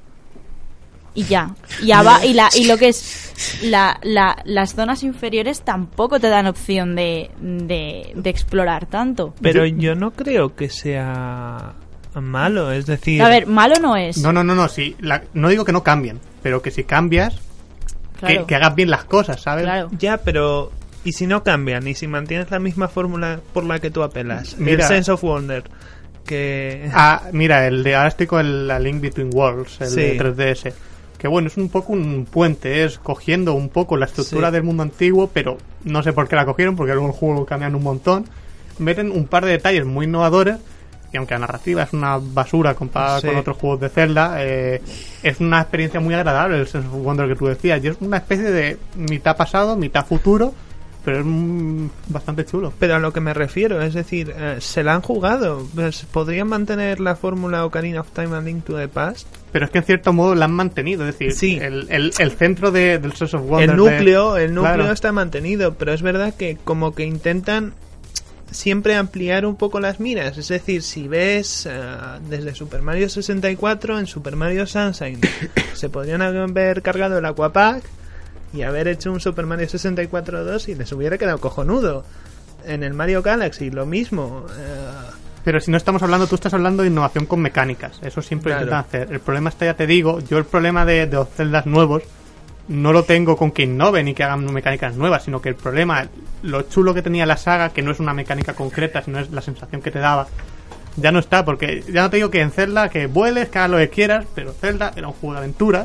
y ya. Y, aba- y, la, y lo que es la, la, las zonas inferiores tampoco te dan opción de, de, de explorar tanto. Pero yo no creo que sea malo, es decir... A ver, malo no es. No, no, no, no, sí, la, no digo que no cambien, pero que si cambias, Claro. que, que hagas bien las cosas, ¿sabes? Claro. Ya, pero... ¿Y si no cambian? ¿Y si mantienes la misma fórmula por la que tú apelas? Mira. El Sense of Wonder. Que... Ah, mira, el de ahora estoy con el la Link Between Worlds, el Sí. de tres D S. Que bueno, es un poco un puente, es cogiendo un poco la estructura Sí. del mundo antiguo, pero no sé por qué la cogieron, porque luego el juego cambian un montón. Meten un par de detalles muy innovadores, y aunque la narrativa es una basura comparada Sí. con otros juegos de Zelda, eh, es una experiencia muy agradable el Sense of Wonder que tú decías. Y es una especie de mitad pasado, mitad futuro, pero es mm, bastante chulo. Pero a lo que me refiero, es decir, eh, se la han jugado. Pues, ¿podrían mantener la fórmula Ocarina of Time and Link to the Past? Pero es que en cierto modo la han mantenido, es decir, Sí. el, el, el centro de, del Sense of Wonder. El núcleo, de- el núcleo claro. está mantenido, pero es verdad que como que intentan siempre ampliar un poco las miras. Es decir, si ves uh, desde Super Mario sesenta y cuatro en Super Mario Sunshine se podrían haber cargado el Aquapack y haber hecho un Super Mario sesenta y cuatro dos y les hubiera quedado cojonudo. En el Mario Galaxy lo mismo. Uh, Pero si no estamos hablando, tú estás hablando de innovación con mecánicas. Eso siempre Claro. intentan hacer. El problema está, ya te digo, yo el problema de, de los Zeldas nuevos no lo tengo con que innoven y que hagan mecánicas nuevas, sino que el problema, lo chulo que tenía la saga, que no es una mecánica concreta, sino es la sensación que te daba, ya no está, porque ya no te digo que en Zelda que vueles, que hagas lo que quieras, pero Zelda era un juego de aventuras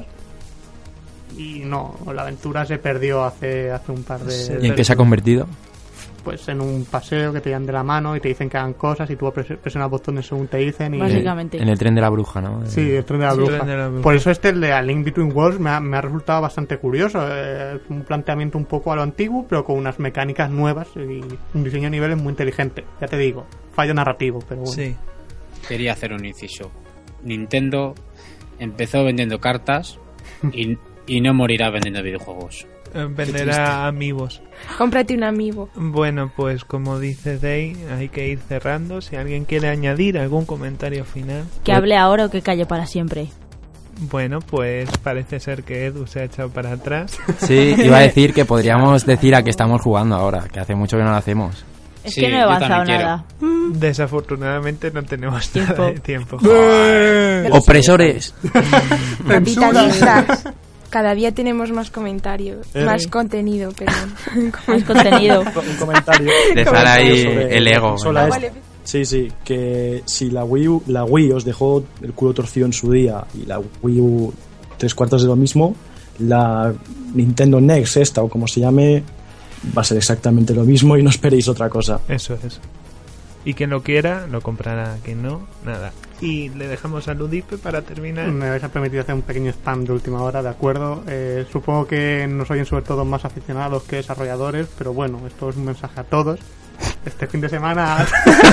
y no, la aventura se perdió hace, hace un par de... ¿Y en qué se ha convertido? Pues en un paseo que te llevan de la mano y te dicen que hagan cosas y tú pres- presionas botones según te dicen y... Básicamente. En el tren de la bruja, ¿no? Sí, el tren de la, Sí, bruja. tren de la bruja. Por eso este, el de A Link Between Worlds, me ha, me ha resultado bastante curioso. Eh, un planteamiento un poco a lo antiguo, pero con unas mecánicas nuevas y un diseño de niveles muy inteligente. Ya te digo, fallo narrativo, pero bueno. sí. Quería hacer un inciso. Nintendo empezó vendiendo cartas y, y no morirá vendiendo videojuegos. Eh, Venderá amigos. Cómprate un amiibo. Bueno, pues como dice Day, hay que ir cerrando. Si alguien quiere añadir algún comentario final. Que hable ahora o que calle para siempre. Bueno, pues parece ser que Edu se ha echado para atrás. Sí, iba a decir que podríamos decir a qué estamos jugando ahora, que hace mucho que no lo hacemos. Es Sí, que no he yo avanzado también nada. Desafortunadamente no tenemos Tiempo. nada de tiempo. ¡Opresores! Capitalistas. Cada día tenemos más comentarios, Eh. más contenido, perdón. Más contenido. Un comentario. Le sale ahí sobre el ego. la consola Ah, esta. vale. Sí, sí, que si la Wii U, la Wii os dejó el culo torcido en su día y la Wii U tres cuartos de lo mismo, la Nintendo Next esta o como se llame va a ser exactamente lo mismo y no esperéis otra cosa. Eso es. Y quien lo quiera, lo comprará. Quien no, nada. Y le dejamos a Ludipe para terminar. Me vais a permitir hacer un pequeño spam de última hora, ¿de acuerdo? Eh, supongo que nos oyen sobre todo más aficionados que desarrolladores, pero bueno, esto es un mensaje a todos. este fin de semana...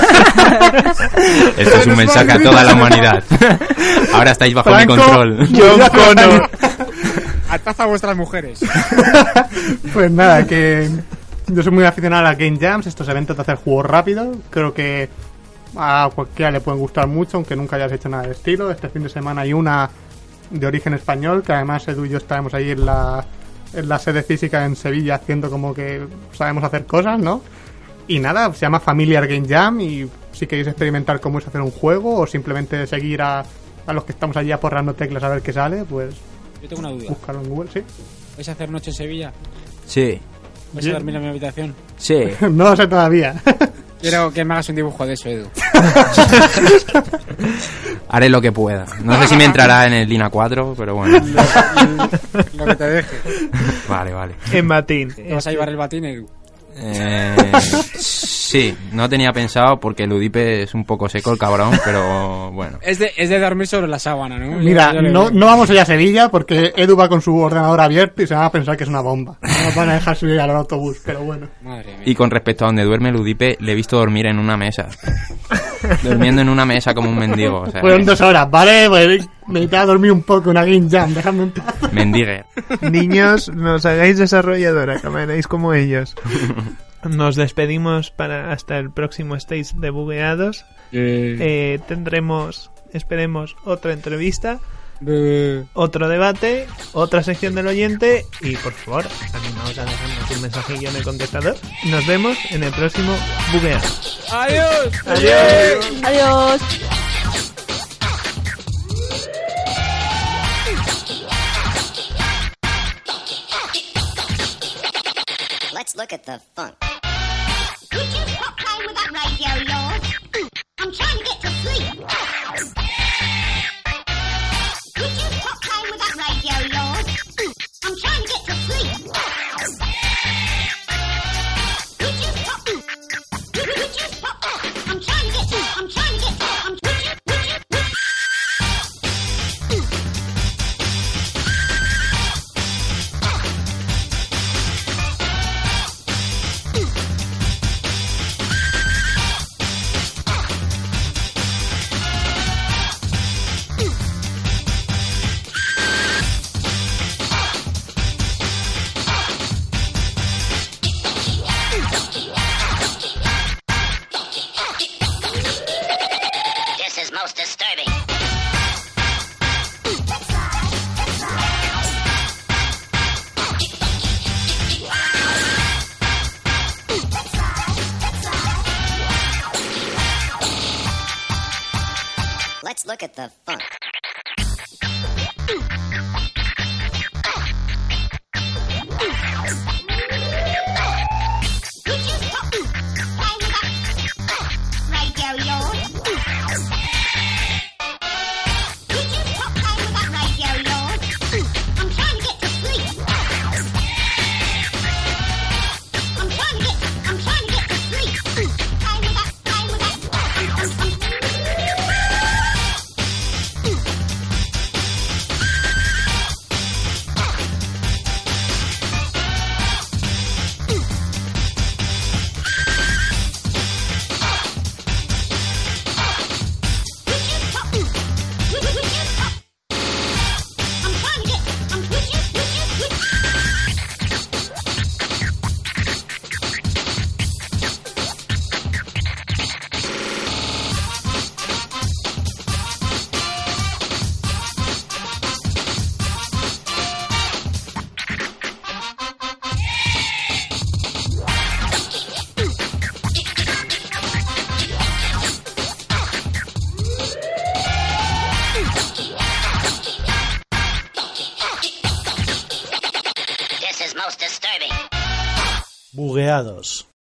Esto es un mensaje a toda la humanidad. Ahora estáis bajo Franco, mi control. John Connor. Ataza a vuestras mujeres. Pues nada, que yo soy muy aficionado a las Game Jams, estos eventos de hacer juegos rápidos. Creo que a cualquiera le pueden gustar mucho, aunque nunca hayas hecho nada de estilo. Este fin de semana hay una de origen español, que además Edu y yo estaremos ahí en la, en la sede física en Sevilla haciendo como que sabemos hacer cosas, ¿no? Y nada, se llama Familiar Game Jam, y si queréis experimentar cómo es hacer un juego o simplemente seguir a, a los que estamos allí aporrando teclas a ver qué sale, pues Yo tengo una duda. búscalo en Google, sí. ¿Vais a hacer noche en Sevilla? Sí. ¿Vais a dormir en mi habitación? Sí. No lo sé todavía. Quiero que me hagas un dibujo de eso, Edu. Haré lo que pueda. No sé si me entrará en el Lina cuatro, pero bueno. Lo que te deje. Vale, vale. En batín. ¿Te vas a llevar el batín, Edu? Eh, sí, no tenía pensado porque el Udipe es un poco seco el cabrón, pero bueno. Es de, es de dormir sobre la sábana, ¿no? Mira, Yo- yo le no, veo. no vamos a ir a Sevilla porque Edu va con su ordenador abierto y se van a pensar que es una bomba. No nos van a dejar subir al autobús, pero bueno. Madre mía. Y con respecto a donde duerme el Udipe, le he visto dormir en una mesa. Durmiendo en una mesa como un mendigo. O sea, Fueron dos horas, ¿vale? Pues necesitaba dormir un poco, una Game Jam, déjame en paz. mendigue. Niños, nos hagáis desarrolladora, que veréis como ellos. Nos despedimos para hasta el próximo stage de Bugueados. Eh, tendremos, esperemos, otra entrevista, otro debate, otra sección del oyente y, por favor, animaos a dejarnos un mensajillo en el contestador. Nos vemos en el próximo Bugueados. ¡Adiós! ¡Adiós! Adiós. Let's look at the funk. Could you stop playing with that radio, Lord? I'm trying to get to sleep. Could you stop playing with that radio, Lord? I'm trying to get to sleep. Could you stop? Could you stop? I'm trying to get to. I'm trying to get to. I'm. Would you? Would you? Would This is most disturbing. Let's look at the funk. Could you stop playing with that radio, Lord? Could you stop playing with that radio, Lord? I'm trying to get to sleep. I'm trying to get. I'm trying to get to sleep. Playing with that. Playing with that. I'm, I'm, I'm. This is most disturbing. Bugueados.